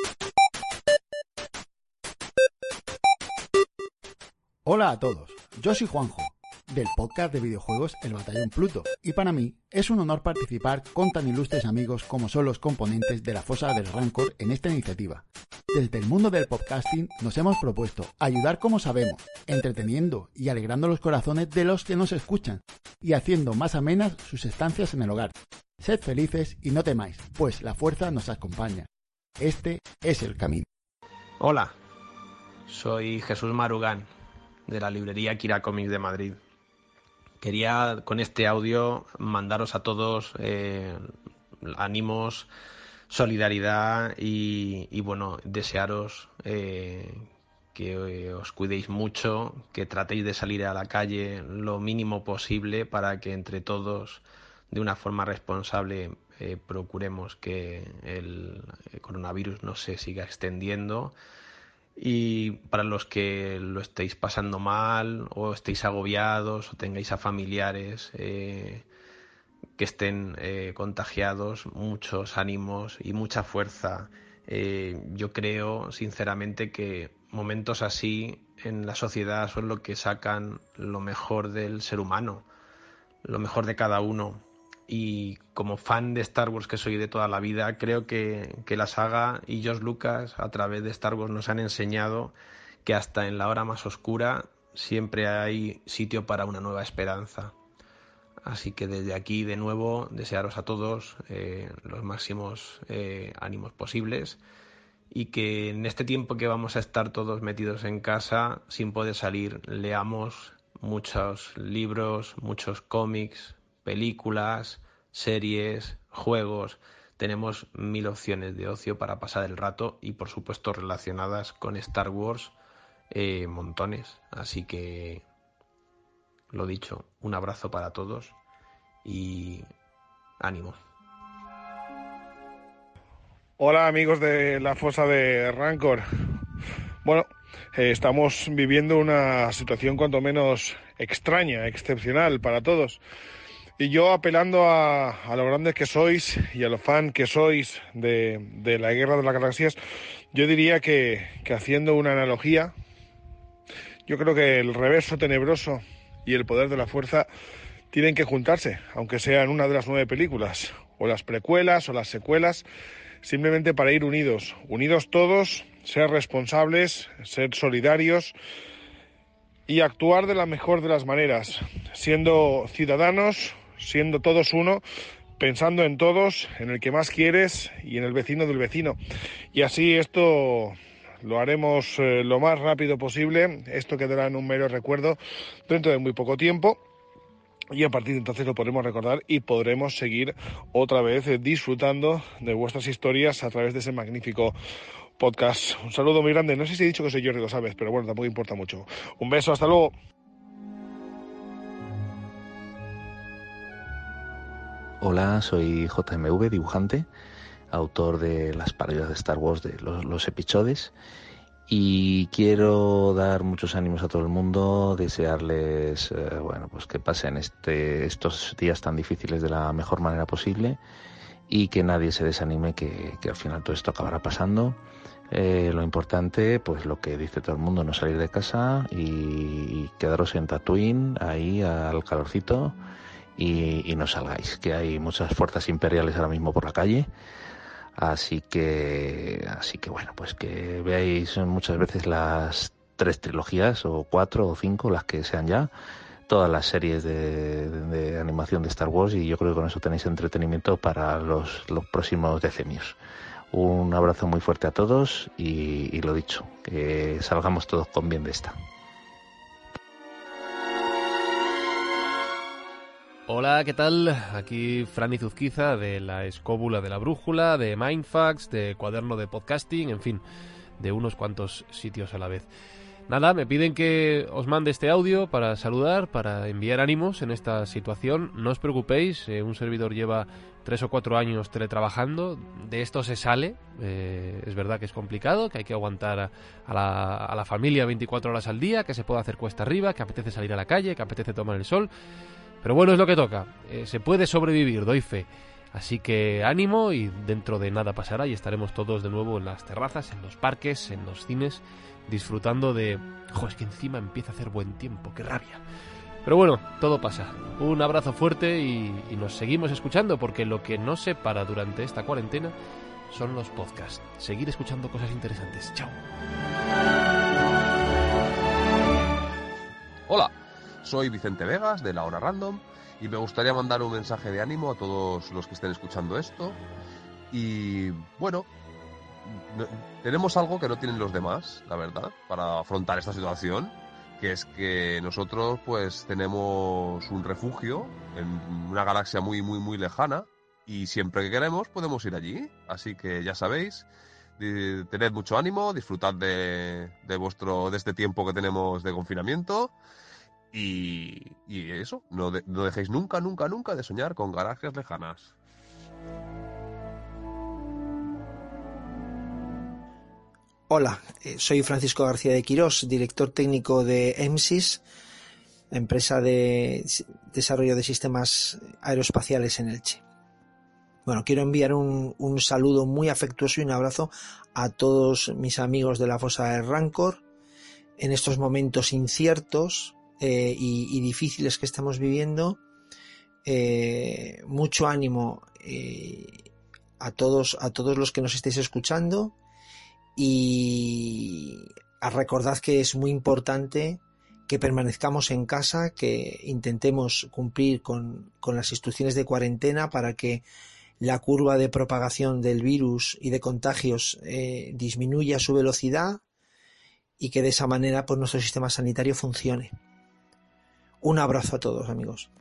Hola a todos, yo soy Juanjo, del podcast de videojuegos El Batallón Pluto, y para mí es un honor participar con tan ilustres amigos como son los componentes de la Fosa del Rancor en esta iniciativa. Desde el mundo del podcasting nos hemos propuesto ayudar como sabemos, entreteniendo y alegrando los corazones de los que nos escuchan, y haciendo más amenas sus estancias en el hogar. Sed felices y no temáis, pues la fuerza nos acompaña. Este es el camino. Hola, soy Jesús Marugán, de la librería Kira Comics de Madrid. quería con este audio mandaros a todos eh, ánimos, solidaridad y, y bueno, desearos eh, que os cuidéis mucho, que tratéis de salir a la calle lo mínimo posible para que entre todos, de una forma responsable, eh, procuremos que el coronavirus no se siga extendiendo. Y para los que lo estéis pasando mal o estéis agobiados o tengáis a familiares eh, que estén eh, contagiados, muchos ánimos y mucha fuerza. Eh, yo creo sinceramente que momentos así en la sociedad son lo que sacan lo mejor del ser humano, lo mejor de cada uno. Y como fan de Star Wars que soy de toda la vida, creo que, que la saga y George Lucas a través de Star Wars nos han enseñado que hasta en la hora más oscura siempre hay sitio para una nueva esperanza. Así que desde aquí de nuevo desearos a todos eh, los máximos eh, ánimos posibles y que en este tiempo que vamos a estar todos metidos en casa sin poder salir, leamos muchos libros, muchos cómics, películas, series, juegos. Tenemos mil opciones de ocio para pasar el rato y por supuesto relacionadas con Star Wars eh, montones. Así que lo dicho, un abrazo para todos y ánimo. Hola amigos de la fosa de Rancor. Bueno, eh, estamos viviendo una situación cuanto menos extraña, excepcional para todos. Y yo apelando a, a lo grandes que sois y a lo fan que sois de, de la Guerra de las Galaxias, yo diría que, que haciendo una analogía, yo creo que el reverso tenebroso y el poder de la fuerza tienen que juntarse, aunque sea en una de las nueve películas, o las precuelas o las secuelas, simplemente para ir unidos, unidos todos, ser responsables, ser solidarios y actuar de la mejor de las maneras, siendo ciudadanos, siendo todos uno, pensando en todos, en el que más quieres y en el vecino del vecino. Y así esto lo haremos eh, lo más rápido posible. Esto quedará en un mero recuerdo dentro de muy poco tiempo. Y a partir de entonces lo podremos recordar y podremos seguir otra vez eh, disfrutando de vuestras historias a través de ese magnífico podcast. Un saludo muy grande. No sé si he dicho que soy Jordi, lo sabes, pero bueno, tampoco importa mucho. Un beso, hasta luego. Hola, soy J M V, dibujante, autor de las parodias de Star Wars, de los, los episodes, y quiero dar muchos ánimos a todo el mundo, desearles eh, bueno, pues que pasen este, estos días tan difíciles de la mejor manera posible y que nadie se desanime, que, que al final todo esto acabará pasando. Eh, lo importante, pues lo que dice todo el mundo, no salir de casa y, y quedaros en Tatooine, ahí al calorcito. Y, y no salgáis, que hay muchas fuerzas imperiales ahora mismo por la calle, así que así que bueno, pues que veáis muchas veces las tres trilogías o cuatro o cinco, las que sean ya, todas las series de, de, de animación de Star Wars, y yo creo que con eso tenéis entretenimiento para los, los próximos decenios. Un abrazo muy fuerte a todos y, y lo dicho, que salgamos todos con bien de esta. Hola, ¿qué tal? Aquí Franny Zuzquiza de la Escóbula de la Brújula, de Mindfax, de Cuaderno de Podcasting, en fin, de unos cuantos sitios a la vez. Nada, me piden que os mande este audio para saludar, para enviar ánimos en esta situación. No os preocupéis, eh, un servidor lleva tres o cuatro años teletrabajando, de esto se sale. Eh, es verdad que es complicado, que hay que aguantar a, a, la, a la familia veinticuatro horas al día, que se puede hacer cuesta arriba, que apetece salir a la calle, que apetece tomar el sol. Pero bueno, es lo que toca. Eh, se puede sobrevivir, doy fe. Así que ánimo y dentro de nada pasará y estaremos todos de nuevo en las terrazas, en los parques, en los cines, disfrutando de... ¡Jo, es que encima empieza a hacer buen tiempo! ¡Qué rabia! Pero bueno, todo pasa. Un abrazo fuerte y, y nos seguimos escuchando, porque lo que no se para durante esta cuarentena son los podcasts. Seguir escuchando cosas interesantes. ¡Chao! Hola. Soy Vicente Vegas, de La Hora Random, y me gustaría mandar un mensaje de ánimo a todos los que estén escuchando esto. Y, bueno, no, tenemos algo que no tienen los demás, la verdad, para afrontar esta situación, que es que nosotros pues tenemos un refugio en una galaxia muy muy muy lejana y siempre que queremos podemos ir allí, así que ya sabéis, di- tened mucho ánimo, disfrutad de, de vuestro de este tiempo que tenemos de confinamiento y, y eso, no, de- no dejéis nunca nunca nunca de soñar con galaxias lejanas. Hola, eh, soy Francisco García de Quirós, director técnico de E M S I S, la empresa de s- desarrollo de sistemas aeroespaciales en Elche. Bueno, quiero enviar un, un saludo muy afectuoso y un abrazo a todos mis amigos de la Fosa del Rancor en estos momentos inciertos eh, y, y difíciles que estamos viviendo. Eh, mucho ánimo eh, a todos, a todos los que nos estéis escuchando. Y a recordad que es muy importante que permanezcamos en casa, que intentemos cumplir con, con las instrucciones de cuarentena para que la curva de propagación del virus y de contagios eh, disminuya su velocidad y que de esa manera pues, nuestro sistema sanitario funcione. Un abrazo a todos, amigos.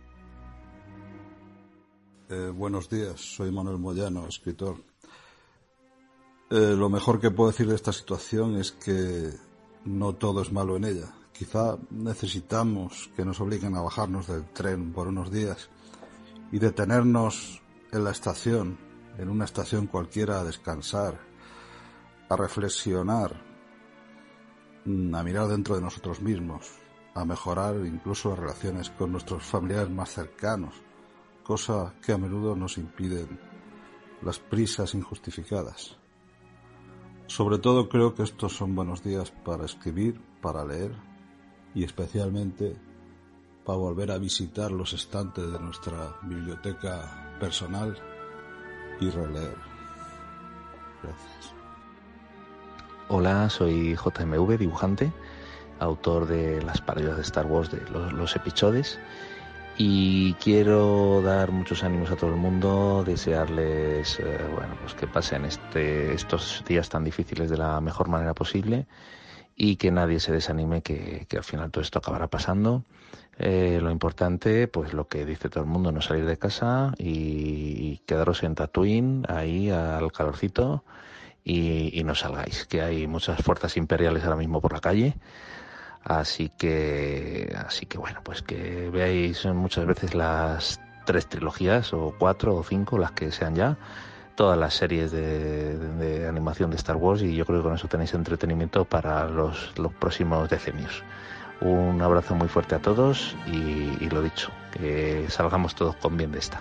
Eh, buenos días, soy Manuel Moyano, escritor. Eh, lo mejor que puedo decir de esta situación es que no todo es malo en ella. Quizá necesitamos que nos obliguen a bajarnos del tren por unos días y detenernos en la estación, en una estación cualquiera, a descansar, a reflexionar, a mirar dentro de nosotros mismos, a mejorar incluso las relaciones con nuestros familiares más cercanos, cosa que a menudo nos impiden las prisas injustificadas. Sobre todo creo que estos son buenos días para escribir, para leer y especialmente para volver a visitar los estantes de nuestra biblioteca personal y releer. Gracias. Hola, soy J M V, dibujante, autor de las parodias de Star Wars de los, los episodes. Y quiero dar muchos ánimos a todo el mundo, desearles eh, bueno, pues que pasen este, estos días tan difíciles de la mejor manera posible y que nadie se desanime, que, que al final todo esto acabará pasando. Eh, lo importante, pues lo que dice todo el mundo, no salir de casa y, y quedaros en Tatooine, ahí al calorcito, y, y no salgáis, que hay muchas fuerzas imperiales ahora mismo por la calle. Así que, así que bueno, pues que veáis muchas veces las tres trilogías, o cuatro, o cinco, las que sean ya, todas las series de, de, de animación de Star Wars, y yo creo que con eso tenéis entretenimiento para los, los próximos decenios. Un abrazo muy fuerte a todos y, y lo dicho, que salgamos todos con bien de esta.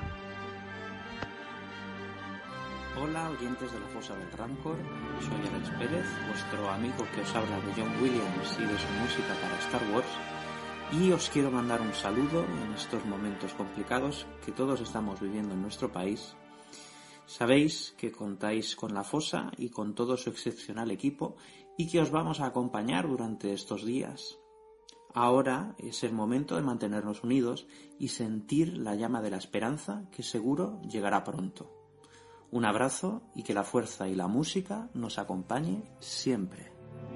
Hola, oyentes de la Fosa del Rancor, soy Alex Pérez, vuestro amigo que os habla de John Williams y de su música para Star Wars, y os quiero mandar un saludo en estos momentos complicados que todos estamos viviendo en nuestro país. Sabéis que contáis con la Fosa y con todo su excepcional equipo y que os vamos a acompañar durante estos días. Ahora es el momento de mantenernos unidos y sentir la llama de la esperanza que seguro llegará pronto. Un abrazo y que la fuerza y la música nos acompañe siempre.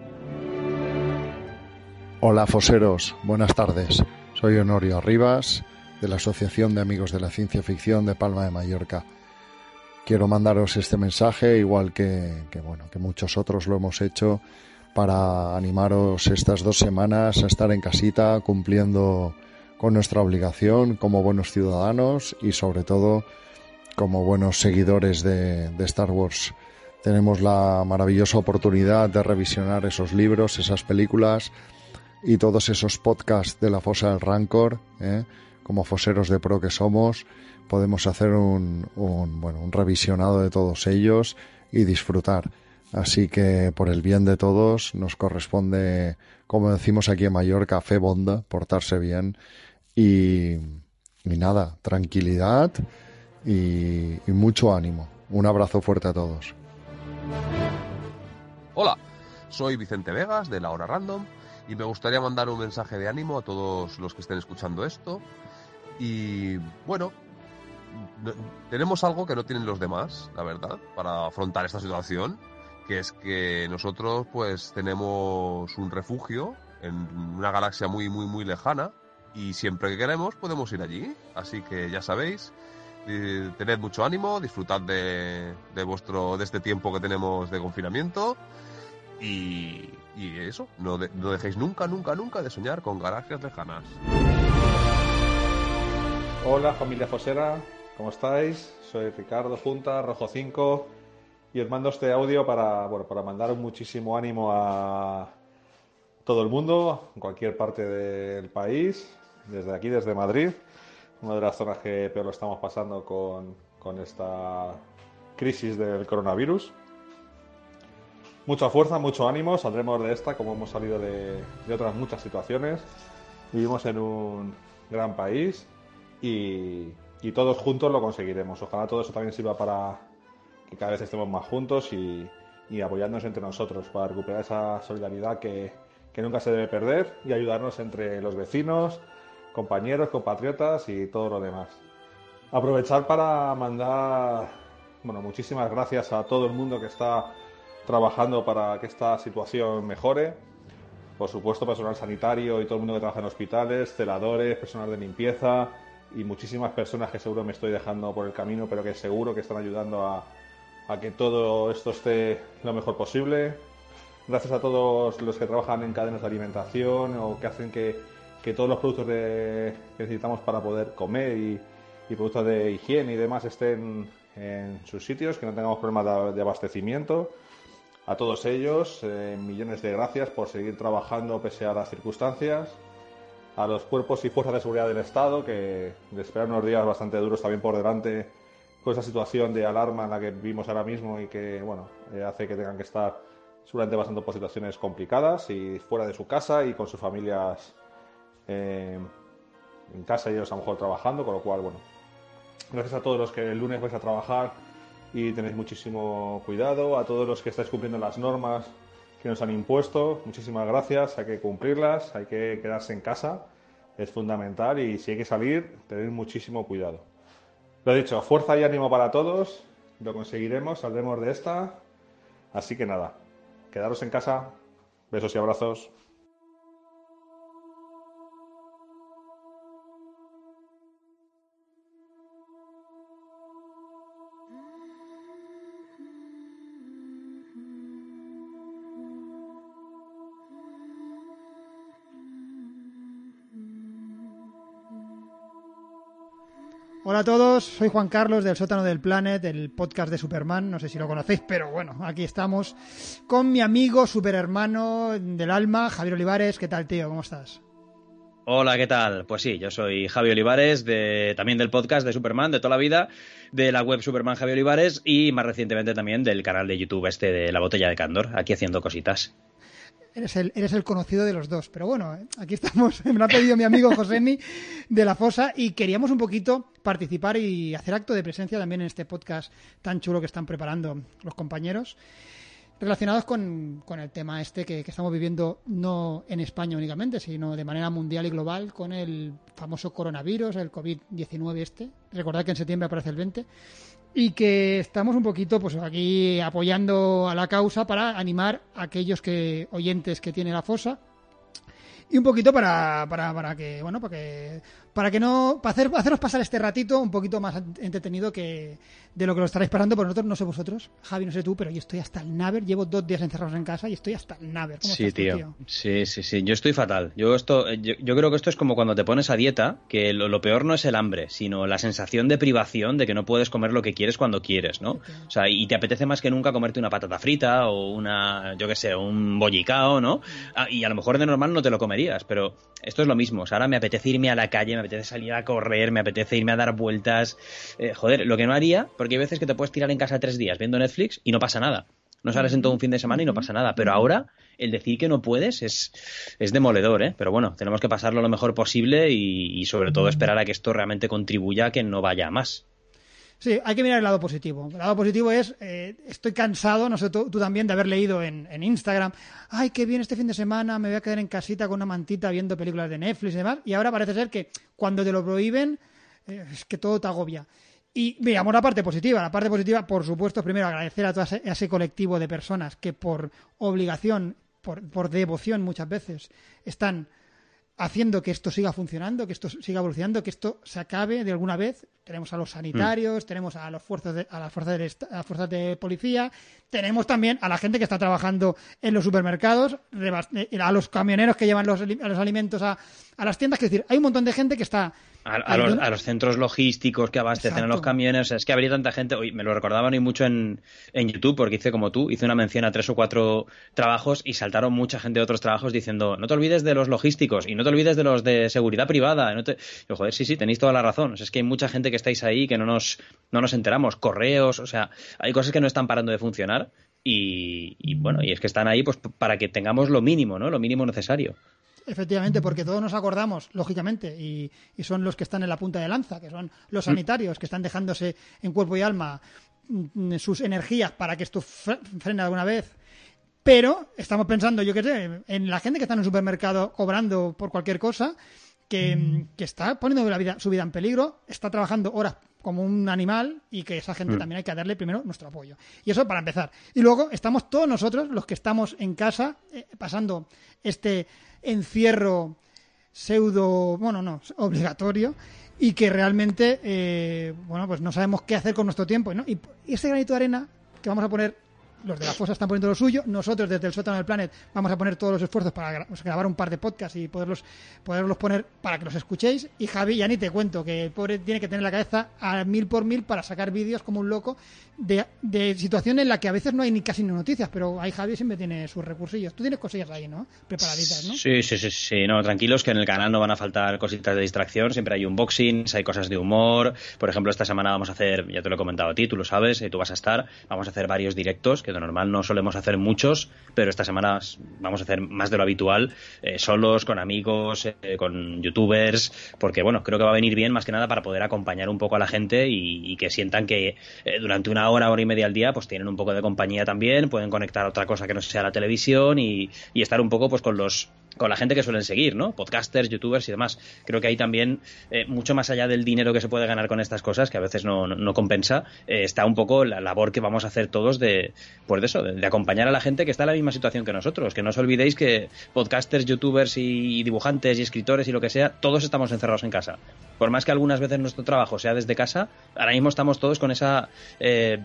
Hola foseros, buenas tardes. Soy Honorio Rivas, de la Asociación de Amigos de la Ciencia Ficción de Palma de Mallorca. Quiero mandaros este mensaje, igual que, que, bueno, que muchos otros lo hemos hecho, para animaros estas dos semanas a estar en casita cumpliendo con nuestra obligación como buenos ciudadanos y sobre todo como buenos seguidores de, de Star Wars. Tenemos la maravillosa oportunidad de revisionar esos libros, esas películas y todos esos podcasts de la Fosa del Rancor, ¿eh? Como foseros de pro que somos, podemos hacer un, un, bueno, un revisionado de todos ellos y disfrutar. Así que por el bien de todos nos corresponde, como decimos aquí en Mallorca, fe bonda, portarse bien y, y nada, tranquilidad y, y mucho ánimo. Un abrazo fuerte a todos. Hola, soy Vicente Vegas de La Hora Random y me gustaría mandar un mensaje de ánimo a todos los que estén escuchando esto. Y bueno, no, tenemos algo que no tienen los demás, la verdad, para afrontar esta situación, que es que nosotros pues tenemos un refugio en una galaxia muy, muy, muy lejana, y siempre que queremos podemos ir allí. Así que ya sabéis, eh, tened mucho ánimo, disfrutad de, de, vuestro, de este tiempo que tenemos de confinamiento, y, y eso, no, de, no dejéis nunca, nunca, nunca de soñar con galaxias lejanas. Hola familia fosera, ¿cómo estáis? Soy Ricardo Junta, Rojo cinco, y os mando este audio para, bueno, para mandar muchísimo ánimo a todo el mundo, en cualquier parte del país, desde aquí, desde Madrid, una de las zonas que peor lo estamos pasando con, con esta crisis del coronavirus. Mucha fuerza, mucho ánimo, saldremos de esta como hemos salido de, de otras muchas situaciones. Vivimos en un gran país y, y todos juntos lo conseguiremos. Ojalá todo eso también sirva para que cada vez estemos más juntos y, y apoyarnos entre nosotros para recuperar esa solidaridad que, que nunca se debe perder, y ayudarnos entre los vecinos, compañeros, compatriotas y todo lo demás. Aprovechar para mandar, bueno, muchísimas gracias a todo el mundo que está trabajando para que esta situación mejore. Por supuesto, personal sanitario y todo el mundo que trabaja en hospitales, celadores, personal de limpieza y muchísimas personas que seguro me estoy dejando por el camino, pero que seguro que están ayudando a, a que todo esto esté lo mejor posible. Gracias a todos los que trabajan en cadenas de alimentación o que hacen que, que todos los productos de, que necesitamos para poder comer y, y productos de higiene y demás estén en sus sitios, que no tengamos problemas de, de abastecimiento. A todos ellos, eh, millones de gracias por seguir trabajando pese a las circunstancias. A los cuerpos y fuerzas de seguridad del Estado, que de esperar unos días bastante duros también por delante, con esa situación de alarma en la que vivimos ahora mismo y que, bueno, eh, hace que tengan que estar seguramente pasando por situaciones complicadas y fuera de su casa y con sus familias eh, en casa y ellos a lo mejor trabajando, con lo cual, bueno, gracias a todos los que el lunes vais a trabajar y tenéis muchísimo cuidado, a todos los que estáis cumpliendo las normas que nos han impuesto, muchísimas gracias, hay que cumplirlas, hay que quedarse en casa, es fundamental, y si hay que salir, tener muchísimo cuidado. Lo dicho, fuerza y ánimo para todos, lo conseguiremos, saldremos de esta, así que nada, quedaros en casa, besos y abrazos. Hola a todos, soy Juan Carlos del Sótano del Planet, el podcast de Superman, no sé si lo conocéis, pero bueno, aquí estamos con mi amigo superhermano del alma, Javier Olivares. ¿Qué tal, tío? ¿Cómo estás? Hola, ¿qué tal? Pues sí, yo soy Javi Olivares, de, también del podcast de Superman, de toda la vida, de la web Superman Javi Olivares y más recientemente también del canal de YouTube este de La Botella de Candor, aquí haciendo cositas. Eres el, eres el conocido de los dos, pero bueno, aquí estamos, me lo ha pedido mi amigo Josemi de La Fosa y queríamos un poquito participar y hacer acto de presencia también en este podcast tan chulo que están preparando los compañeros, relacionados con, con el tema este que, que estamos viviendo no en España únicamente, sino de manera mundial y global, con el famoso coronavirus, el covid diecinueve este. Recordad que en septiembre aparece el veinte. Y que estamos un poquito pues aquí apoyando a la causa para animar a aquellos que oyentes que tiene La Fosa, y un poquito para, para, para que bueno para que para que no para hacer haceros pasar este ratito un poquito más entretenido que de lo que lo estaréis pasando. Por nosotros, no sé vosotros, Javi, no sé tú, pero yo estoy hasta el naver. Llevo dos días encerrados en casa y estoy hasta el naver. ¿Cómo Sí, estás tú, tío. tío? Sí, sí, sí. Yo estoy fatal. Yo esto, yo, yo creo que esto es como cuando te pones a dieta, que lo, lo peor no es el hambre, sino la sensación de privación, de que no puedes comer lo que quieres cuando quieres, ¿no? Okay. O sea, y te apetece más que nunca comerte una patata frita o una, yo qué sé, un bollicao, ¿no? Ah, y a lo mejor de normal no te lo comerías, pero esto es lo mismo. O sea, ahora me apetece irme a la calle, me apetece salir a correr, me apetece irme a dar vueltas. Eh, joder, lo que no haría, porque hay veces que te puedes tirar en casa tres días viendo Netflix y no pasa nada. No sales en todo un fin de semana y no pasa nada. Pero ahora, el decir que no puedes es, es demoledor, ¿eh? Pero bueno, tenemos que pasarlo lo mejor posible y, y sobre todo esperar a que esto realmente contribuya a que no vaya a más. Sí, hay que mirar el lado positivo. El lado positivo es, eh, estoy cansado, no sé, tú, tú también, de haber leído en, en Instagram, ay, qué bien este fin de semana, me voy a quedar en casita con una mantita viendo películas de Netflix y demás, y ahora parece ser que cuando te lo prohíben, eh, es que todo te agobia. Y veamos la parte positiva. La parte positiva, por supuesto, primero agradecer a todo ese, a ese colectivo de personas que por obligación por, por devoción muchas veces, están haciendo que esto siga funcionando, que esto siga evolucionando, que esto se acabe de alguna vez. Tenemos a los sanitarios, mm. tenemos a los fuerzas de, a las fuerzas de, a las fuerzas de policía, tenemos también a la gente que está trabajando en los supermercados, a los camioneros que llevan los, a los alimentos a, a las tiendas. Es decir, hay un montón de gente que está... A, a, los, a los centros logísticos que abastecen Exacto. a los camiones. O sea, es que habría tanta gente. Hoy me lo recordaban hoy mucho en, en YouTube, porque hice como tú, hice una mención a tres o cuatro trabajos y saltaron mucha gente de otros trabajos diciendo, no te olvides de los logísticos y no te olvides de los de seguridad privada. No te... Yo, joder, sí, sí, tenéis toda la razón. O sea, es que hay mucha gente que estáis ahí que no nos, no nos enteramos. Correos, o sea, hay cosas que no están parando de funcionar y, y bueno, y es que están ahí pues para que tengamos lo mínimo, ¿no? Lo mínimo necesario. Efectivamente, porque todos nos acordamos, lógicamente, y, y son los que están en la punta de lanza, que son los sanitarios, que están dejándose en cuerpo y alma sus energías para que esto frene alguna vez. Pero estamos pensando, yo qué sé, en la gente que está en un supermercado cobrando por cualquier cosa, que, que está poniendo la vida, su vida en peligro, está trabajando horas como un animal y que esa gente mm. también hay que darle primero nuestro apoyo. Y eso para empezar. Y luego estamos todos nosotros, los que estamos en casa, eh, pasando este encierro pseudo, bueno, no, obligatorio, y que realmente, eh, bueno, pues no sabemos qué hacer con nuestro tiempo, ¿no? Y ese granito de arena que vamos a poner, los de la fosa están poniendo lo suyo, nosotros desde el sótano del Planet vamos a poner todos los esfuerzos para gra- grabar un par de podcasts y poderlos poderlos poner para que los escuchéis. Y Javi, ya ni te cuento, que el pobre tiene que tener la cabeza a mil por mil para sacar vídeos como un loco de, de situaciones en las que a veces no hay ni casi ni noticias, pero ahí Javi siempre tiene sus recursillos. Tú tienes cosillas ahí, ¿no? Preparaditas, ¿no? Sí, sí, sí, sí, no, tranquilos, que en el canal no van a faltar cositas de distracción, siempre hay unboxings, hay cosas de humor. Por ejemplo, esta semana vamos a hacer, ya te lo he comentado a ti, tú lo sabes, y tú vas a estar, vamos a hacer varios directos, que de normal no solemos hacer muchos, pero esta semana vamos a hacer más de lo habitual, eh, solos, con amigos, eh, con youtubers, porque bueno, creo que va a venir bien más que nada para poder acompañar un poco a la gente y, y que sientan que eh, durante una hora, hora y media al día, pues tienen un poco de compañía también, pueden conectar a otra cosa que no sea la televisión y, y estar un poco pues con los con la gente que suelen seguir, ¿no? Podcasters, youtubers y demás. Creo que ahí también, eh, mucho más allá del dinero que se puede ganar con estas cosas, que a veces no, no, no compensa, eh, está un poco la labor que vamos a hacer todos de, pues de eso, de, de acompañar a la gente que está en la misma situación que nosotros. Que no os olvidéis que podcasters, youtubers y dibujantes y escritores y lo que sea, todos estamos encerrados en casa. Por más que algunas veces nuestro trabajo sea desde casa, ahora mismo estamos todos con esa eh,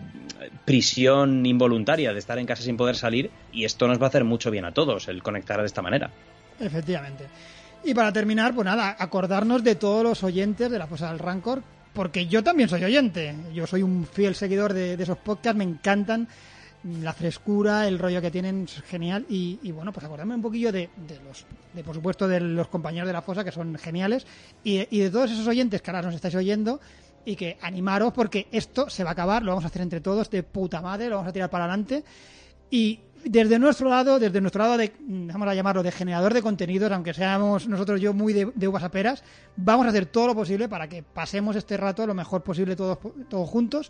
prisión involuntaria de estar en casa sin poder salir, y esto nos va a hacer mucho bien a todos, el conectar de esta manera. Efectivamente. Y para terminar, pues nada, acordarnos de todos los oyentes de la Fosa del Rancor, porque yo también soy oyente. Yo soy un fiel seguidor de, de esos podcasts, me encantan la frescura, el rollo que tienen, es genial. Y, y bueno, pues acordarme un poquillo de, de los, de por supuesto, de los compañeros de la Fosa, que son geniales, y, y de todos esos oyentes que ahora nos estáis oyendo, y que animaros porque esto se va a acabar, lo vamos a hacer entre todos de puta madre, lo vamos a tirar para adelante. Y desde nuestro lado, desde nuestro lado de, vamos a llamarlo, de generador de contenidos, aunque seamos nosotros yo muy de, de uvas a peras, vamos a hacer todo lo posible para que pasemos este rato lo mejor posible todos, todos juntos.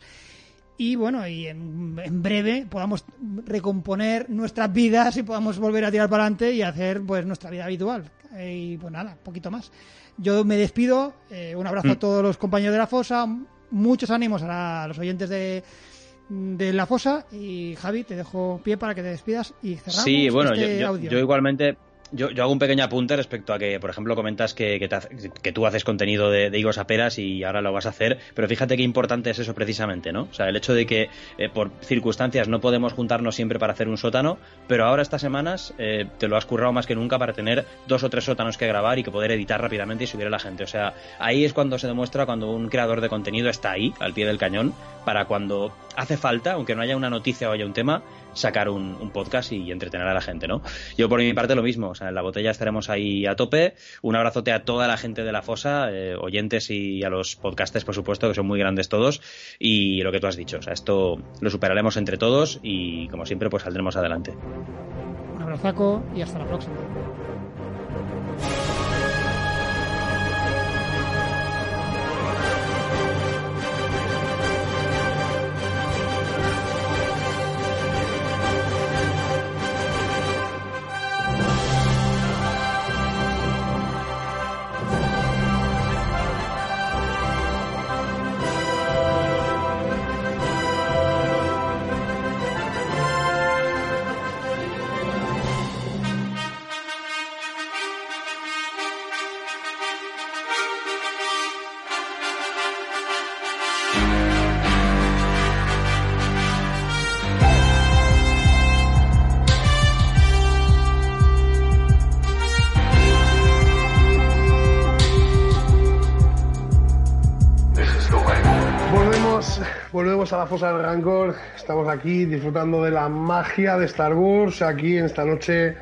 Y bueno, y en, en breve podamos recomponer nuestras vidas y podamos volver a tirar para adelante y hacer pues nuestra vida habitual. Y pues nada, poquito más. Yo me despido, eh, un abrazo mm. a todos los compañeros de la Fosa, muchos ánimos a, la, a los oyentes de de la Fosa, y Javi, te dejo pie para que te despidas y cerramos. Sí, bueno, este yo, yo, audio. yo igualmente yo, yo hago un pequeño apunte respecto a que, por ejemplo, comentas que, que, te hace, que tú haces contenido de, de higos a peras y ahora lo vas a hacer, pero fíjate qué importante es eso precisamente, ¿no? O sea, el hecho de que eh, por circunstancias no podemos juntarnos siempre para hacer un sótano, pero ahora estas semanas eh, te lo has currado más que nunca para tener dos o tres sótanos que grabar y que poder editar rápidamente y subir a la gente. O sea, ahí es cuando se demuestra cuando un creador de contenido está ahí, al pie del cañón, para cuando hace falta, aunque no haya una noticia o haya un tema, sacar un, un podcast y entretener a la gente, ¿no? Yo por mi parte lo mismo, o sea, en la botella estaremos ahí a tope. Un abrazote a toda la gente de la Fosa, eh, oyentes, y a los podcasters, por supuesto, que son muy grandes todos, y lo que tú has dicho, o sea, esto lo superaremos entre todos y como siempre pues saldremos adelante. Un abrazaco y hasta la próxima. volvemos a la Fosa del Rancor. Estamos aquí disfrutando de la magia de Star Wars, aquí en esta noche,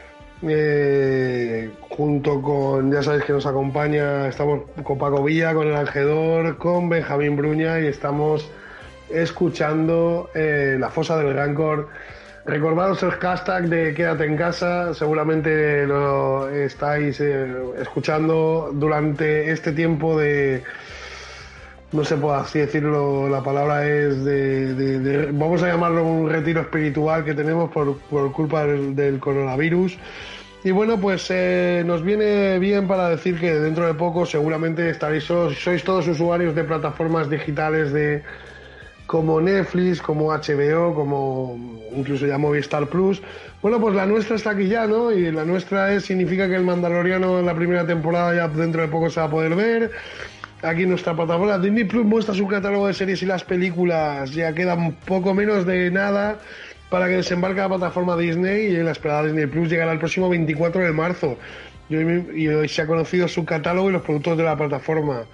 eh, junto con, ya sabéis que nos acompaña, estamos con Paco Villa, con el Angedor, con Benjamín Bruña, y estamos escuchando eh, la Fosa del Rancor. Recordaros el hashtag de Quédate en casa, seguramente lo estáis eh, escuchando durante este tiempo de... No se puede así decirlo, la palabra es de, de, de, vamos a llamarlo un retiro espiritual que tenemos por, por culpa del, del coronavirus. Y bueno, pues eh, nos viene bien para decir que dentro de poco seguramente estaréis, sois, sois todos usuarios de plataformas digitales de como Netflix, como H B O, como incluso ya Movistar Plus. Bueno, pues la nuestra está aquí ya, ¿no? Y la nuestra es, significa que el Mandaloriano en la primera temporada ya dentro de poco se va a poder ver. Aquí en nuestra plataforma Disney Plus muestra su catálogo de series y las películas. Ya queda un poco menos de nada para que desembarque la plataforma Disney, y la esperada Disney Plus llegará el próximo veinticuatro de marzo. Y hoy, y hoy se ha conocido su catálogo y los productos de la plataforma.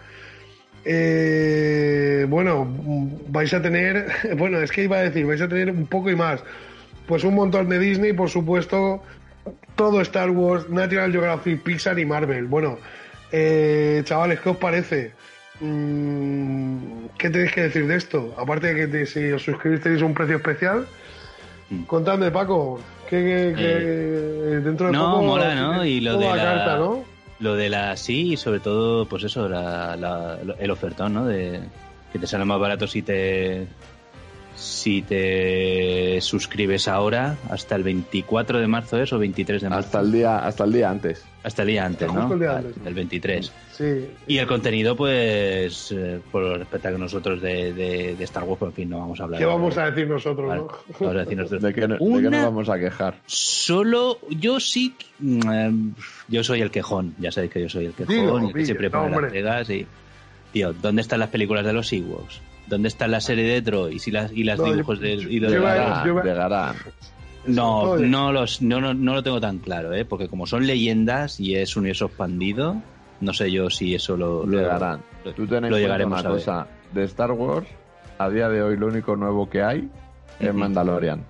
Eh, bueno, vais a tener... Bueno, es que iba a decir, vais a tener un poco y más. Pues un montón de Disney, por supuesto, todo Star Wars, National Geographic, Pixar y Marvel. Bueno... Eh, chavales, ¿qué os parece? Mm, ¿Qué tenéis que decir de esto? Aparte de que te, si os suscribís tenéis un precio especial. Mm. Contadme, Paco, que, que, que eh, dentro de no, poco... mola, ¿no? Y lo de la, carta, ¿no? Lo de la... Sí, y sobre todo, pues eso, la, la, el ofertón, ¿no? De que te sale más barato si te... Si te suscribes ahora, hasta el veinticuatro de marzo es o veintitrés de marzo. Hasta el día, hasta el día antes. Hasta el día antes, hasta ¿no? El, día antes. el veintitrés. Sí. Y el contenido, pues, eh, por respecto a nosotros de, de, de Star Wars, por fin no vamos a hablar. ¿Qué vamos a decir nosotros, vale, no? Vamos a decir nosotros. ¿De qué, no, Una, ¿De qué nos vamos a quejar? Solo, yo sí, eh, yo soy el quejón. Ya sabéis que yo soy el quejón. Dilo, y que Villa, siempre pone no, las pegas y... Tío, ¿dónde están las películas de los Ewoks? ¿Dónde está la serie de Droids y las y las no, dibujos yo, del yo, y de, yo, Garán, yo, de Garán? No, no los no, no, no lo tengo tan claro, ¿eh? Porque como son leyendas y es un universo expandido, no sé yo si eso lo lo, Garán. lo, Tú ten en lo cuenta llegaremos una a ver. cosa, de Star Wars, a día de hoy lo único nuevo que hay es uh-huh. Mandalorian.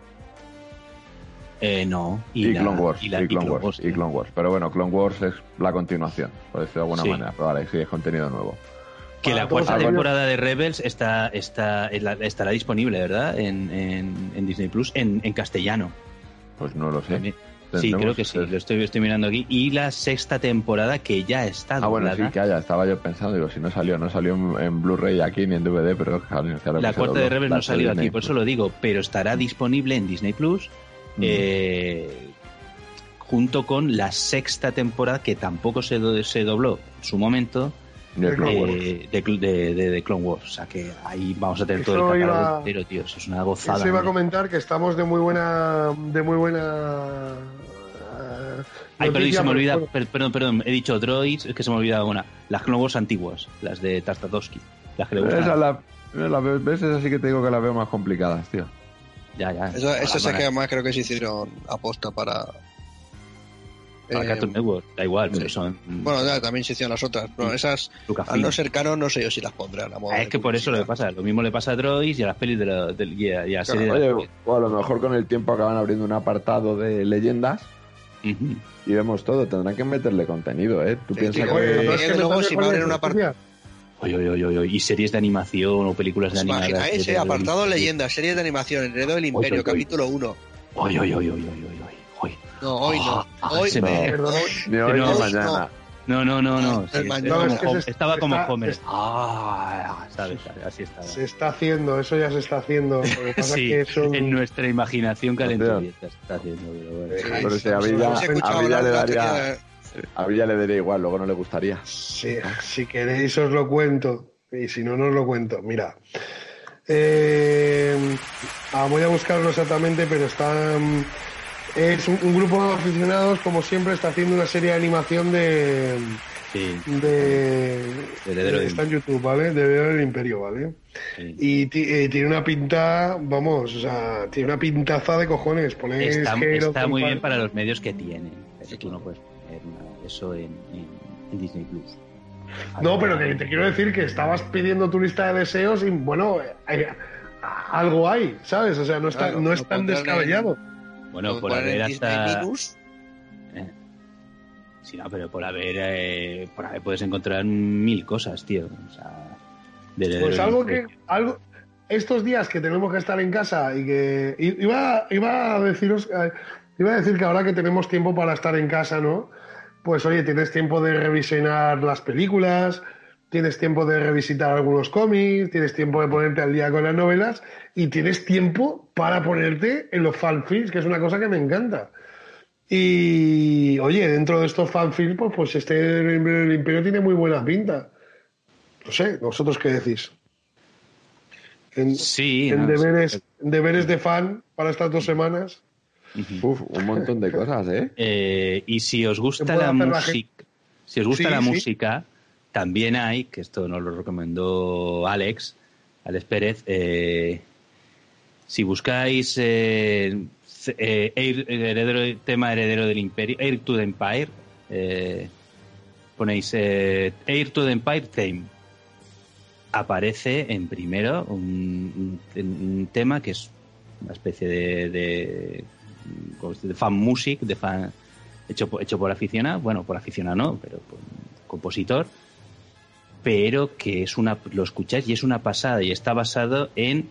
Eh, no. Y, y la, Clone Wars. Y, la, y, Clone, y Clone Wars. Wars y Clone Wars. Pero bueno, Clone Wars es la continuación, por decirlo de alguna sí. manera. Pero vale, sí, es contenido nuevo. Que la cuarta temporada de Rebels está, está, estará disponible, ¿verdad? En, en, en Disney Plus, en, en castellano. Pues no lo sé. También. Sí, creo que sí, lo estoy, estoy mirando aquí. Y la sexta temporada que ya está doblada. Ah, bueno, sí, que haya, estaba yo pensando, digo, si no salió, no salió en, en Blu-ray aquí ni en D V D, pero claro, claro la cuarta de Rebels no salió aquí, Disney por eso lo digo, pero estará disponible en Disney Plus, mm. eh, junto con la sexta temporada que tampoco se, do, se dobló en su momento. De Clone, eh, de, de, de, de Clone Wars, o sea que ahí vamos a tener eso todo el catálogo entero, tío, eso es una gozada. Eso iba a comentar que estamos de muy buena, de muy buena. Uh, Ay, perdón, se me olvida, per, perdón, perdón, he dicho Droids, es que se me olvidaba una, las Clone Wars antiguas, las de Tartakovsky, las que le gustan. Esa la, la ves, esa sí que te digo que las veo más complicadas, tío. Ya, ya. Eso, eso se queda más, creo que se hicieron aposta para. Para eh, Cartoon Network, da igual, sí. pero son... Bueno, ya, también se hicieron las otras, pero esas, al no ser canon, no sé yo si las pondrán a modo. Ah, es que por eso lo que pasa, lo mismo le pasa a Droids y a las pelis de la, de, y a, y a claro, serie oye, de... o a lo mejor con el tiempo acaban abriendo un apartado de leyendas uh-huh. y vemos todo, tendrán que meterle contenido, ¿eh? Tú sí, piensas tío, que... No, es que luego si abren un apartado... Oye, oye, oye, oye, y series de animación o películas de animación. Imagina ese apartado leyendas, series de animación, Enredo del Imperio, oye, capítulo uno. Oye, oye, oye, oye, oye, oye. Hoy. No, hoy no. Hoy se no. me... Perdón, ni hoy no, ni mañana. No, no, no, no. Sí, no, como es que Homer. se, estaba como está, Homer. Se, ah, sabes, así está. Se está haciendo, eso ya se está haciendo. Lo que pasa sí, que son... en nuestra imaginación calenturienta se está haciendo. Pero, bueno. sí, pero si a Villa, a Villa le daría... A Villa le daría igual, luego no le gustaría. Sí, si queréis os lo cuento. Y si no, no os lo cuento. Mira. Eh, ah, voy a buscarlo exactamente, pero están... Es un, un grupo de aficionados, como siempre, está haciendo una serie de animación de... Sí. De, de está en YouTube, ¿vale? De Heredero del Imperio, ¿vale? Sí. Y t- eh, tiene una pinta, vamos, o sea, tiene una pintaza de cojones. Ponéis está género, está muy compa- bien para los medios que tienen. Pero tú no puedes poner una, eso en, en, en Disney Plus. No, pero que te quiero decir que estabas pidiendo tu lista de deseos y, bueno, hay, algo hay, ¿sabes? O sea, no, está, Claro, no es lo tan pondrán descabellado. en- Bueno, lo por ponen haber en Disney hasta... Minus. Eh. Sí, no, pero por haber, eh, por haber puedes encontrar mil cosas, tío. O sea, de, de, Pues de- algo de- que... algo Estos días que tenemos que estar en casa y que... i- Iba, iba a deciros... eh, Iba a decir que ahora que tenemos tiempo para estar en casa, ¿no? Pues oye, tienes tiempo de revisionar las películas, tienes tiempo de revisitar algunos cómics, tienes tiempo de ponerte al día con las novelas y tienes tiempo para ponerte en los fanfics, que es una cosa que me encanta. Y oye, dentro de estos fanfics, pues, pues este el Imperio tiene muy buena pinta. No sé, ¿vosotros qué decís? En, sí, en no, deberes, sí. deberes de fan para estas dos semanas. Uf, un montón de cosas, ¿eh? Eh, y si os gusta puede la hacer la música, si os gusta Sí, la sí. música, también hay, que esto nos lo recomendó Alex, Alex Pérez, eh, si buscáis eh, c- eh, Heir- heredero, tema heredero del Imperio, Heir to the Empire, eh, ponéis eh, Heir to the Empire Theme. Aparece en primero un, un- un tema que es una especie de, de, de fan music, de fan hecho por, hecho por aficionado, bueno, por aficionado no, pero por un compositor, pero que es una, lo escucháis y es una pasada y está basado en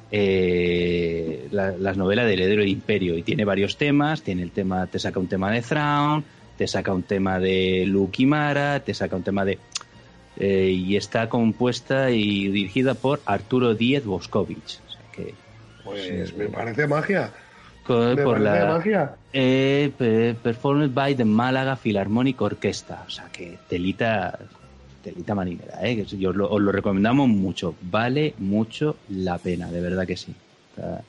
eh, la- las novelas de Heredero del Imperio y tiene varios temas, tiene el tema, te saca un tema de Thrawn, te saca un tema de Luke y Mara, te saca un tema de eh, y está compuesta y dirigida por Arturo Díez Boscovich, o sea que Pues me parece magia. co- Me por parece la magia. eh, pe- performed by the Málaga Philharmonic Orchestra, o sea que telita telita marinera, ¿eh? Que yo os lo, os lo recomendamos mucho, vale mucho la pena, de verdad que sí. O sea,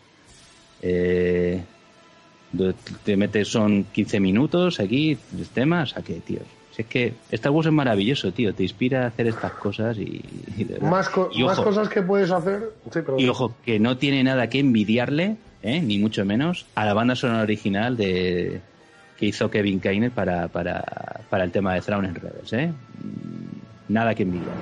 eh, do- te metes, son quince minutos aquí, tres temas, o sea que, tío, si es que Star Wars es maravilloso, tío, te inspira a hacer estas cosas y, y de verdad. Más, co- Y más ojo, cosas que puedes hacer. Sí, pero... y ojo, que no tiene nada que envidiarle, ¿eh? Ni mucho menos, a la banda sonora original de que hizo Kevin Kiner para, para, para el tema de Thrawn en Rebels, ¿eh? Nada que envidiar.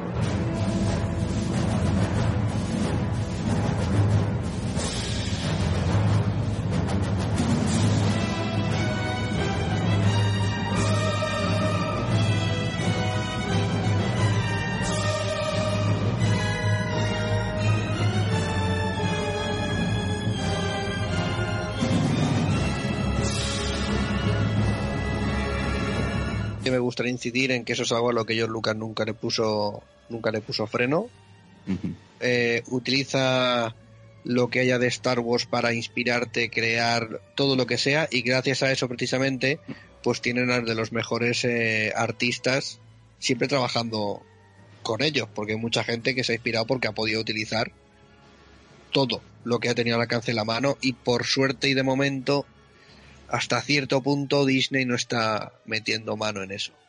Que me gustaría incidir en que eso es algo a lo que George Lucas nunca le puso nunca le puso freno. Eh, utiliza lo que haya de Star Wars para inspirarte, crear todo lo que sea, y gracias a eso precisamente pues tienen a de los mejores eh, artistas siempre trabajando con ellos, porque hay mucha gente que se ha inspirado porque ha podido utilizar todo lo que ha tenido al alcance de la mano, y por suerte y de momento hasta cierto punto Disney no está metiendo mano en eso.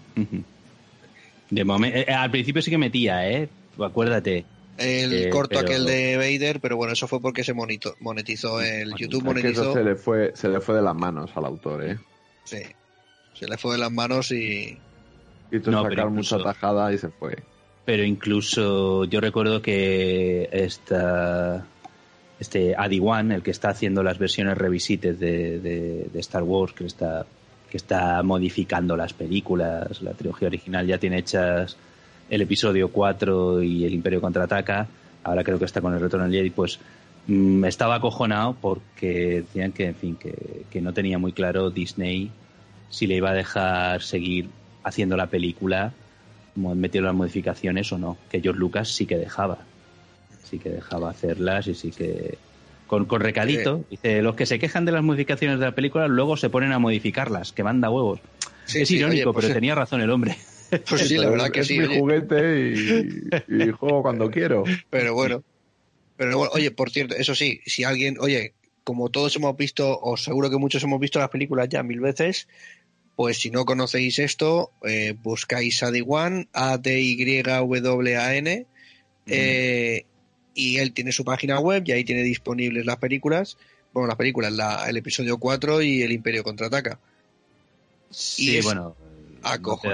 De momen- eh, al principio sí que metía, ¿eh? Acuérdate. El Eh, corto pero- aquel de Vader, pero bueno, eso fue porque se monito- monetizó, el YouTube Es que eso monetizó. se le fue, se le fue de las manos al autor, ¿eh? Sí, se le fue de las manos y... Quiso No, sacar pero incluso- mucha tajada y se fue. Pero incluso yo recuerdo que esta, este Adi Wan, el que está haciendo las versiones revisites de, de, de Star Wars, que está, que está modificando las películas, la trilogía original, ya tiene hechas el episodio cuatro y el Imperio Contraataca, ahora creo que está con el Retorno del Jedi, pues mm, estaba acojonado porque decían que, en fin, que, que no tenía muy claro Disney si le iba a dejar seguir haciendo la película, metiendo las modificaciones o no, que George Lucas sí que dejaba, sí que dejaba hacerlas y sí que con, con recadito, dice, los que se quejan de las modificaciones de la película luego se ponen a modificarlas, que manda huevos. Sí, es sí, irónico, oye, pues pero sí. tenía razón el hombre. Pues sí, la verdad que es sí. mi oye. juguete y, y juego cuando quiero. Pero bueno. Pero bueno, oye, por cierto, eso sí, si alguien, oye, como todos hemos visto, o seguro que muchos hemos visto las películas ya mil veces, pues si no conocéis esto, eh, buscáis A D Wan, A D Y W A N, eh, y él tiene su página web y ahí tiene disponibles las películas, bueno, las películas, la, el episodio cuatro y el Imperio Contraataca. Sí, es bueno, acojonante.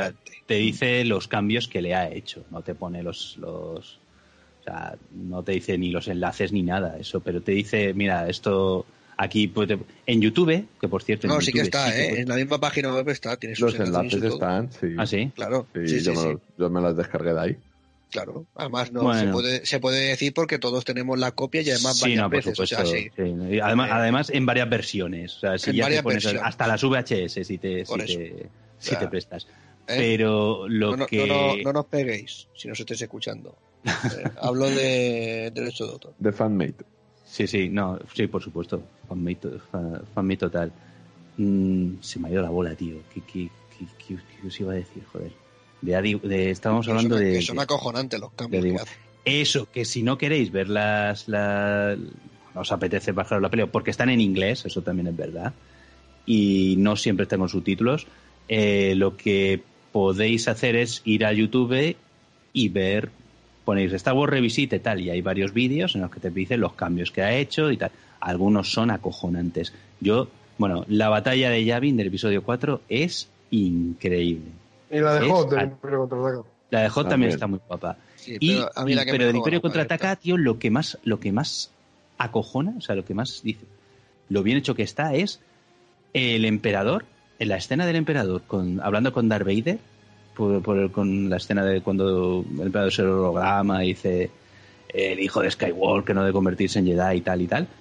te dice los cambios que le ha hecho, no te pone los, los o sea, no te dice ni los enlaces ni nada, eso, pero te dice, mira, esto aquí puede, en YouTube, que por cierto... No, en sí YouTube, que está, sí que ¿eh? puede... En la misma página web está, tienes Los enlaces están, sí. ¿Ah, sí? Claro, Sí, sí, yo, sí, me sí. los, yo me las descargué de ahí. Claro, además no Bueno. se puede se puede decir porque todos tenemos la copia y además Sí, varias no, por veces, supuesto. o sea, sí. sí. Y además, Eh, además, en varias versiones. O sea, si en ya te varias pones versiones. hasta las V H S si te, Por si eso. te, si sea, te prestas. ¿eh? Pero lo no, no, que... no, no, no nos peguéis si nos estáis escuchando. Eh, hablo de derecho de autor. De fanmate. Sí, sí, no, sí, por supuesto. Fanmate, fan, fanmate total. Mm, se me ha ido la bola, tío. ¿Qué, qué, qué, qué, qué os iba a decir, joder? De, Adi- de, estábamos Pero hablando son, de... que son acojonantes los cambios de que Adi- hacen. Eso, que si no queréis ver las... las no os apetece bajar la pelea, porque están en inglés, eso también es verdad. Y no siempre están con subtítulos. Eh, lo que podéis hacer es ir a YouTube y ver... Ponéis Star Wars Revisite tal, y hay varios vídeos en los que te dicen los cambios que ha hecho y tal. Algunos son acojonantes. Yo, bueno, la batalla de Yavin del episodio cuatro es increíble. Y la de Es Hot del al- Imperio Contraataca. La de Hot también, También. está muy guapa. Sí, y, pero a mí la y- que pero me del joda Imperio la Contraataca, tío, lo que más, lo que más acojona, o sea, lo que más dice, lo bien hecho que está es el emperador, en la escena del emperador, con, hablando con Darth Vader, por, por- con la escena de cuando el emperador se holograma y dice el hijo de Skywalker no debe convertirse en Jedi y tal y tal,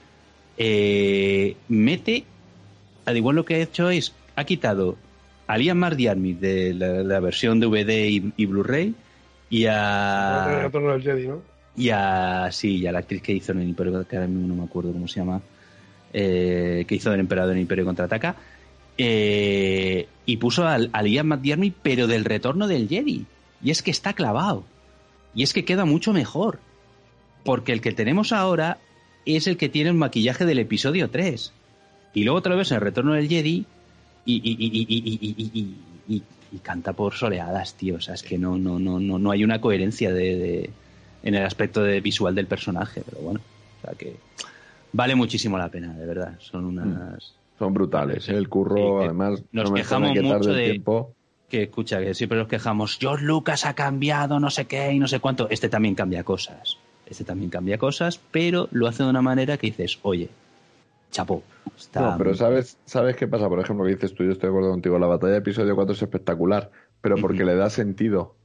eh, mete, al igual lo que ha hecho es, ha quitado a Liam Mardiarmid de la, la versión D V D y, y Blu-ray y El a retorno del Jedi, ¿no? y a sí y a la actriz que hizo en el Imperio, que ahora mismo no me acuerdo cómo se llama, eh, que hizo el emperador en el Imperio Contraataca, eh, y puso al, a Liam McDiarmid pero del retorno del Jedi, y es que está clavado y es que queda mucho mejor porque el que tenemos ahora es el que tiene el maquillaje del episodio tres y luego te lo ves en el retorno del Jedi y, y, y, y, y, y, y, y, y canta por soleadas, tío. O sea, es que no, no, no, no, no hay una coherencia de, de, en el aspecto de visual del personaje, pero bueno, o sea que vale muchísimo la pena, de verdad. Son unas... Son brutales, ¿eh? El curro, Sí, que además, nos no me quejamos extraña que mucho tarde de- el tiempo. Que escucha, que siempre nos quejamos, George Lucas ha cambiado no sé qué y no sé cuánto. Este también cambia cosas. Este también cambia cosas, pero lo hace de una manera que dices, oye, chapó. Está No, pero muy- ¿sabes, ¿sabes qué pasa? Por ejemplo, que dices tú, yo estoy de acuerdo contigo, la batalla de episodio cuatro es espectacular, pero porque le da sentido.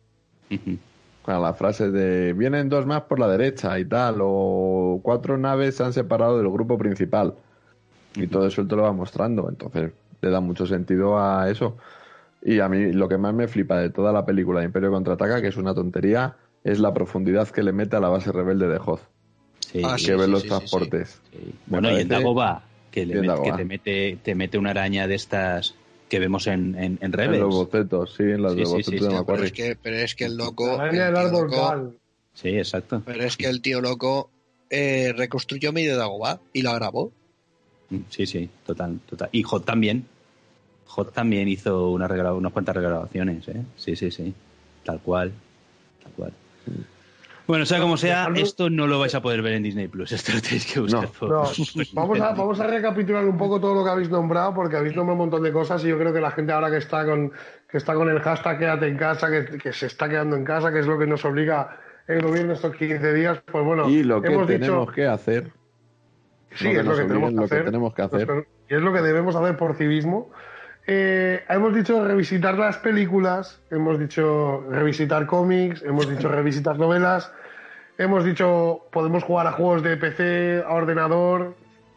Con la frase de vienen dos más por la derecha y tal, o cuatro naves se han separado del grupo principal. Y todo eso él te lo va mostrando, entonces le da mucho sentido a eso. Y a mí lo que más me flipa de toda la película de Imperio Contraataca, que es una tontería, es la profundidad que le mete a la base rebelde de Hoth. Sí, que sí, ven sí, los sí, transportes. sí, sí. Me Bueno, y en parece- Dagobah, que, le y en met- que Dagobah. te mete te mete una araña de estas que vemos en, en, en Rebels. En los bocetos, sí, en los Sí, de sí, bocetos sí, de sí, Pero Macquarie. es que, pero es que el loco. La araña el del tío árbol loco- tal. Sí, exacto. Pero es que el tío loco eh, reconstruyó medio Dagobah y la grabó. Sí, sí, total, total. Y Hot también. Hot también hizo una regra- unas cuantas regrabaciones, ¿eh? Sí, sí, sí. Tal cual. Tal cual. Bueno, sea como sea, esto no lo vais a poder ver en Disney Plus. Esto lo tenéis que buscar por... No, vamos a, vamos a recapitular un poco todo lo que habéis nombrado, porque habéis nombrado un montón de cosas y yo creo que la gente ahora que está con, que está con el hashtag quédate en casa, que, que se está quedando en casa, que es lo que nos obliga el gobierno estos quince días, pues bueno, Y lo que hemos tenemos dicho... que hacer. Sí, no que es lo nos que tenemos obliguen, que lo hacer. que tenemos que hacer. Y es lo que debemos hacer por civismo. Eh, hemos dicho revisitar las películas, hemos dicho revisitar cómics, hemos dicho revisitar novelas, hemos dicho podemos jugar a juegos de P C, a ordenador.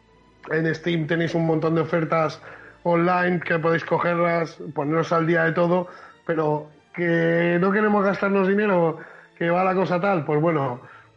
En Steam tenéis un montón de ofertas online que podéis cogerlas, poneros al día de todo, pero que no queremos gastarnos dinero, que va la cosa tal, pues bueno,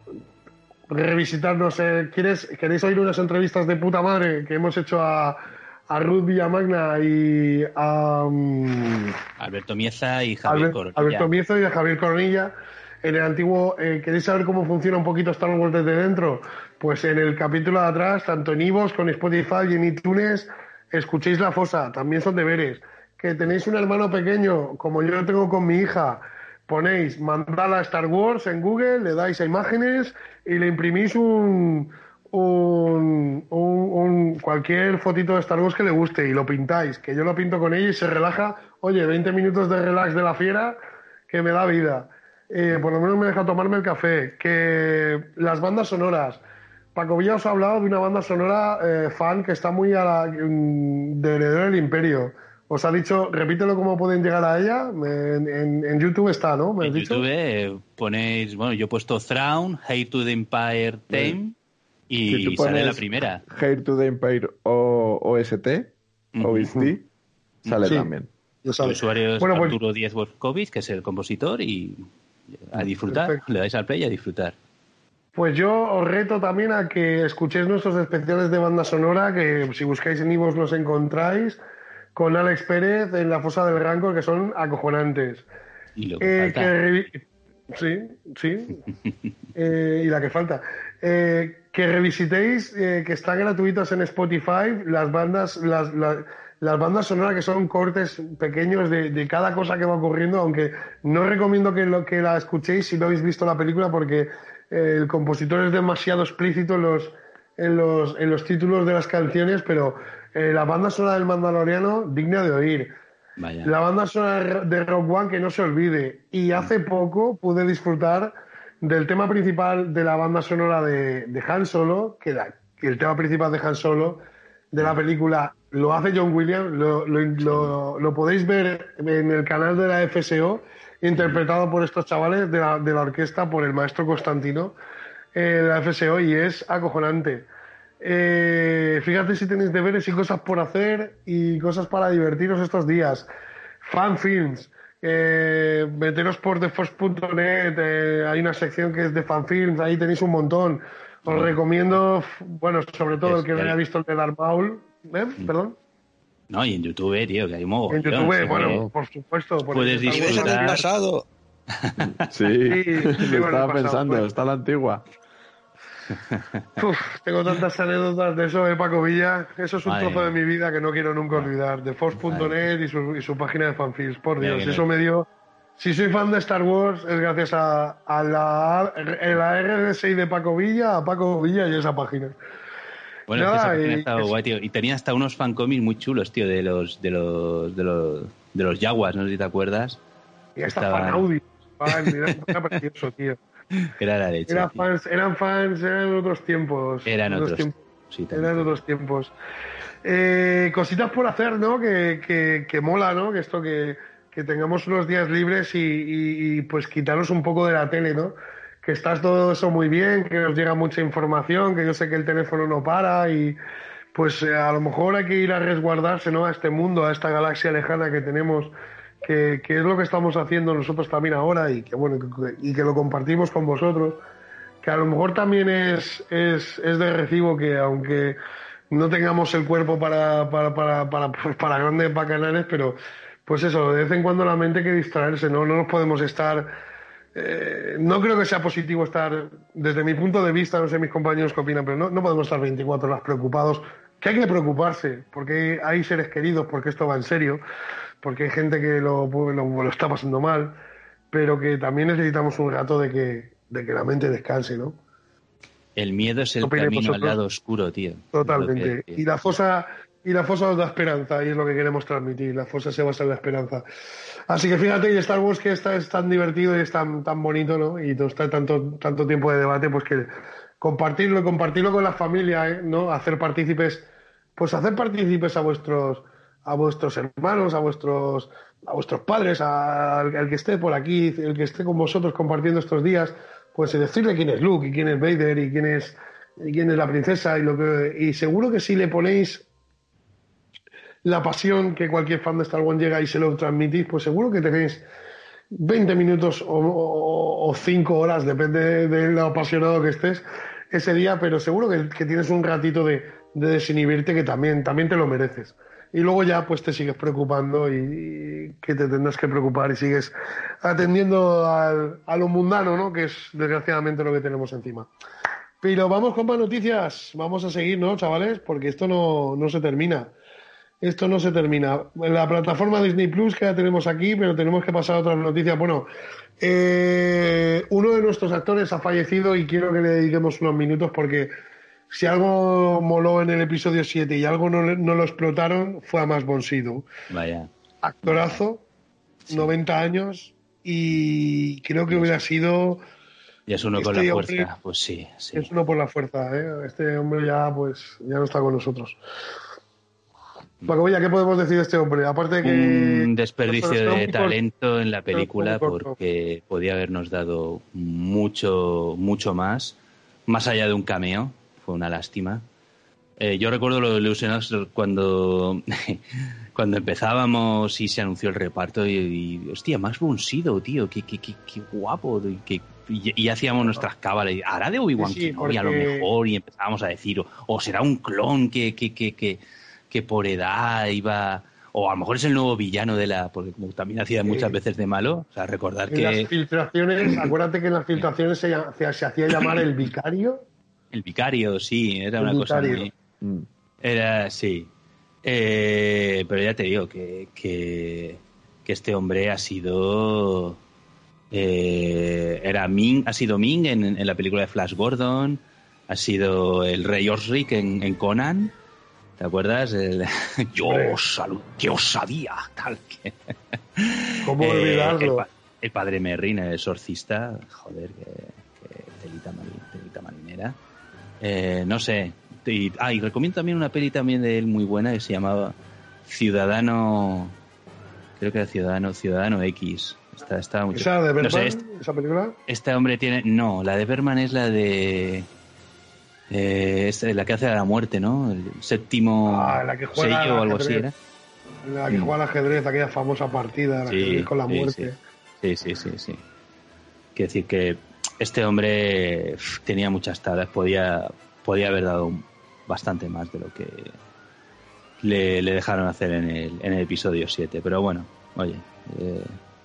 revisitar, no sé, ¿quieres, ¿queréis oír unas entrevistas de puta madre que hemos hecho a, a Ruth Villamagna y a um, Alberto Mieza y Javier Albert- Coronilla. Alberto Miezo y a Javier Coronilla? En el antiguo, eh, ¿queréis saber cómo funciona un poquito Star Wars desde dentro? Pues en el capítulo de atrás, tanto en iVoox, con Spotify y en iTunes, escuchéis La Fosa, también son deberes. Que tenéis un hermano pequeño, como yo lo tengo con mi hija, ponéis Mandala Star Wars en Google, le dais a imágenes y le imprimís un, un, un, un- cualquier fotito de Star Wars que le guste y lo pintáis, que yo lo pinto con ella y se relaja. Oye, veinte minutos de relax de la fiera que me da vida. Eh, por lo menos me deja tomarme el café. Que las bandas sonoras. Paco Villa os ha hablado de una banda sonora eh, fan que está muy a la, de Heredero del Imperio. Os ha dicho, repítelo cómo pueden llegar a ella. En, en, en YouTube está, ¿no? ¿Me has en dicho? YouTube eh, ponéis, bueno, yo he puesto Thrawn, Hail to the Empire Theme y Si tú sale pones la primera. Hail to the Empire o O S T, O S T, sale Sí. también. El usuario es Bueno, pues- Arturo Díez Borkovic, que es el compositor, y a disfrutar, Perfecto. le dais al play y a disfrutar. Pues yo os reto también a que escuchéis nuestros especiales de banda sonora, que si buscáis en iVoox los encontráis, con Alex Pérez en La Fosa del Rancor, que son acojonantes. Y lo que Eh, falta. que revi- Sí, sí. Eh, y la que falta. Eh, que revisitéis, eh, que están gratuitos en Spotify, las bandas, las, las, las bandas sonoras que son cortes pequeños de, de cada cosa que va ocurriendo, aunque no recomiendo que, lo, que la escuchéis si no habéis visto la película, porque eh, el compositor es demasiado explícito en los, en los, en los títulos de las canciones, pero eh, la banda sonora del Mandaloriano, digna de oír. Vaya. La banda sonora de Rogue One, que no se olvide. Y hace poco pude disfrutar del tema principal de la banda sonora de, de Han Solo, que, la- que el tema principal de Han Solo de la película lo hace John Williams, lo, lo, lo- lo podéis ver en el canal de la F S O, interpretado por estos chavales de la, de la orquesta, por el maestro Constantino, eh, de la F S O, y es acojonante. Eh, fíjate si tenéis deberes y cosas por hacer y cosas para divertiros estos días. Fanfilms, eh, meteros por theforce punto net, eh, hay una sección que es de fanfilms, ahí tenéis un montón. Os recomiendo, f- bueno, sobre todo el que no haya visto el de Darth Maul, ¿eh? Perdón. No, y en YouTube, tío, que hay un mogollón. En YouTube, sí, bueno, que por supuesto. por puedes eso está disfrutar. bueno. pasado. Sí, Sí, lo sí, estaba bueno, pasado, pensando, bueno. está la antigua. Uf, tengo tantas anécdotas de eso de Paco Villa. Eso es un Madre trozo de mía. mi vida que no quiero nunca olvidar. De force punto net y su, y su página de fanfilms. Por Mira Dios, que eso no- me dio. Si soy fan de Star Wars es gracias a, a la, a la R D seis de Paco Villa, a Paco Villa y esa página. Bueno, es que esa Nada, página y- estaba guay, tío. Y tenía hasta unos fancomics muy chulos, tío, de los de los de los de los Jaguars, no sé si te acuerdas. Y hasta Estaban- fan audio. Fan, era, era precioso, tío. Era la leche. Era tío. fans, eran fans, eran otros tiempos. Eran otros. tiempos. Sí, también. Eran otros tiempos. Eh, cositas por hacer, ¿no? Que, que, que mola, ¿no? Que esto que, que tengamos unos días libres y, y, y, pues quitarnos un poco de la tele, ¿no? Que está todo eso muy bien, que nos llega mucha información, que yo sé que el teléfono no para y pues eh, a lo mejor hay que ir a resguardarse, ¿no? A este mundo, a esta galaxia lejana que tenemos, que, que es lo que estamos haciendo nosotros también ahora y que bueno, que- y que lo compartimos con vosotros, que a lo mejor también es, es, es de recibo que aunque no tengamos el cuerpo para, para, para, para, pues, para grandes bacanales, pero pues eso, de vez en cuando la mente hay que distraerse, ¿no? No nos podemos estar... eh, no creo que sea positivo estar, desde mi punto de vista, no sé mis compañeros qué opinan, pero no, no podemos estar veinticuatro horas preocupados, que hay que preocuparse, porque hay seres queridos, porque esto va en serio, porque hay gente que lo, lo, lo está pasando mal, pero que también necesitamos un rato de que, de que la mente descanse, ¿no? El miedo es el ¿Qué opináis camino al vosotros? lado oscuro, tío. Totalmente. Lo que- Y la fosa y la fosa os da esperanza y es lo que queremos transmitir. La fosa se basa en la esperanza. Así que fíjate, y Star Wars que está, es tan divertido y es tan, tan bonito, ¿no? Y nos trae tanto, tanto tiempo de debate, pues que compartirlo, compartirlo con la familia, ¿eh? ¿No? Hacer partícipes, pues hacer partícipes a vuestros, a vuestros hermanos, a vuestros, a vuestros padres, a- al, al que esté por aquí, el que esté con vosotros compartiendo estos días, pues decirle quién es Luke y quién es Vader y quién es, y quién es la princesa y lo que, y seguro que si le ponéis la pasión que cualquier fan de Star Wars llega y se lo transmitís, pues seguro que tenéis veinte minutos o, o, o cinco horas, depende de lo apasionado que estés ese día, pero seguro que, que tienes un ratito de, de desinhibirte que también, también te lo mereces. Y luego ya pues te sigues preocupando y, y que te tendrás que preocupar y sigues atendiendo al, a lo mundano, ¿no? Que es desgraciadamente lo que tenemos encima. Pero vamos con más noticias, vamos a seguir, ¿no, chavales? Porque esto no, no se termina. Esto no se termina. En la plataforma Disney Plus que la tenemos aquí, pero tenemos que pasar a otras noticias. Bueno, eh, uno de nuestros actores ha fallecido y quiero que le dediquemos unos minutos porque si algo moló en el episodio siete y algo no, le- no lo explotaron fue a Max von Sydow. Vaya. Actorazo, noventa años y creo que hubiera sido... Y es uno este con la hombre, fuerza, pues sí, sí. Es uno por la fuerza, ¿eh? Este hombre ya, pues, ya no está con nosotros. Macovilla, ¿qué podemos decir de este hombre? Aparte de que... Un desperdicio Pero de muy talento en la pero película muy corto. porque podía habernos dado mucho, mucho más, más allá de un cameo, fue una lástima. Eh, yo recuerdo lo de ilusionados cuando, cuando empezábamos y se anunció el reparto y, y hostia, más Bonsido, tío, qué, qué, qué, qué guapo, qué, y, y hacíamos nuestras cábalas, y hará de Obi-Wan Sí, sí, Kenobi a lo porque- mejor, y empezábamos a decir, o, o será un clon que, que, que, que, que por edad iba, o a lo mejor es el nuevo villano de la, porque como también hacía muchas veces de malo, o sea, recordar En las que filtraciones, acuérdate que en las filtraciones se, llama- se, se hacía llamar el vicario. el vicario, sí, era El una cosa vicario. muy... Era, sí. Eh, pero ya te digo que, que, que este hombre ha sido... eh, era Ming, ha sido Ming en, en la película de Flash Gordon, ha sido el Rey Osric en, en Conan, ¿te acuerdas? El, yo os salu- que os sabía, tal que... ¿Cómo Eh, olvidarlo? el, pa- el padre Merrin, el exorcista, joder, que, que telita, mari- telita marinera. Eh, no sé. Y, ah, y recomiendo también una peli también de él muy buena que se llamaba Ciudadano, creo que era Ciudadano, Ciudadano X. Está, está mucho. ¿Esa de No Bergman? sé, este, ¿Esa película? este hombre tiene, no, la de Berman es la de eh, es la que hace a la muerte, ¿no? El séptimo Ah, la que juega sello al o algo así ajedrez. era. La que Mm. juega al ajedrez, aquella famosa partida, la Sí, ajedrez con la sí, muerte. Sí, sí, sí, sí. Quiero decir que este hombre pf, tenía muchas tablas, podía, podía haber dado bastante más de lo que le, le dejaron hacer en el, en el episodio siete. Pero bueno, oye. Eh,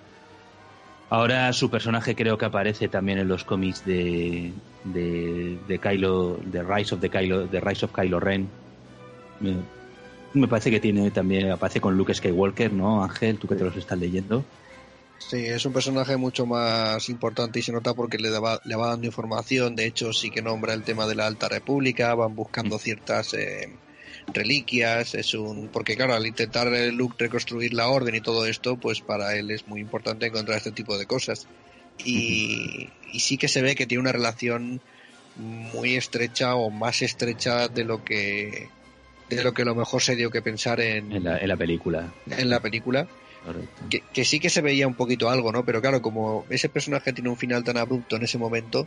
ahora su personaje creo que aparece también en los cómics de, de, de Kylo, de Rise of the Kylo, de Rise of Kylo Ren. Me, me parece que tiene también, aparece con Luke Skywalker, ¿no, Ángel? Tú que te los estás leyendo. Sí, es un personaje mucho más importante y se nota porque le, daba, le va dando información. De hecho, sí que nombra el tema de la Alta República, van buscando ciertas eh, reliquias. Es un porque claro, al intentar eh, Luke reconstruir la orden y todo esto, pues para él es muy importante encontrar este tipo de cosas. Y, y sí que se ve que tiene una relación muy estrecha o más estrecha de lo que de lo que a lo mejor se dio que pensar en, En la, en la película. en la película. Correcto. Que, que sí que se veía un poquito algo, ¿no? Pero claro, como ese personaje tiene un final tan abrupto en ese momento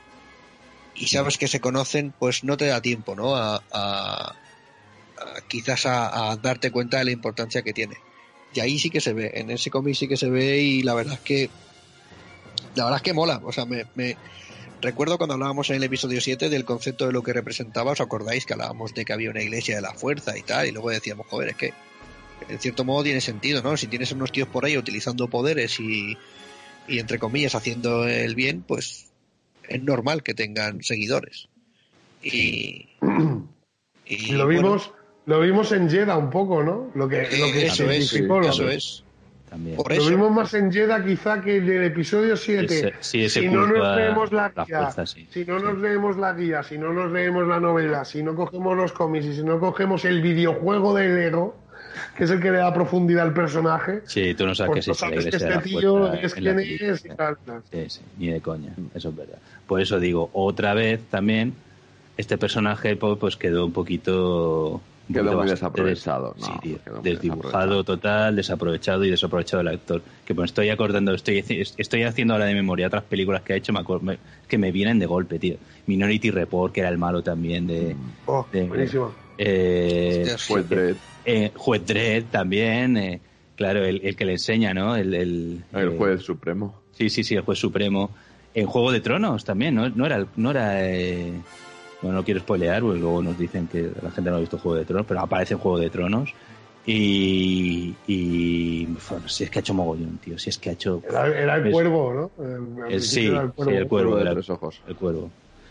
y sabes que se conocen, pues no te da tiempo, ¿no? A, a- a- quizás a, a darte cuenta de la importancia que tiene. Y ahí sí que se ve, en ese cómic sí que se ve y la verdad es que la verdad es que mola. O sea, me, me recuerdo cuando hablábamos en el episodio siete del concepto de lo que representaba, ¿os acordáis que hablábamos de que había una iglesia de la fuerza y tal? Y luego decíamos, joder, es que en cierto modo tiene sentido, ¿no? Si tienes unos tíos por ahí utilizando poderes y, y entre comillas haciendo el bien, pues es normal que tengan seguidores. Y, y, Y lo bueno, vimos, lo vimos en Jeddah un poco, ¿no? Lo que, lo que Eh, eso es, significó, ¿no? eso es. También. Por Lo eso. vimos más en Jeddah quizá que en el episodio siete. Ese- sí, ese si no culto nos a leemos la la guía, fuerza, sí. si no nos leemos la guía, si no nos leemos la novela, si no cogemos los cómics y si no cogemos el videojuego de Lego, que es el que le da profundidad al personaje, Sí, tú no sabes pues que no es la sabes que iglesia de este la tío fuerza es en la quién película. es y tal. tal. Sí, sí, ni de coña, eso es verdad. Por eso digo, otra vez también, este personaje pues, pues quedó un poquito... un Quedó poquito muy bastante desaprovechado, des- sí, no, tío, quedó muy desdibujado total, desaprovechado y desaprovechado el actor. Que pues estoy acordando, estoy, estoy haciendo ahora de memoria otras películas que ha hecho, me acuerdo, me- que me vienen de golpe, tío. Minority Report, que era el malo también de... Oh, de- buenísimo. Eh, Hostias, Juez Dredd. eh, Juez Dredd también, eh, claro, el, el que le enseña, ¿no? El, el, El eh, juez supremo. Sí, sí, sí, el juez supremo. En Juego de Tronos también, ¿no? No era... No era eh, bueno, no quiero spoilear, porque luego nos dicen que la gente no ha visto Juego de Tronos, pero aparece en Juego de Tronos. Y... y bueno, si es que ha hecho mogollón, tío. Si es que ha hecho... Era, era el es- cuervo, ¿no? El- al eh, sí, principio era sí, el cuervo. de era tres ojos. El cuervo.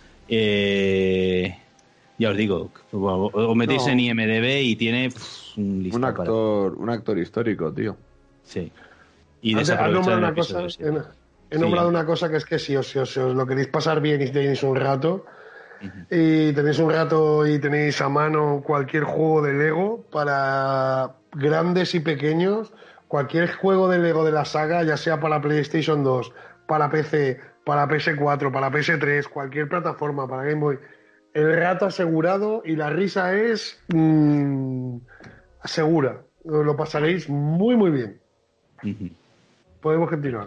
Eh, ya os digo, o os metéis No. en I M D B y tiene pff, un listado Un actor, un actor histórico, tío. Sí. Y Antes, has desaprovechado nombrado el una cosa, episodio siete. he, he Sí, nombrado ya. una cosa que es que si os, si os- si os lo queréis pasar bien y tenéis un rato, y tenéis un rato y tenéis a mano cualquier juego de Lego para grandes y pequeños, cualquier juego de Lego de la saga, ya sea para PlayStation dos, para P C, para P S cuatro, para P S tres, cualquier plataforma, para Game Boy, el rato asegurado y la risa es mmm, segura. Lo pasaréis muy, muy bien. Uh-huh. Podemos continuar.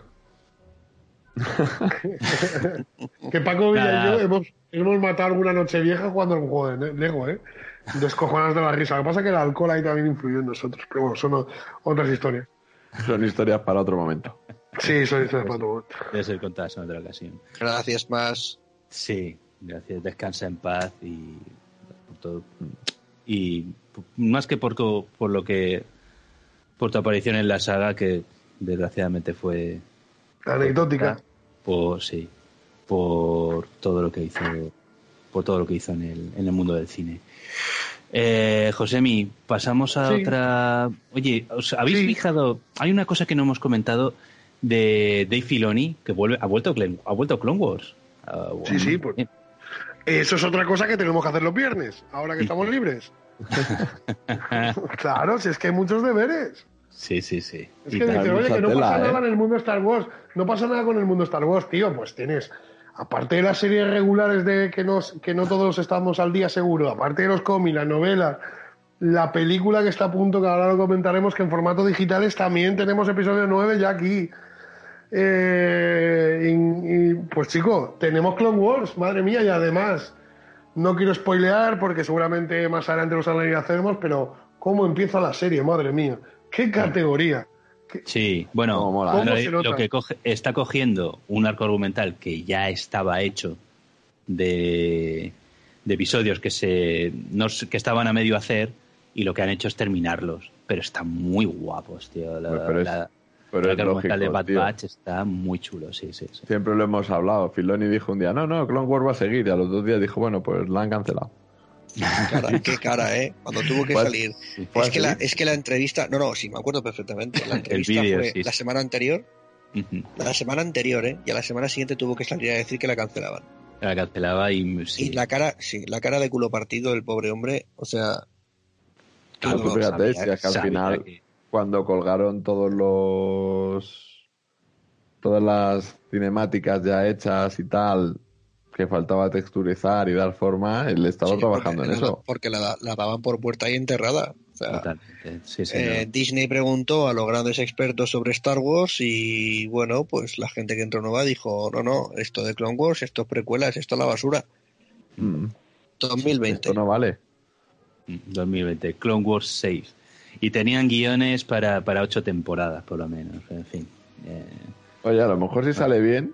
Que Paco Villa y yo hemos, hemos matado alguna noche vieja jugando un juego de Lego, ¿eh? Descojonados de la risa. Lo que pasa es que el alcohol ahí también influyó en nosotros, pero bueno, son otras historias. Son historias para otro momento. Sí, son historias para otro momento. Debe ser contadas en otra ocasión. Gracias, más. Sí, gracias. Descansa en paz y por todo. Y más que por, por lo que por tu aparición en la saga, que desgraciadamente fue anecdótica. Por sí, por todo lo que hizo, por todo lo que hizo en el, en el mundo del cine. Eh, Josemi, pasamos a sí. otra. Oye, ¿os habéis sí. fijado? Hay una cosa que no hemos comentado de Dave Filoni, que vuelve, ha vuelto, ha vuelto a Clone Wars. Uh, bueno, sí, sí, pues, eso es otra cosa que tenemos que hacer los viernes, ahora que estamos libres. Claro, si es que hay muchos deberes. Sí, sí, sí. Es que dice, oye, que no pasa nada en el mundo Star Wars. No pasa nada con el mundo Star Wars, tío. Pues tienes, aparte de las series regulares de que, nos, que no todos estamos al día seguro, aparte de los cómics, las novelas, la película que está a punto, que ahora lo comentaremos, que en formato digitales también tenemos episodio nueve ya aquí. Eh, y, y, pues chico, tenemos Clone Wars, madre mía, y además, no quiero spoilear porque seguramente más adelante los analizaremos, pero ¿cómo empieza la serie? Madre mía. ¡Qué categoría! ¿Qué... Sí, bueno, lo, lo que coge, está cogiendo un arco argumental que ya estaba hecho de, de episodios que se no, que estaban a medio hacer y lo que han hecho es terminarlos. Pero están muy guapos, tío. La, pero es, la, pero el es lógico, de Bad tío. Batch está muy chulo, sí, sí, sí. Siempre lo hemos hablado. Filoni dijo un día, no, no, Clone Wars va a seguir. Y a los dos días dijo, bueno, pues la han cancelado. Cara, qué cara, ¿eh? Cuando tuvo que pues, salir. Es que, la, es que la entrevista... No, no, sí, me acuerdo perfectamente. La entrevista video, fue sí. la semana anterior. Uh-huh. La semana anterior, ¿eh? Y a la semana siguiente tuvo que salir a decir que la cancelaban. La cancelaba y... Sí. Y la cara, sí, la cara de culo partido del pobre hombre, o sea... Claro, tú fíjate, si es que al final, que... cuando colgaron todos los... todas las cinemáticas ya hechas y tal... que faltaba texturizar y dar forma, él estaba sí, trabajando en la, eso. Porque la, la daban por puerta y enterrada. O sea, sí, sí, eh, no. Disney preguntó a los grandes expertos sobre Star Wars y bueno, pues la gente que entró nueva dijo, no, no, esto de Clone Wars, esto es precuelas, esto es la basura. Mm. dos mil veinte. Esto no vale. dos mil veinte, Clone Wars seis. Y tenían guiones para, para ocho temporadas, por lo menos. En fin. Eh... Oye, a lo mejor si sale bien...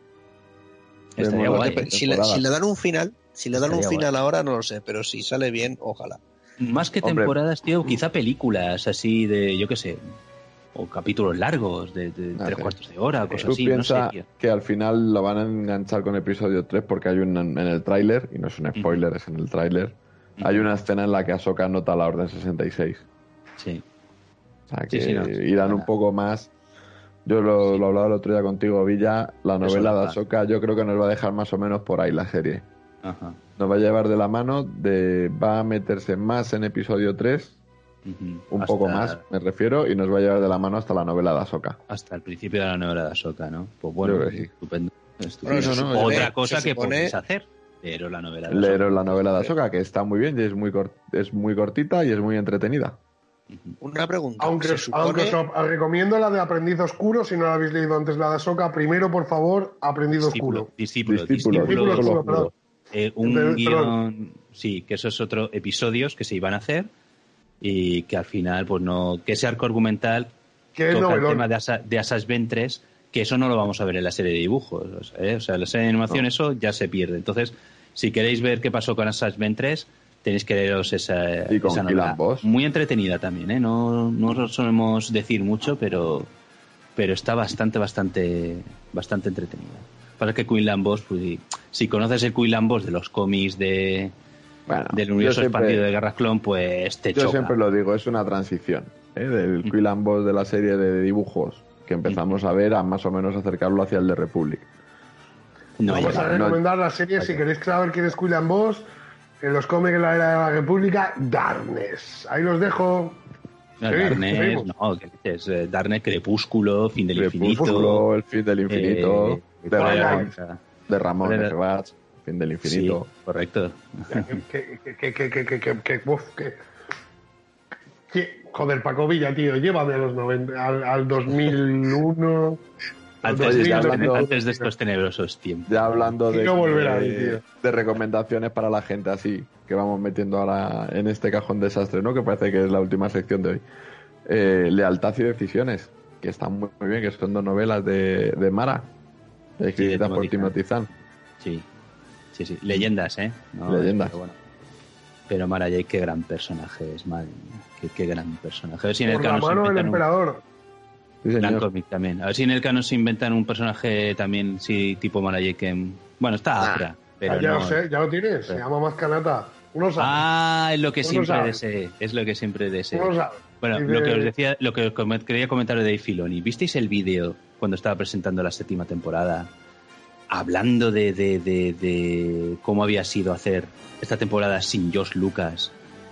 Estaría guay, ¿eh? si, le, si le dan un final, si le dan Estaría un final guay. ahora, no lo sé, pero si sale bien, ojalá. Más que Hombre. temporadas, tío, quizá películas así de, yo qué sé, o capítulos largos de, de Ah, tres sí. cuartos de hora, cosas Tú así, piensa no sé, tío. que al final lo van a enganchar con episodio tres porque hay un en el tráiler, y no es un spoiler, uh-huh. es en el tráiler, uh-huh. hay una escena en la que Ahsoka anota la Orden sesenta y seis. Sí. O sea, que Sí, sí, no. irán un poco más... Yo lo, sí. lo hablaba el otro día contigo, Villa, la novela de Ahsoka yo creo que nos va a dejar más o menos por ahí la serie. Ajá. Nos va a llevar de la mano, de va a meterse más en episodio tres, uh-huh. un hasta, poco más me refiero, y nos va a llevar de la mano hasta la novela de Ahsoka. Hasta el principio de la novela de Ahsoka, ¿no? Pues bueno, sí. estupendo. estupendo. Bueno, no, no, Otra eh, cosa que supone... podéis hacer, leeros la novela de Ahsoka. Leeros la novela de Ahsoka, que está muy bien y es muy, cort- es muy cortita y es muy entretenida. Una pregunta. Aunque, ¿se supone... aunque os recomiendo la de Aprendiz Oscuro, si no la habéis leído antes la de Ahsoka, primero, por favor, Aprendiz Oscuro. Discípulo, discípulo, discípulo, discípulo, perdón. Eh, un Perdón. guión, sí, que esos otros episodios que se iban a hacer y que al final, pues no, que ese arco argumental Que es toca el novelón. tema de, Asa, de Asajj Ventress, que eso no lo vamos a ver en la serie de dibujos, ¿eh? O sea, en la serie de animación No. eso ya se pierde. Entonces, si queréis ver qué pasó con Asajj Ventress, tenéis que leeros esa, Y con esa Killan novela. Boss. Muy entretenida también, ¿eh? No, no lo solemos decir mucho, pero pero está bastante, bastante, bastante entretenida. Para que Quinlan Boss, pues, si conoces el Quinlan Boss de los cómics de Bueno, del universo yo siempre- expandido de Guerra Clon, pues te Yo choca. siempre lo digo, es una transición, ¿eh? Del Mm. Quillan Boss de la serie de dibujos que empezamos a ver a más o menos acercarlo hacia el de Republic. No, Vamos ya- a no- recomendar la serie, si queréis saber quién es Quillan Boss, en los cómics de la era de la República, Darkness. Ahí los dejo. No, Sí, Darkness, seguimos. no, ¿qué dices? Eh, Darkness, Crepúsculo, Fin del Crepúsculo, Infinito. El fin del infinito, eh, de, ¿cuál era Ramón, otra? de Ramón ¿Cuál era? F. Bach, Fin del infinito. Sí, correcto. Que, que, que, que, que, que, que, que, uf, que- que- joder, Paco Villa, tío, llévame a los noventa, al, al dos mil uno. al Antes, dos mil, de, hablando- antes de estos tenebrosos tiempos. Ya hablando de, Quiero volver de- ahí, tío. de recomendaciones para la gente así, que vamos metiendo ahora en este cajón desastre, ¿no? Que parece que es la última sección de hoy. Eh, Lealtad y decisiones, que están muy, muy bien, que son dos novelas de, de Mara, escritas por Timothy Zahn. Sí, sí, sí. Leyendas, ¿eh? No, Leyendas. Pero, bueno. Pero Mara Jade, qué gran personaje es, madre mía. Qué, qué gran personaje. A ver si en el Por la canon se mano del inventan un- emperador. Sí, señor. Gran cómic también. A ver si en el canon se inventan un personaje también, sí, tipo Mara Jade, que... Bueno, está Afra, pero Ah, ya no... lo sé, ya lo tienes. Se llama Mascanata. Uno sabe. Ah, es lo que Uno siempre sabe. desee. Es lo que siempre desee. Uno sabe. Bueno, Dice- lo que os decía, lo que os com- quería comentar de Dave Filoni. ¿Visteis el vídeo cuando estaba presentando la séptima temporada? Hablando de, de, de, de cómo había sido hacer esta temporada sin George Lucas.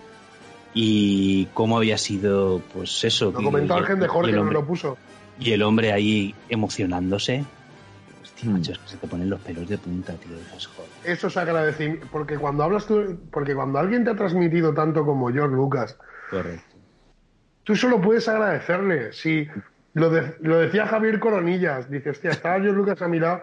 Y cómo había sido, pues eso. Lo que- comentó y- Argen de y Jorge, el nos hombre- lo puso. Y el hombre ahí emocionándose. Hostia, Hmm. macho, es que se te ponen los pelos de punta, tío. Dices, joder. Eso es agradecimiento. Porque cuando hablas tú, porque cuando alguien te ha transmitido tanto como George Lucas, Correcto. tú solo puedes agradecerle. Si lo, de- lo decía Javier Coronillas, dice, hostia, estaba George Lucas a mi lado.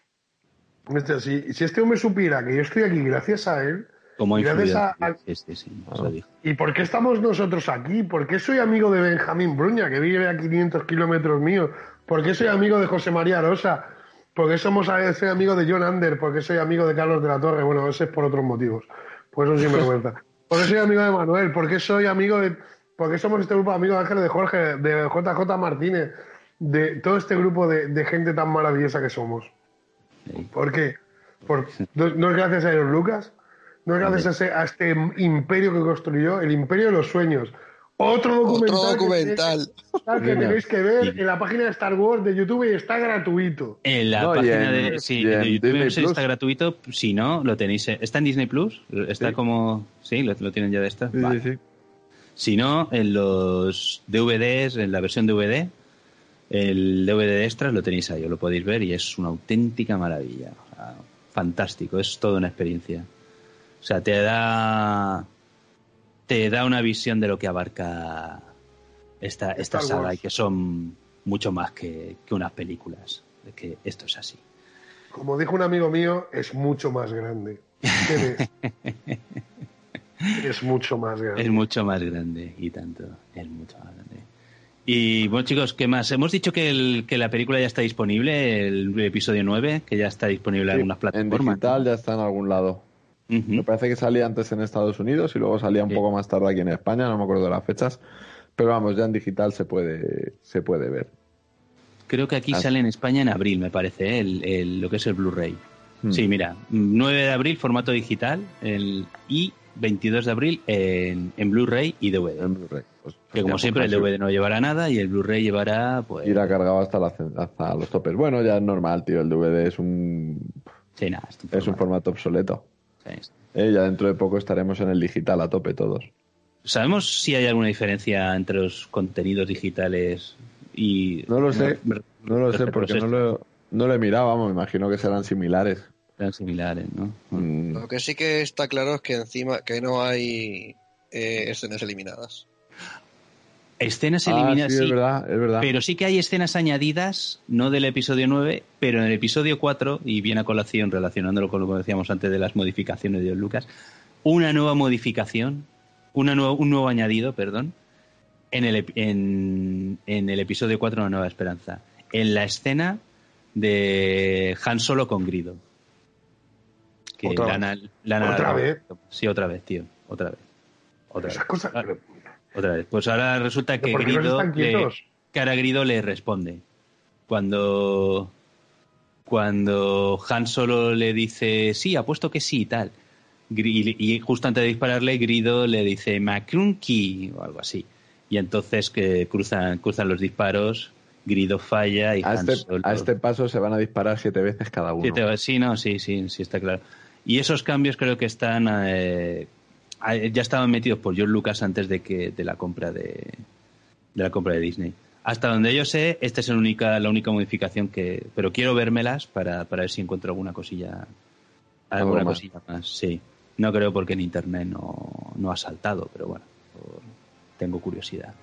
Hostia, si, si este hombre supiera que yo estoy aquí gracias a él, Como y gracias influido. a, a- Sí, sí, sí, os lo digo. ¿y por qué estamos nosotros aquí? ¿Por qué soy amigo de Benjamín Bruña, que vive a quinientos kilómetros míos? ¿Por qué soy amigo de José María Rosa? ¿Por qué somos, soy amigo de John Ander? ¿Por qué soy amigo de Carlos de la Torre? Bueno, ese es por otros motivos. Por eso sí me vergüenza. ¿Por qué soy amigo de Manuel? ¿Por qué soy amigo de... ¿Por qué somos este grupo de amigos de Ángeles de Jorge, de J J Martínez, de todo este grupo de, de gente tan maravillosa que somos? ¿Por qué? Por, no, no es gracias a George Lucas, no es gracias a, ese- a este imperio que construyó, el imperio de los sueños. Otro documental, Otro documental. Que, tenéis, que tenéis que ver en la página de Star Wars de YouTube y está gratuito. En la No, y página en- de, sí, y en de YouTube Disney no sé si Plus. está gratuito, si no, lo tenéis. en- ¿Está en Disney Plus? Está Sí. como... Sí, lo, lo tienen ya de esta. Sí, Vale. sí, sí. Si no, en los D V Ds, en la versión D V D, el D V D de extras lo tenéis ahí, os lo podéis ver y es una auténtica maravilla. O sea, fantástico, es toda una experiencia. O sea, te da te da una visión de lo que abarca esta, esta Star saga Wars. y que son mucho más que, que unas películas. De que esto es así. Como dijo un amigo mío, es mucho más grande. ¿Qué ves? Es mucho más grande. Es mucho más grande y tanto. Es mucho más grande. Y bueno, chicos, ¿qué más? Hemos dicho que, el, que la película ya está disponible, el episodio nueve, que ya está disponible en Sí, algunas en plataformas. digital ya está en algún lado. Ujú. Me parece que salía antes en Estados Unidos y luego salía un Sí. poco más tarde aquí en España, no me acuerdo de las fechas. Pero vamos, ya en digital se puede, se puede ver. Creo que aquí Ah. sale en España en abril, me parece, ¿eh? el, el- lo que es el Blu-ray. Hmm. Sí, mira, nueve de abril, formato digital, el, y veintidós de abril en, en Blu-ray y D V D. En Blu-ray. Pues, Que como pues, siempre el pues, D V D no llevará nada y el Blu-ray llevará, pues... irá cargado hasta, la- hasta los topes. Bueno, ya es normal, tío. El D V D es un, Sí, nada, es un es un formato. formato obsoleto. Sí, sí. Eh, ya dentro de poco estaremos en el digital a tope todos. ¿Sabemos si hay alguna diferencia entre los contenidos digitales y... No lo sé, me- no lo sé respecto a porque los no lo, no lo he mirado, vamos, me imagino que serán similares. Eran similares, ¿no? Mm, Lo que sí que está claro es que encima que no hay eh, escenas eliminadas. Escenas Ah, eliminadas, sí, sí, es verdad, es verdad. pero sí que hay escenas añadidas, no del episodio nueve, pero en el episodio cuatro, y viene a colación relacionándolo con lo que decíamos antes de las modificaciones de George Lucas, una nueva modificación, una nueva, un nuevo añadido, perdón, en el, ep- en, en el episodio cuatro, Una Nueva Esperanza, en la escena de Han Solo con Grido. Que Otra la, vez. ana- la ana- ¿Otra vez? Sí, otra vez, tío, otra vez. Otra Esas vez. cosas. Ah, pero- Otra vez. Pues ahora resulta que ¿Por qué no Grido están le, quietos? que ahora Grido le responde. Cuando cuando Han Solo le dice sí, apuesto que sí y tal. Gri- Y, y justo antes de dispararle, Grido le dice Macrunky o algo así. Y entonces que cruzan, cruzan los disparos, Grido falla y A Han este, Solo... a este paso se van a disparar siete veces cada uno. Sí, te- sí, no, sí, sí, sí, está claro. Y esos cambios creo que están eh, ya estaban metidos por George Lucas antes de que de la compra de, de la compra de Disney. Hasta donde yo sé, esta es la única, la única modificación que... Pero quiero vérmelas para, para ver si encuentro alguna cosilla, alguna más. cosilla más. Sí. No creo porque en internet no, no ha saltado, pero bueno, tengo curiosidad.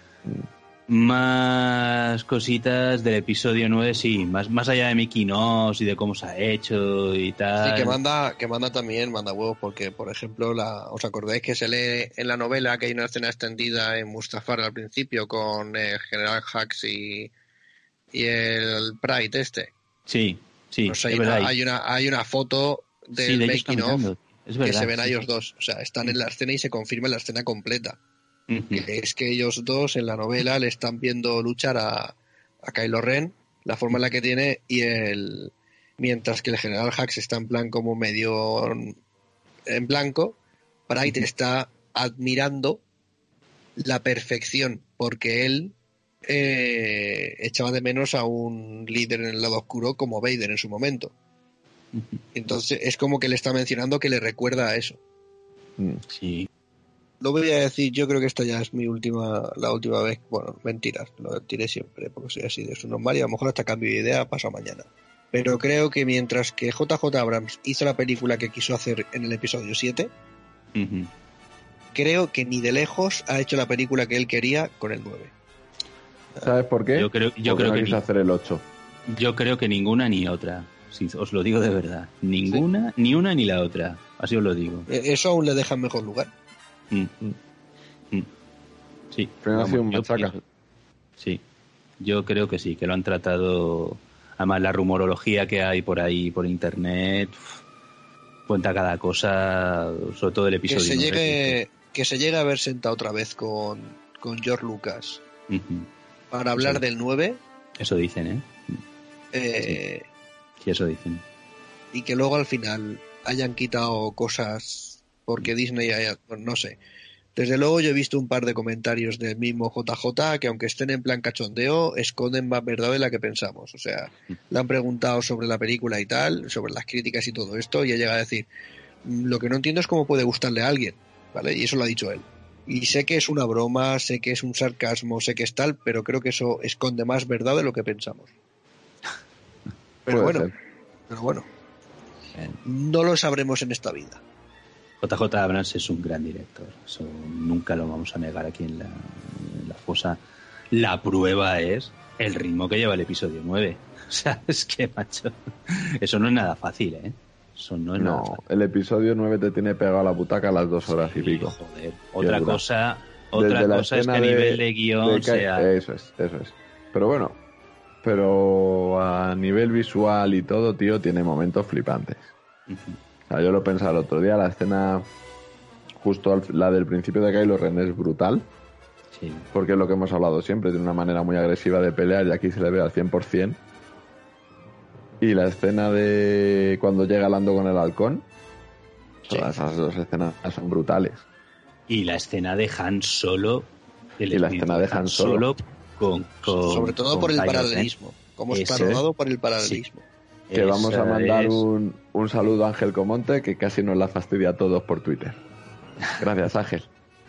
Más cositas del episodio nueve, sí, más, más allá de Mickey Mouse y de cómo se ha hecho y tal. Sí, que manda, que manda también, manda huevos, porque, por ejemplo, la, ¿os acordáis que se lee en la novela que hay una escena extendida en Mustafar al principio con el General Hux y, y el Pride este? Sí, sí, Pues hay, es una, verdad. hay, una, hay una foto del Sí, de ellos making of caminando. Es que verdad, se ven a sí, ellos sí. dos, o sea, están en la escena y se confirma la escena completa. Ujú. Que es que ellos dos en la novela le están viendo luchar a, a Kylo Ren, la forma en la que tiene, y el mientras que el General Hux está en plan como medio en blanco, Pride está admirando la perfección, porque él eh, echaba de menos a un líder en el lado oscuro como Vader en su momento. Entonces es como que le está mencionando que le recuerda a eso. Sí. Lo voy a decir, yo creo que esta ya es mi última, la última vez, bueno, mentiras, lo diré siempre, porque soy así de su normal y a lo mejor hasta cambio de idea pasa mañana. Pero creo que mientras que J J Abrams hizo la película que quiso hacer en el episodio siete, Ujú. creo que ni de lejos ha hecho la película que él quería con el nueve. ¿Sabes por qué? Yo creo, yo Porque creo no que quiso ni- hacer el ocho. Yo creo que ninguna ni otra. Sí, os lo digo de verdad. Ninguna, ni una ni la otra. Así os lo digo. Eh, Eso aún le deja en mejor lugar. Mm. Mm. Sí. Pero ha sido un yo machaca. pienso- Sí. Yo creo que sí, que lo han tratado. Además, la rumorología que hay por ahí, por internet, uf, cuenta cada cosa, sobre todo el Que episodio. se, nueve, llegue, que se llegue a haber sentado otra vez con, con George Lucas que- Ujú. para hablar Eso- del nueve, Eso dicen, ¿eh? eh, Sí, eso dicen. y que luego al final hayan quitado cosas porque Disney haya, no sé. Desde luego yo he visto un par de comentarios del mismo J J que aunque estén en plan cachondeo, esconden más verdad de la que pensamos. O sea, le han preguntado sobre la película y tal, sobre las críticas y todo esto, y ha llegado a decir, "Mm, lo que no entiendo es cómo puede gustarle a alguien, ¿vale?" Y eso lo ha dicho él. Y sé que es una broma, sé que es un sarcasmo, sé que es tal, pero creo que eso esconde más verdad de lo que pensamos. Pero Puede bueno, ser. pero bueno, no lo sabremos en esta vida. J J Abrams es un gran director. Eso nunca lo vamos a negar aquí en la, en la fosa. La prueba es el ritmo que lleva el episodio nueve. O sea, es que, macho, eso no es nada fácil, ¿eh? Eso no es nada No, fácil. el episodio nueve te tiene pegado a la butaca a las dos horas y pico. Joder. Y Otra es dura. cosa, otra Desde la cosa es que escena a de- nivel de guión de ca- sea... Eso es, eso es. Pero bueno, pero a nivel visual y todo, tío, tiene momentos flipantes. O sea, yo lo pensaba el otro día, la escena justo al- la del principio de Kylo Ren es brutal. Sí. Porque es lo que hemos hablado siempre, tiene una manera muy agresiva de pelear y aquí se le ve al cien por ciento. Y la escena de cuando llega Lando con el halcón, todas esas dos escenas son brutales. Y la escena de Han Solo... el Y la espíritu escena de Han Solo. con, con- Sobre todo con por el Kylo Ren. paralelismo. Cómo está Ese- rodado por el paralelismo. Que vamos a Esa mandar es- un, un saludo a Ángel Comonte, que casi nos la fastidia a todos por Twitter. Gracias, Ángel.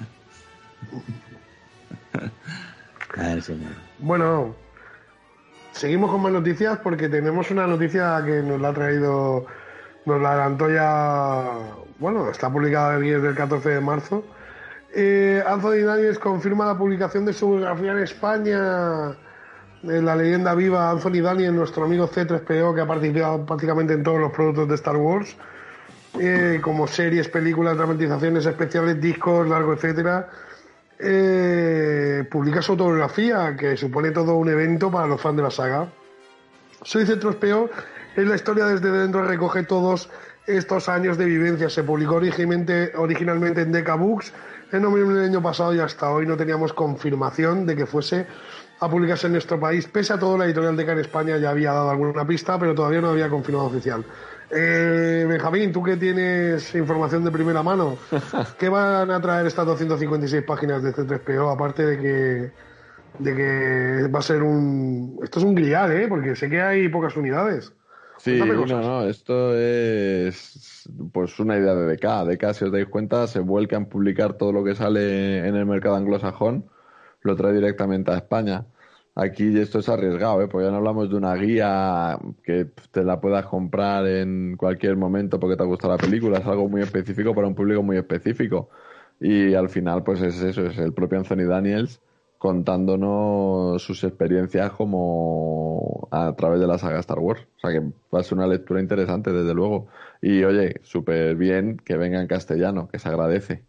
Ay, señor. Bueno, seguimos con más noticias porque tenemos una noticia que nos la ha traído, nos la adelantó ya, bueno, está publicada desde el catorce de marzo. Eh, Anthony Daniels confirma la publicación de su biografía en España. Eh, la leyenda viva Anthony Daniels, nuestro amigo C tres P O, que ha participado prácticamente en todos los productos de Star Wars, eh, como series, películas, dramatizaciones especiales, discos, largo, etcétera. Eh, publica su autobiografía, que supone todo un evento para los fans de la saga. Soy C tres P O es la historia desde dentro, recoge todos estos años de vivencia. Se publicó originalmente, originalmente en Decca Books en noviembre del año pasado y hasta hoy no teníamos confirmación de que fuese a publicarse en nuestro país. Pese a todo, la editorial Decca en España ya había dado alguna pista, pero todavía no había confirmado oficial. Eh, Benjamín, tú que tienes información de primera mano, ¿qué van a traer estas doscientas cincuenta y seis páginas de C tres P O? Aparte de que, de que va a ser un... Esto es un grial, ¿eh? Porque sé que hay pocas unidades. Sí, Cuéntame no, cosas. no, esto es pues una idea de D K. D K, si os dais cuenta, se vuelca en publicar todo lo que sale en el mercado anglosajón lo trae directamente a España. Aquí esto es arriesgado, ¿eh? Porque ya no hablamos de una guía que te la puedas comprar en cualquier momento porque te ha gustado la película, es algo muy específico para un público muy específico. Y al final, pues es eso, es el propio Anthony Daniels contándonos sus experiencias como a través de la saga Star Wars. O sea que va a ser una lectura interesante, desde luego. Y oye, súper bien que venga en castellano, que se agradece.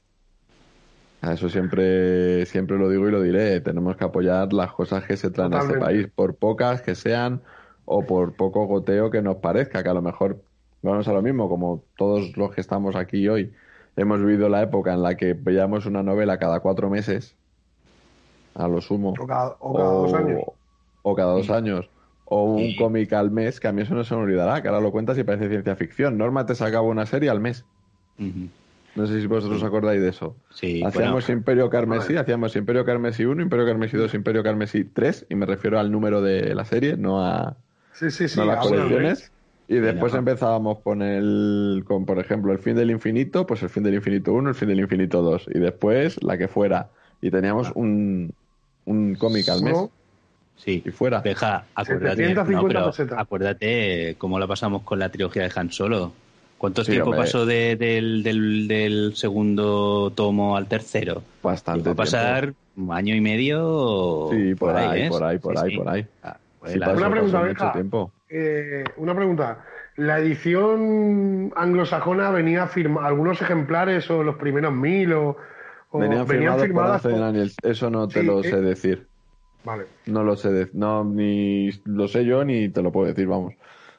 A eso siempre, siempre lo digo y lo diré. Tenemos que apoyar las cosas que se traen Totalmente. a este país, por pocas que sean o por poco goteo que nos parezca, que a lo mejor vamos a lo mismo, como todos los que estamos aquí hoy hemos vivido la época en la que veíamos una novela cada cuatro meses, a lo sumo, O cada, o cada dos años. o cada dos años, o un cómic al mes, que a mí eso no se me olvidará, que ahora lo cuentas y parece ciencia ficción. Norma te sacaba una serie al mes. Uh-huh. No sé si vosotros os acordáis de eso. Sí, hacíamos bueno. Imperio Carmesí, hacíamos Imperio Carmesí uno, Imperio Carmesí dos, Imperio Carmesí tres, y me refiero al número de la serie, no a, Sí, sí, sí. no a las ahora, colecciones. Y Sí, después no. empezábamos con el, con por ejemplo, el fin del infinito, pues el fin del infinito uno, el fin del infinito dos, y después la que fuera. Y teníamos un, un cómic al mes. Uno, Sí, y fuera. Deja, acuérdate, setecientas cincuenta no, pero pesetas. acuérdate cómo la pasamos con la trilogía de Han Solo. ¿Cuánto Sí, tiempo hombre. pasó de- del, del, del segundo tomo al tercero? Bastante Va a pasar un año y medio. Sí, por ahí, ¿eh? por ahí, por Sí, ahí, sí. por ahí. Ah, Sí, vuela. pasó, Una pregunta, pasó Benja. mucho tiempo. Eh, una pregunta. ¿La edición anglosajona venía firmada, algunos ejemplares o los primeros mil o, o Venían firmados por firmadas Anthony por- Daniels. Eso no te Sí, lo eh. sé decir. Vale. No lo sé, de- no ni lo sé yo ni te lo puedo decir, vamos.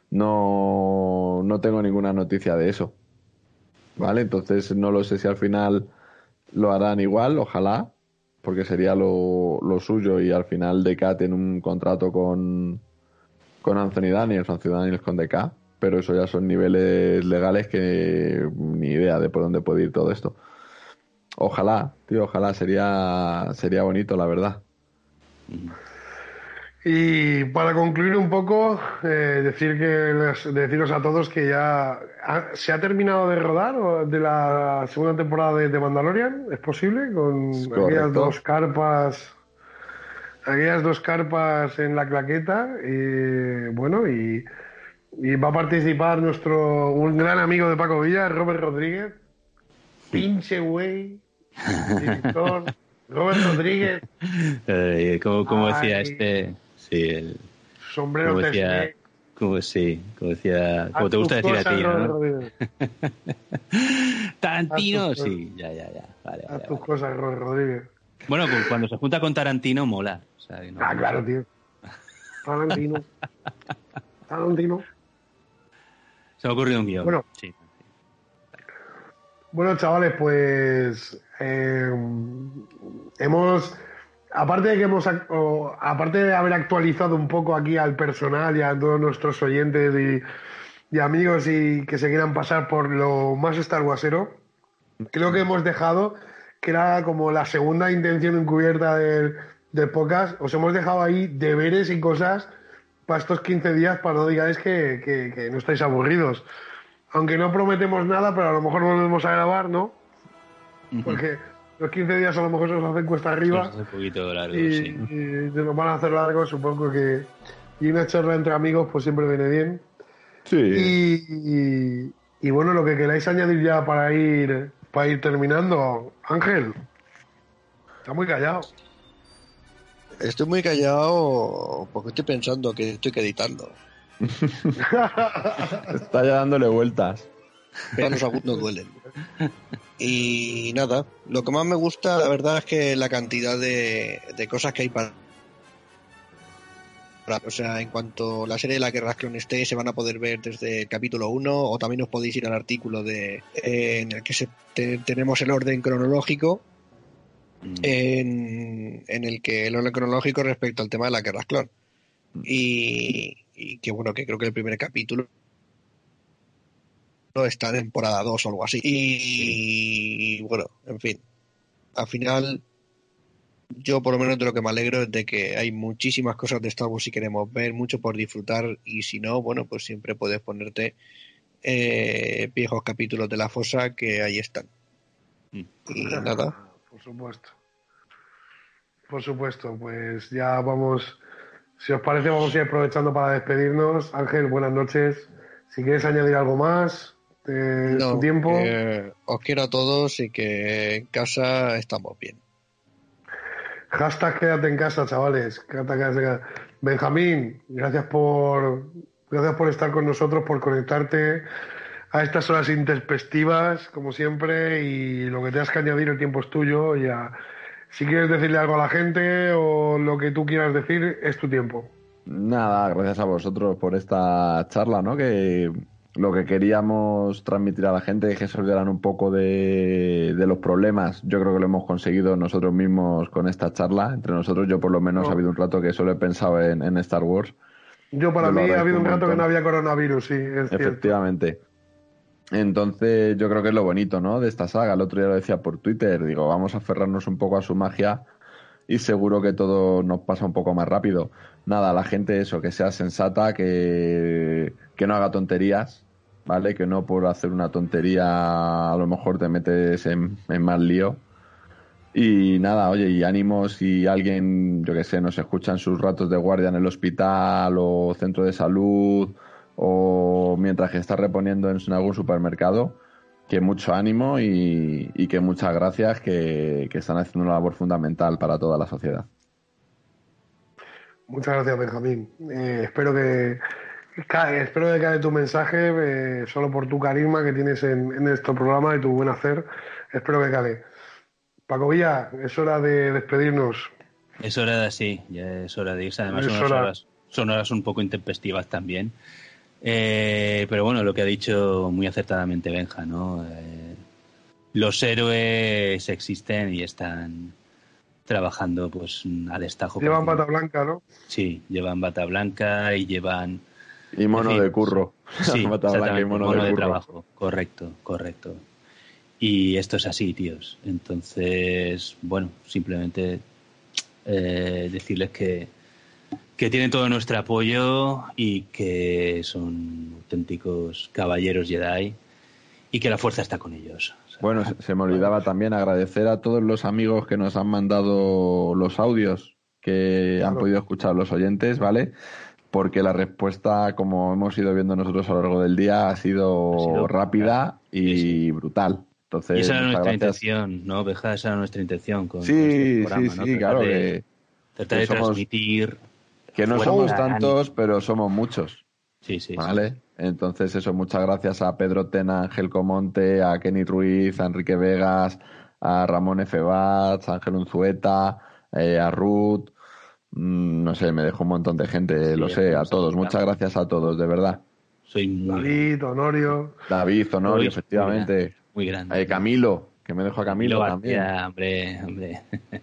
No, no tengo ninguna noticia de eso. Vale, entonces no lo sé si al final lo harán igual, ojalá, porque sería lo, lo suyo y al final D K tiene un contrato con, con Anthony Daniels, Anthony Daniels con D K, pero eso ya son niveles legales que ni idea de por dónde puede ir todo esto. Ojalá, tío, ojalá, sería, sería bonito, la verdad. Y para concluir un poco, eh, decir que les- deciros a todos que ya ha- se ha terminado de rodar o de la segunda temporada de, de Mandalorian, ¿es posible? Con aquellas Correcto. dos carpas, aquellas dos carpas en la claqueta, y bueno, y, y va a participar nuestro un gran amigo de Paco Villa, Robert Rodríguez, pinche güey, director, Robert Rodríguez, Eh, como, como decía Ay. este. Sí, el. sombrero Como decía. Tex-Mex. Como, sí, como decía. Como Haz te gusta tus decir a cosas, ti, Robert ¿no? Rodríguez. Tarantino, Haz tus sí, ya, ya, ya. Vale, Haz vale, tus vale. cosas, Robert Rodríguez. Bueno, pues cuando se junta con Tarantino, mola. O sea, que no- Ah, no claro, sé. tío. Tarantino. Tarantino. Se me ha ocurrido un guión. Bueno. Sí. Bueno, chavales, pues eh, hemos, aparte de que hemos, ac- o, aparte de haber actualizado un poco aquí al personal y a todos nuestros oyentes y, y amigos y que se quieran pasar por lo más Star Warsero, creo que hemos dejado que era como la segunda intención encubierta del, del podcast. Os hemos dejado ahí deberes y cosas para estos quince días para no digáis que, que, que no estáis aburridos. Aunque no prometemos nada, pero a lo mejor volvemos a grabar, ¿no? Porque los quince días a lo mejor se nos hacen cuesta arriba Es un poquito largo, y, sí. y se nos van a hacer largos, supongo que... Y una charla entre amigos pues siempre viene bien. Sí. Y, y, y bueno, lo que queráis añadir ya para ir para ir terminando, Ángel. Está muy callado. Estoy muy callado porque estoy pensando que estoy que editarlo. Está ya dándole vueltas. Pero los agudos no duelen. Y nada, lo que más me gusta, la verdad, es que la cantidad de, de cosas que hay para... O sea, en cuanto la serie de la Guerra Clon esté, se van a poder ver desde el capítulo uno, o también os podéis ir al artículo de eh, en el que se, te- tenemos el orden cronológico, en, en el que el orden cronológico respecto al tema de la Guerra Clon. Y, y que bueno, que creo que el primer capítulo está en temporada dos o algo así. Y, y bueno, en fin, al final yo por lo menos de lo que me alegro es de que hay muchísimas cosas de Star Wars si queremos ver, mucho por disfrutar, y si no, bueno, pues siempre puedes ponerte eh, viejos capítulos de La Fosa que ahí están. Y nada, Por supuesto. por supuesto. Pues ya vamos, si os parece, vamos a ir aprovechando para despedirnos. Ángel, buenas noches. Si quieres añadir algo más, eh, No, tu tiempo. que os quiero a todos y que en casa estamos bien. Hashtag quédate en casa, chavales. Quédate, quédate, quédate. Benjamín, gracias por, gracias por estar con nosotros, por conectarte a estas horas intempestivas, como siempre, y lo que tengas que añadir, el tiempo es tuyo. Ya, si quieres decirle algo a la gente o lo que tú quieras decir, es tu tiempo. Nada, gracias a vosotros por esta charla, ¿no? Que lo que queríamos transmitir a la gente es que se olvidaran un poco de, de los problemas. Yo creo que lo hemos conseguido nosotros mismos con esta charla. Entre nosotros, yo por lo menos No. ha habido un rato que solo he pensado en, en Star Wars. Yo para Yo lo mí ha agradezco habido un un rato que montón. no había coronavirus, sí, es cierto. Efectivamente. Entonces, yo creo que es lo bonito, ¿no? De esta saga. El otro día lo decía por Twitter. Digo, vamos a aferrarnos un poco a su magia y seguro que todo nos pasa un poco más rápido. Nada, la gente eso, que sea sensata, que, que no haga tonterías, ¿vale? Que no por hacer una tontería a lo mejor te metes en, en más lío. Y nada, oye, y ánimo si alguien, yo que sé, nos escucha en sus ratos de guardia en el hospital o centro de salud o mientras que está reponiendo en algún supermercado, que mucho ánimo y, y que muchas gracias, que, que están haciendo una labor fundamental para toda la sociedad. Muchas gracias, Benjamín. Eh, espero que ca- espero que cale tu mensaje, eh, solo por tu carisma que tienes en, en este programa y tu buen hacer. Espero que cale. Paco Villa, es hora de despedirnos. Es hora de sí, ya es hora de irse. Además, Es son unas hora. horas, son horas un poco intempestivas también. Eh, pero bueno, lo que ha dicho muy acertadamente Benja, ¿no? Eh, los héroes existen y están trabajando pues a destajo. Llevan para- bata blanca, ¿no? Sí, llevan bata blanca y llevan... Y mono en fin, de curro. Sí, Bata blanca y exactamente, mono mono de de curro. trabajo. Correcto, correcto. Y esto es así, tíos. Entonces, bueno, simplemente eh, decirles que, que tienen todo nuestro apoyo y que son auténticos caballeros Jedi y que la fuerza está con ellos. Bueno, se, se me olvidaba también agradecer a todos los amigos que nos han mandado los audios que han Claro. podido escuchar los oyentes, ¿vale? Porque la respuesta, como hemos ido viendo nosotros a lo largo del día, ha sido, Ha sido rápida y brutal. Entonces, Y esa era muchas nuestra gracias. intención, ¿no, Beja? Esa era nuestra intención con, Sí, con este sí, programa, sí, ¿no? Tratar claro, de, que- tratar que de somos- transmitir... Que no fuerza, somos ánimo. tantos, pero somos muchos. Sí, sí, ¿Vale? sí. Entonces, eso, muchas gracias a Pedro Tena, Ángel Comonte, a Kenny Ruiz, a Enrique Vegas, a Ramón F. Batz, a Ángel Unzueta, eh, a Ruth. Mm, no sé, me dejó un montón de gente, Sí, lo sé, a estamos todos. hablando. Muchas gracias a todos, de verdad. Soy muy, David, Honorio. David, Honorio, Sois muy efectivamente. grande, muy grande. Eh, Camilo, que me dejó a Camilo Camilo también. García, hombre, hombre.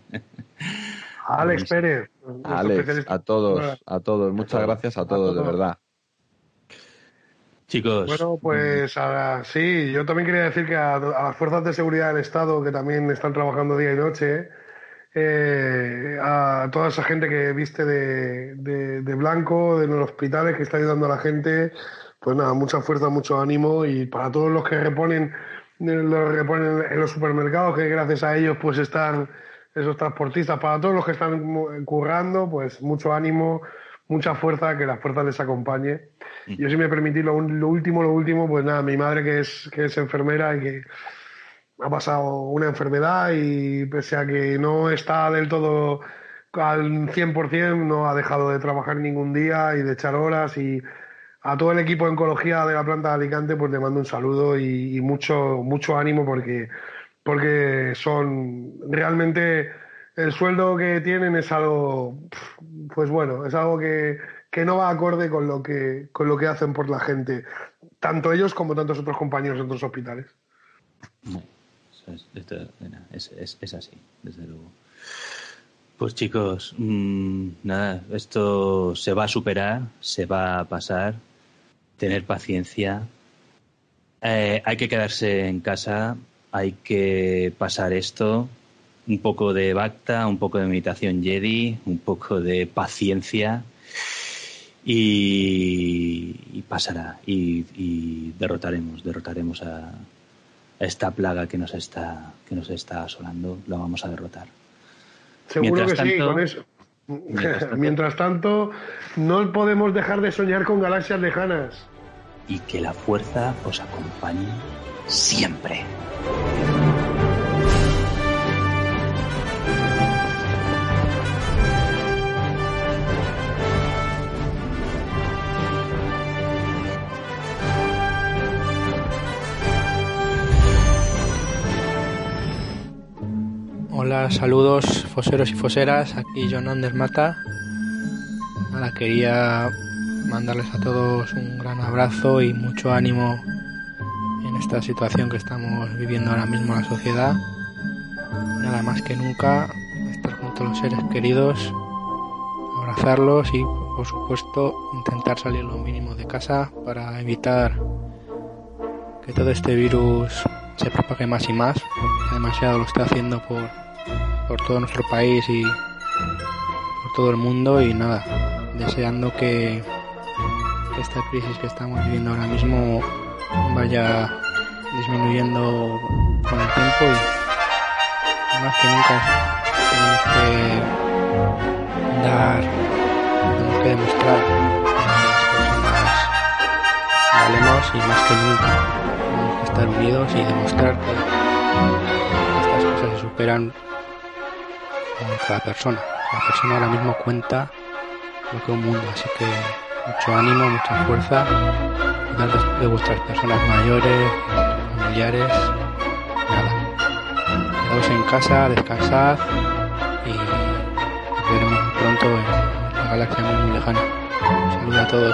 Alex Pérez. nuestro Alex, especialista. a todos, a todos. Muchas todos, gracias a todos, de todos. verdad. Chicos, Bueno, pues ahora sí, yo también quería decir que a, a las fuerzas de seguridad del Estado, que también están trabajando día y noche, eh, a toda esa gente que viste de, de, de blanco, de los hospitales, que está ayudando a la gente, pues nada, mucha fuerza, mucho ánimo, y para todos los que reponen, los reponen en los supermercados, que gracias a ellos pues están esos transportistas, para todos los que están mu- currando, pues mucho ánimo, mucha fuerza, que la fuerza les acompañe. Yo, si me permitís, lo, un- lo último, lo último, pues nada, mi madre que es, que es enfermera y que ha pasado una enfermedad y pese a que no está del todo al cien por ciento, no ha dejado de trabajar ningún día y de echar horas, y a todo el equipo de oncología de la planta de Alicante pues le mando un saludo y, y mucho, mucho ánimo porque, porque son realmente el sueldo que tienen es algo, pues bueno, es algo que, que no va acorde con lo que, con lo que hacen por la gente, tanto ellos como tantos otros compañeros en otros hospitales. Eso es, esto, es, es, es así, desde luego. Pues chicos, mmm, nada, esto se va a superar, se va a pasar, tener paciencia, eh, hay que quedarse en casa, hay que pasar esto, un poco de Bacta, un poco de meditación Jedi, un poco de paciencia y, y pasará y, y derrotaremos, derrotaremos a, a esta plaga que nos está que nos está asolando, la vamos a derrotar. Seguro Mientras que sí, tanto- con eso. Mientras tanto- Mientras tanto, no podemos dejar de soñar con galaxias lejanas. Y que la fuerza os acompañe siempre. Hola, saludos foseros y foseras, aquí John Anders Mata. Nada, quería mandarles a todos un gran abrazo y mucho ánimo en esta situación que estamos viviendo ahora mismo en la sociedad. Nada más que nunca, estar junto a los seres queridos, abrazarlos y, por supuesto, intentar salir lo mínimo de casa para evitar que todo este virus se propague más y más, porque demasiado lo está haciendo por, por todo nuestro país y por todo el mundo. Y nada, deseando que esta crisis que estamos viviendo ahora mismo vaya disminuyendo con el tiempo, y más que nunca tenemos que dar, tenemos que demostrar que las personas valemos, y más que nunca tenemos que estar unidos y demostrar que estas cosas se superan con cada persona. La persona ahora mismo cuenta lo que un mundo, así que mucho ánimo, mucha fuerza, cuidad de, de vuestras personas mayores, familiares, nada. Quedaos en casa, descansad y nos veremos muy pronto en la galaxia muy, muy lejana. Un saludo a todos.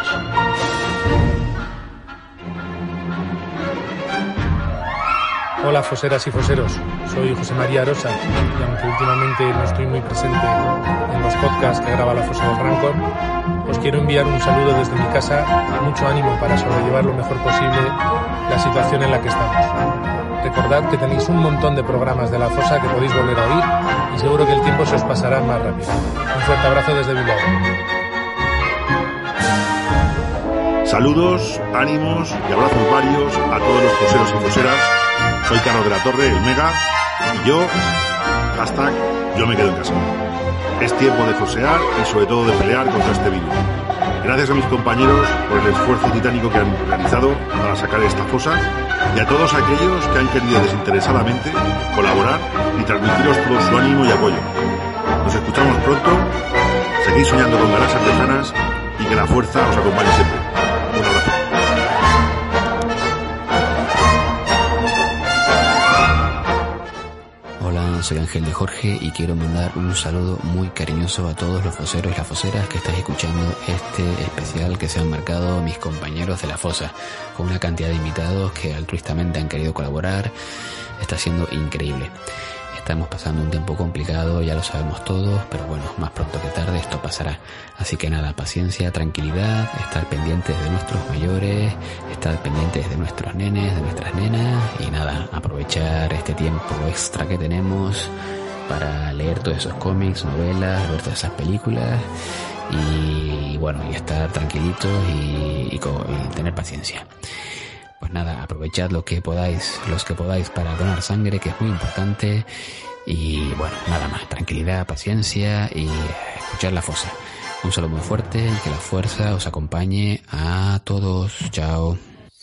Hola foseras y foseros, soy José María Arosa y aunque últimamente no estoy muy presente en los podcasts que graba la Fosa del Rancor, os quiero enviar un saludo desde mi casa y mucho ánimo para sobrellevar lo mejor posible la situación en la que estamos. Recordad que tenéis un montón de programas de la Fosa que podéis volver a oír y seguro que el tiempo se os pasará más rápido. Un fuerte abrazo desde Bilbao. Saludos, ánimos y abrazos varios a todos los foseros y foseras. Soy Carlos de la Torre, el Mega, y yo, hashtag, yo me quedo en casa. Es tiempo de fosear y sobre todo de pelear contra este virus. Gracias a mis compañeros por el esfuerzo titánico que han realizado para sacar esta fosa, y a todos aquellos que han querido desinteresadamente colaborar y transmitiros todo su ánimo y apoyo. Nos escuchamos pronto, seguid soñando con galaxias lejanas y que la fuerza os acompañe siempre. Un abrazo. Hola, soy Ángel de Jorge y quiero mandar un saludo muy cariñoso a todos los foseros y las foseras que estáis escuchando este especial que se han marcado mis compañeros de la Fosa, con una cantidad de invitados que altruistamente han querido colaborar. Está siendo increíble. Estamos pasando un tiempo complicado, ya lo sabemos todos, pero bueno, más pronto que tarde esto pasará. Así que nada, paciencia, tranquilidad, estar pendientes de nuestros mayores, estar pendientes de nuestros nenes, de nuestras nenas, y nada, aprovechar este tiempo extra que tenemos para leer todos esos cómics, novelas, ver todas esas películas y bueno, y estar tranquilitos y, y, y tener paciencia. Pues nada, aprovechad lo que podáis, los que podáis para donar sangre, que es muy importante. Y bueno, nada más, tranquilidad, paciencia y escuchar la Fosa. Un saludo muy fuerte, que la fuerza os acompañe a todos. Chao.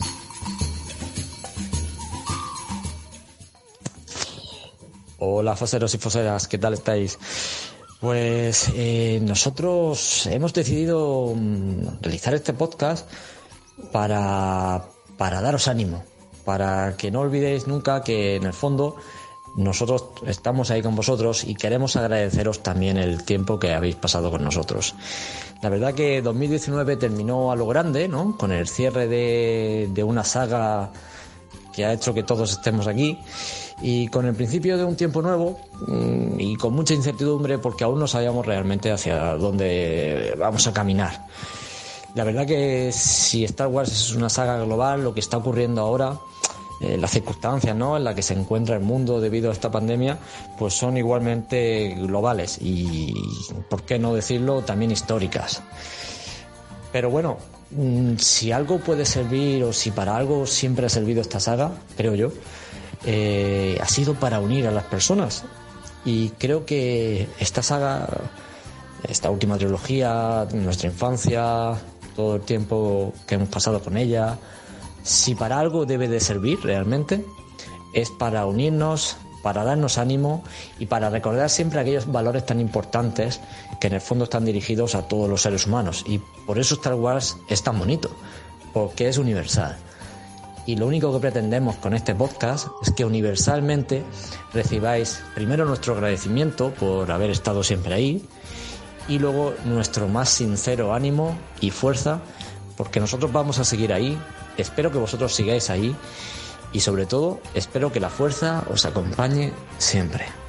Hola foseros y foseras, ¿qué tal estáis? Pues eh, nosotros hemos decidido um, realizar este podcast para... para daros ánimo, para que no olvidéis nunca que en el fondo nosotros estamos ahí con vosotros y queremos agradeceros también el tiempo que habéis pasado con nosotros. La verdad que dos mil diecinueve terminó a lo grande, ¿no? Con el cierre de, de una saga que ha hecho que todos estemos aquí, y con el principio de un tiempo nuevo y con mucha incertidumbre porque aún no sabíamos realmente hacia dónde vamos a caminar. La verdad que si Star Wars es una saga global, lo que está ocurriendo ahora, eh, las circunstancias, ¿no?, en las que se encuentra el mundo debido a esta pandemia, pues son igualmente globales y, por qué no decirlo, también históricas. Pero bueno, si algo puede servir o si para algo siempre ha servido esta saga, creo yo, eh, ha sido para unir a las personas. Y creo que esta saga, esta última trilogía, nuestra infancia, todo el tiempo que hemos pasado con ella, si para algo debe de servir realmente, es para unirnos, para darnos ánimo y para recordar siempre aquellos valores tan importantes que en el fondo están dirigidos a todos los seres humanos. Y por eso Star Wars es tan bonito, porque es universal. Y lo único que pretendemos con este podcast es que universalmente recibáis primero nuestro agradecimiento por haber estado siempre ahí y luego nuestro más sincero ánimo y fuerza, porque nosotros vamos a seguir ahí. Espero que vosotros sigáis ahí y sobre todo espero que la fuerza os acompañe siempre.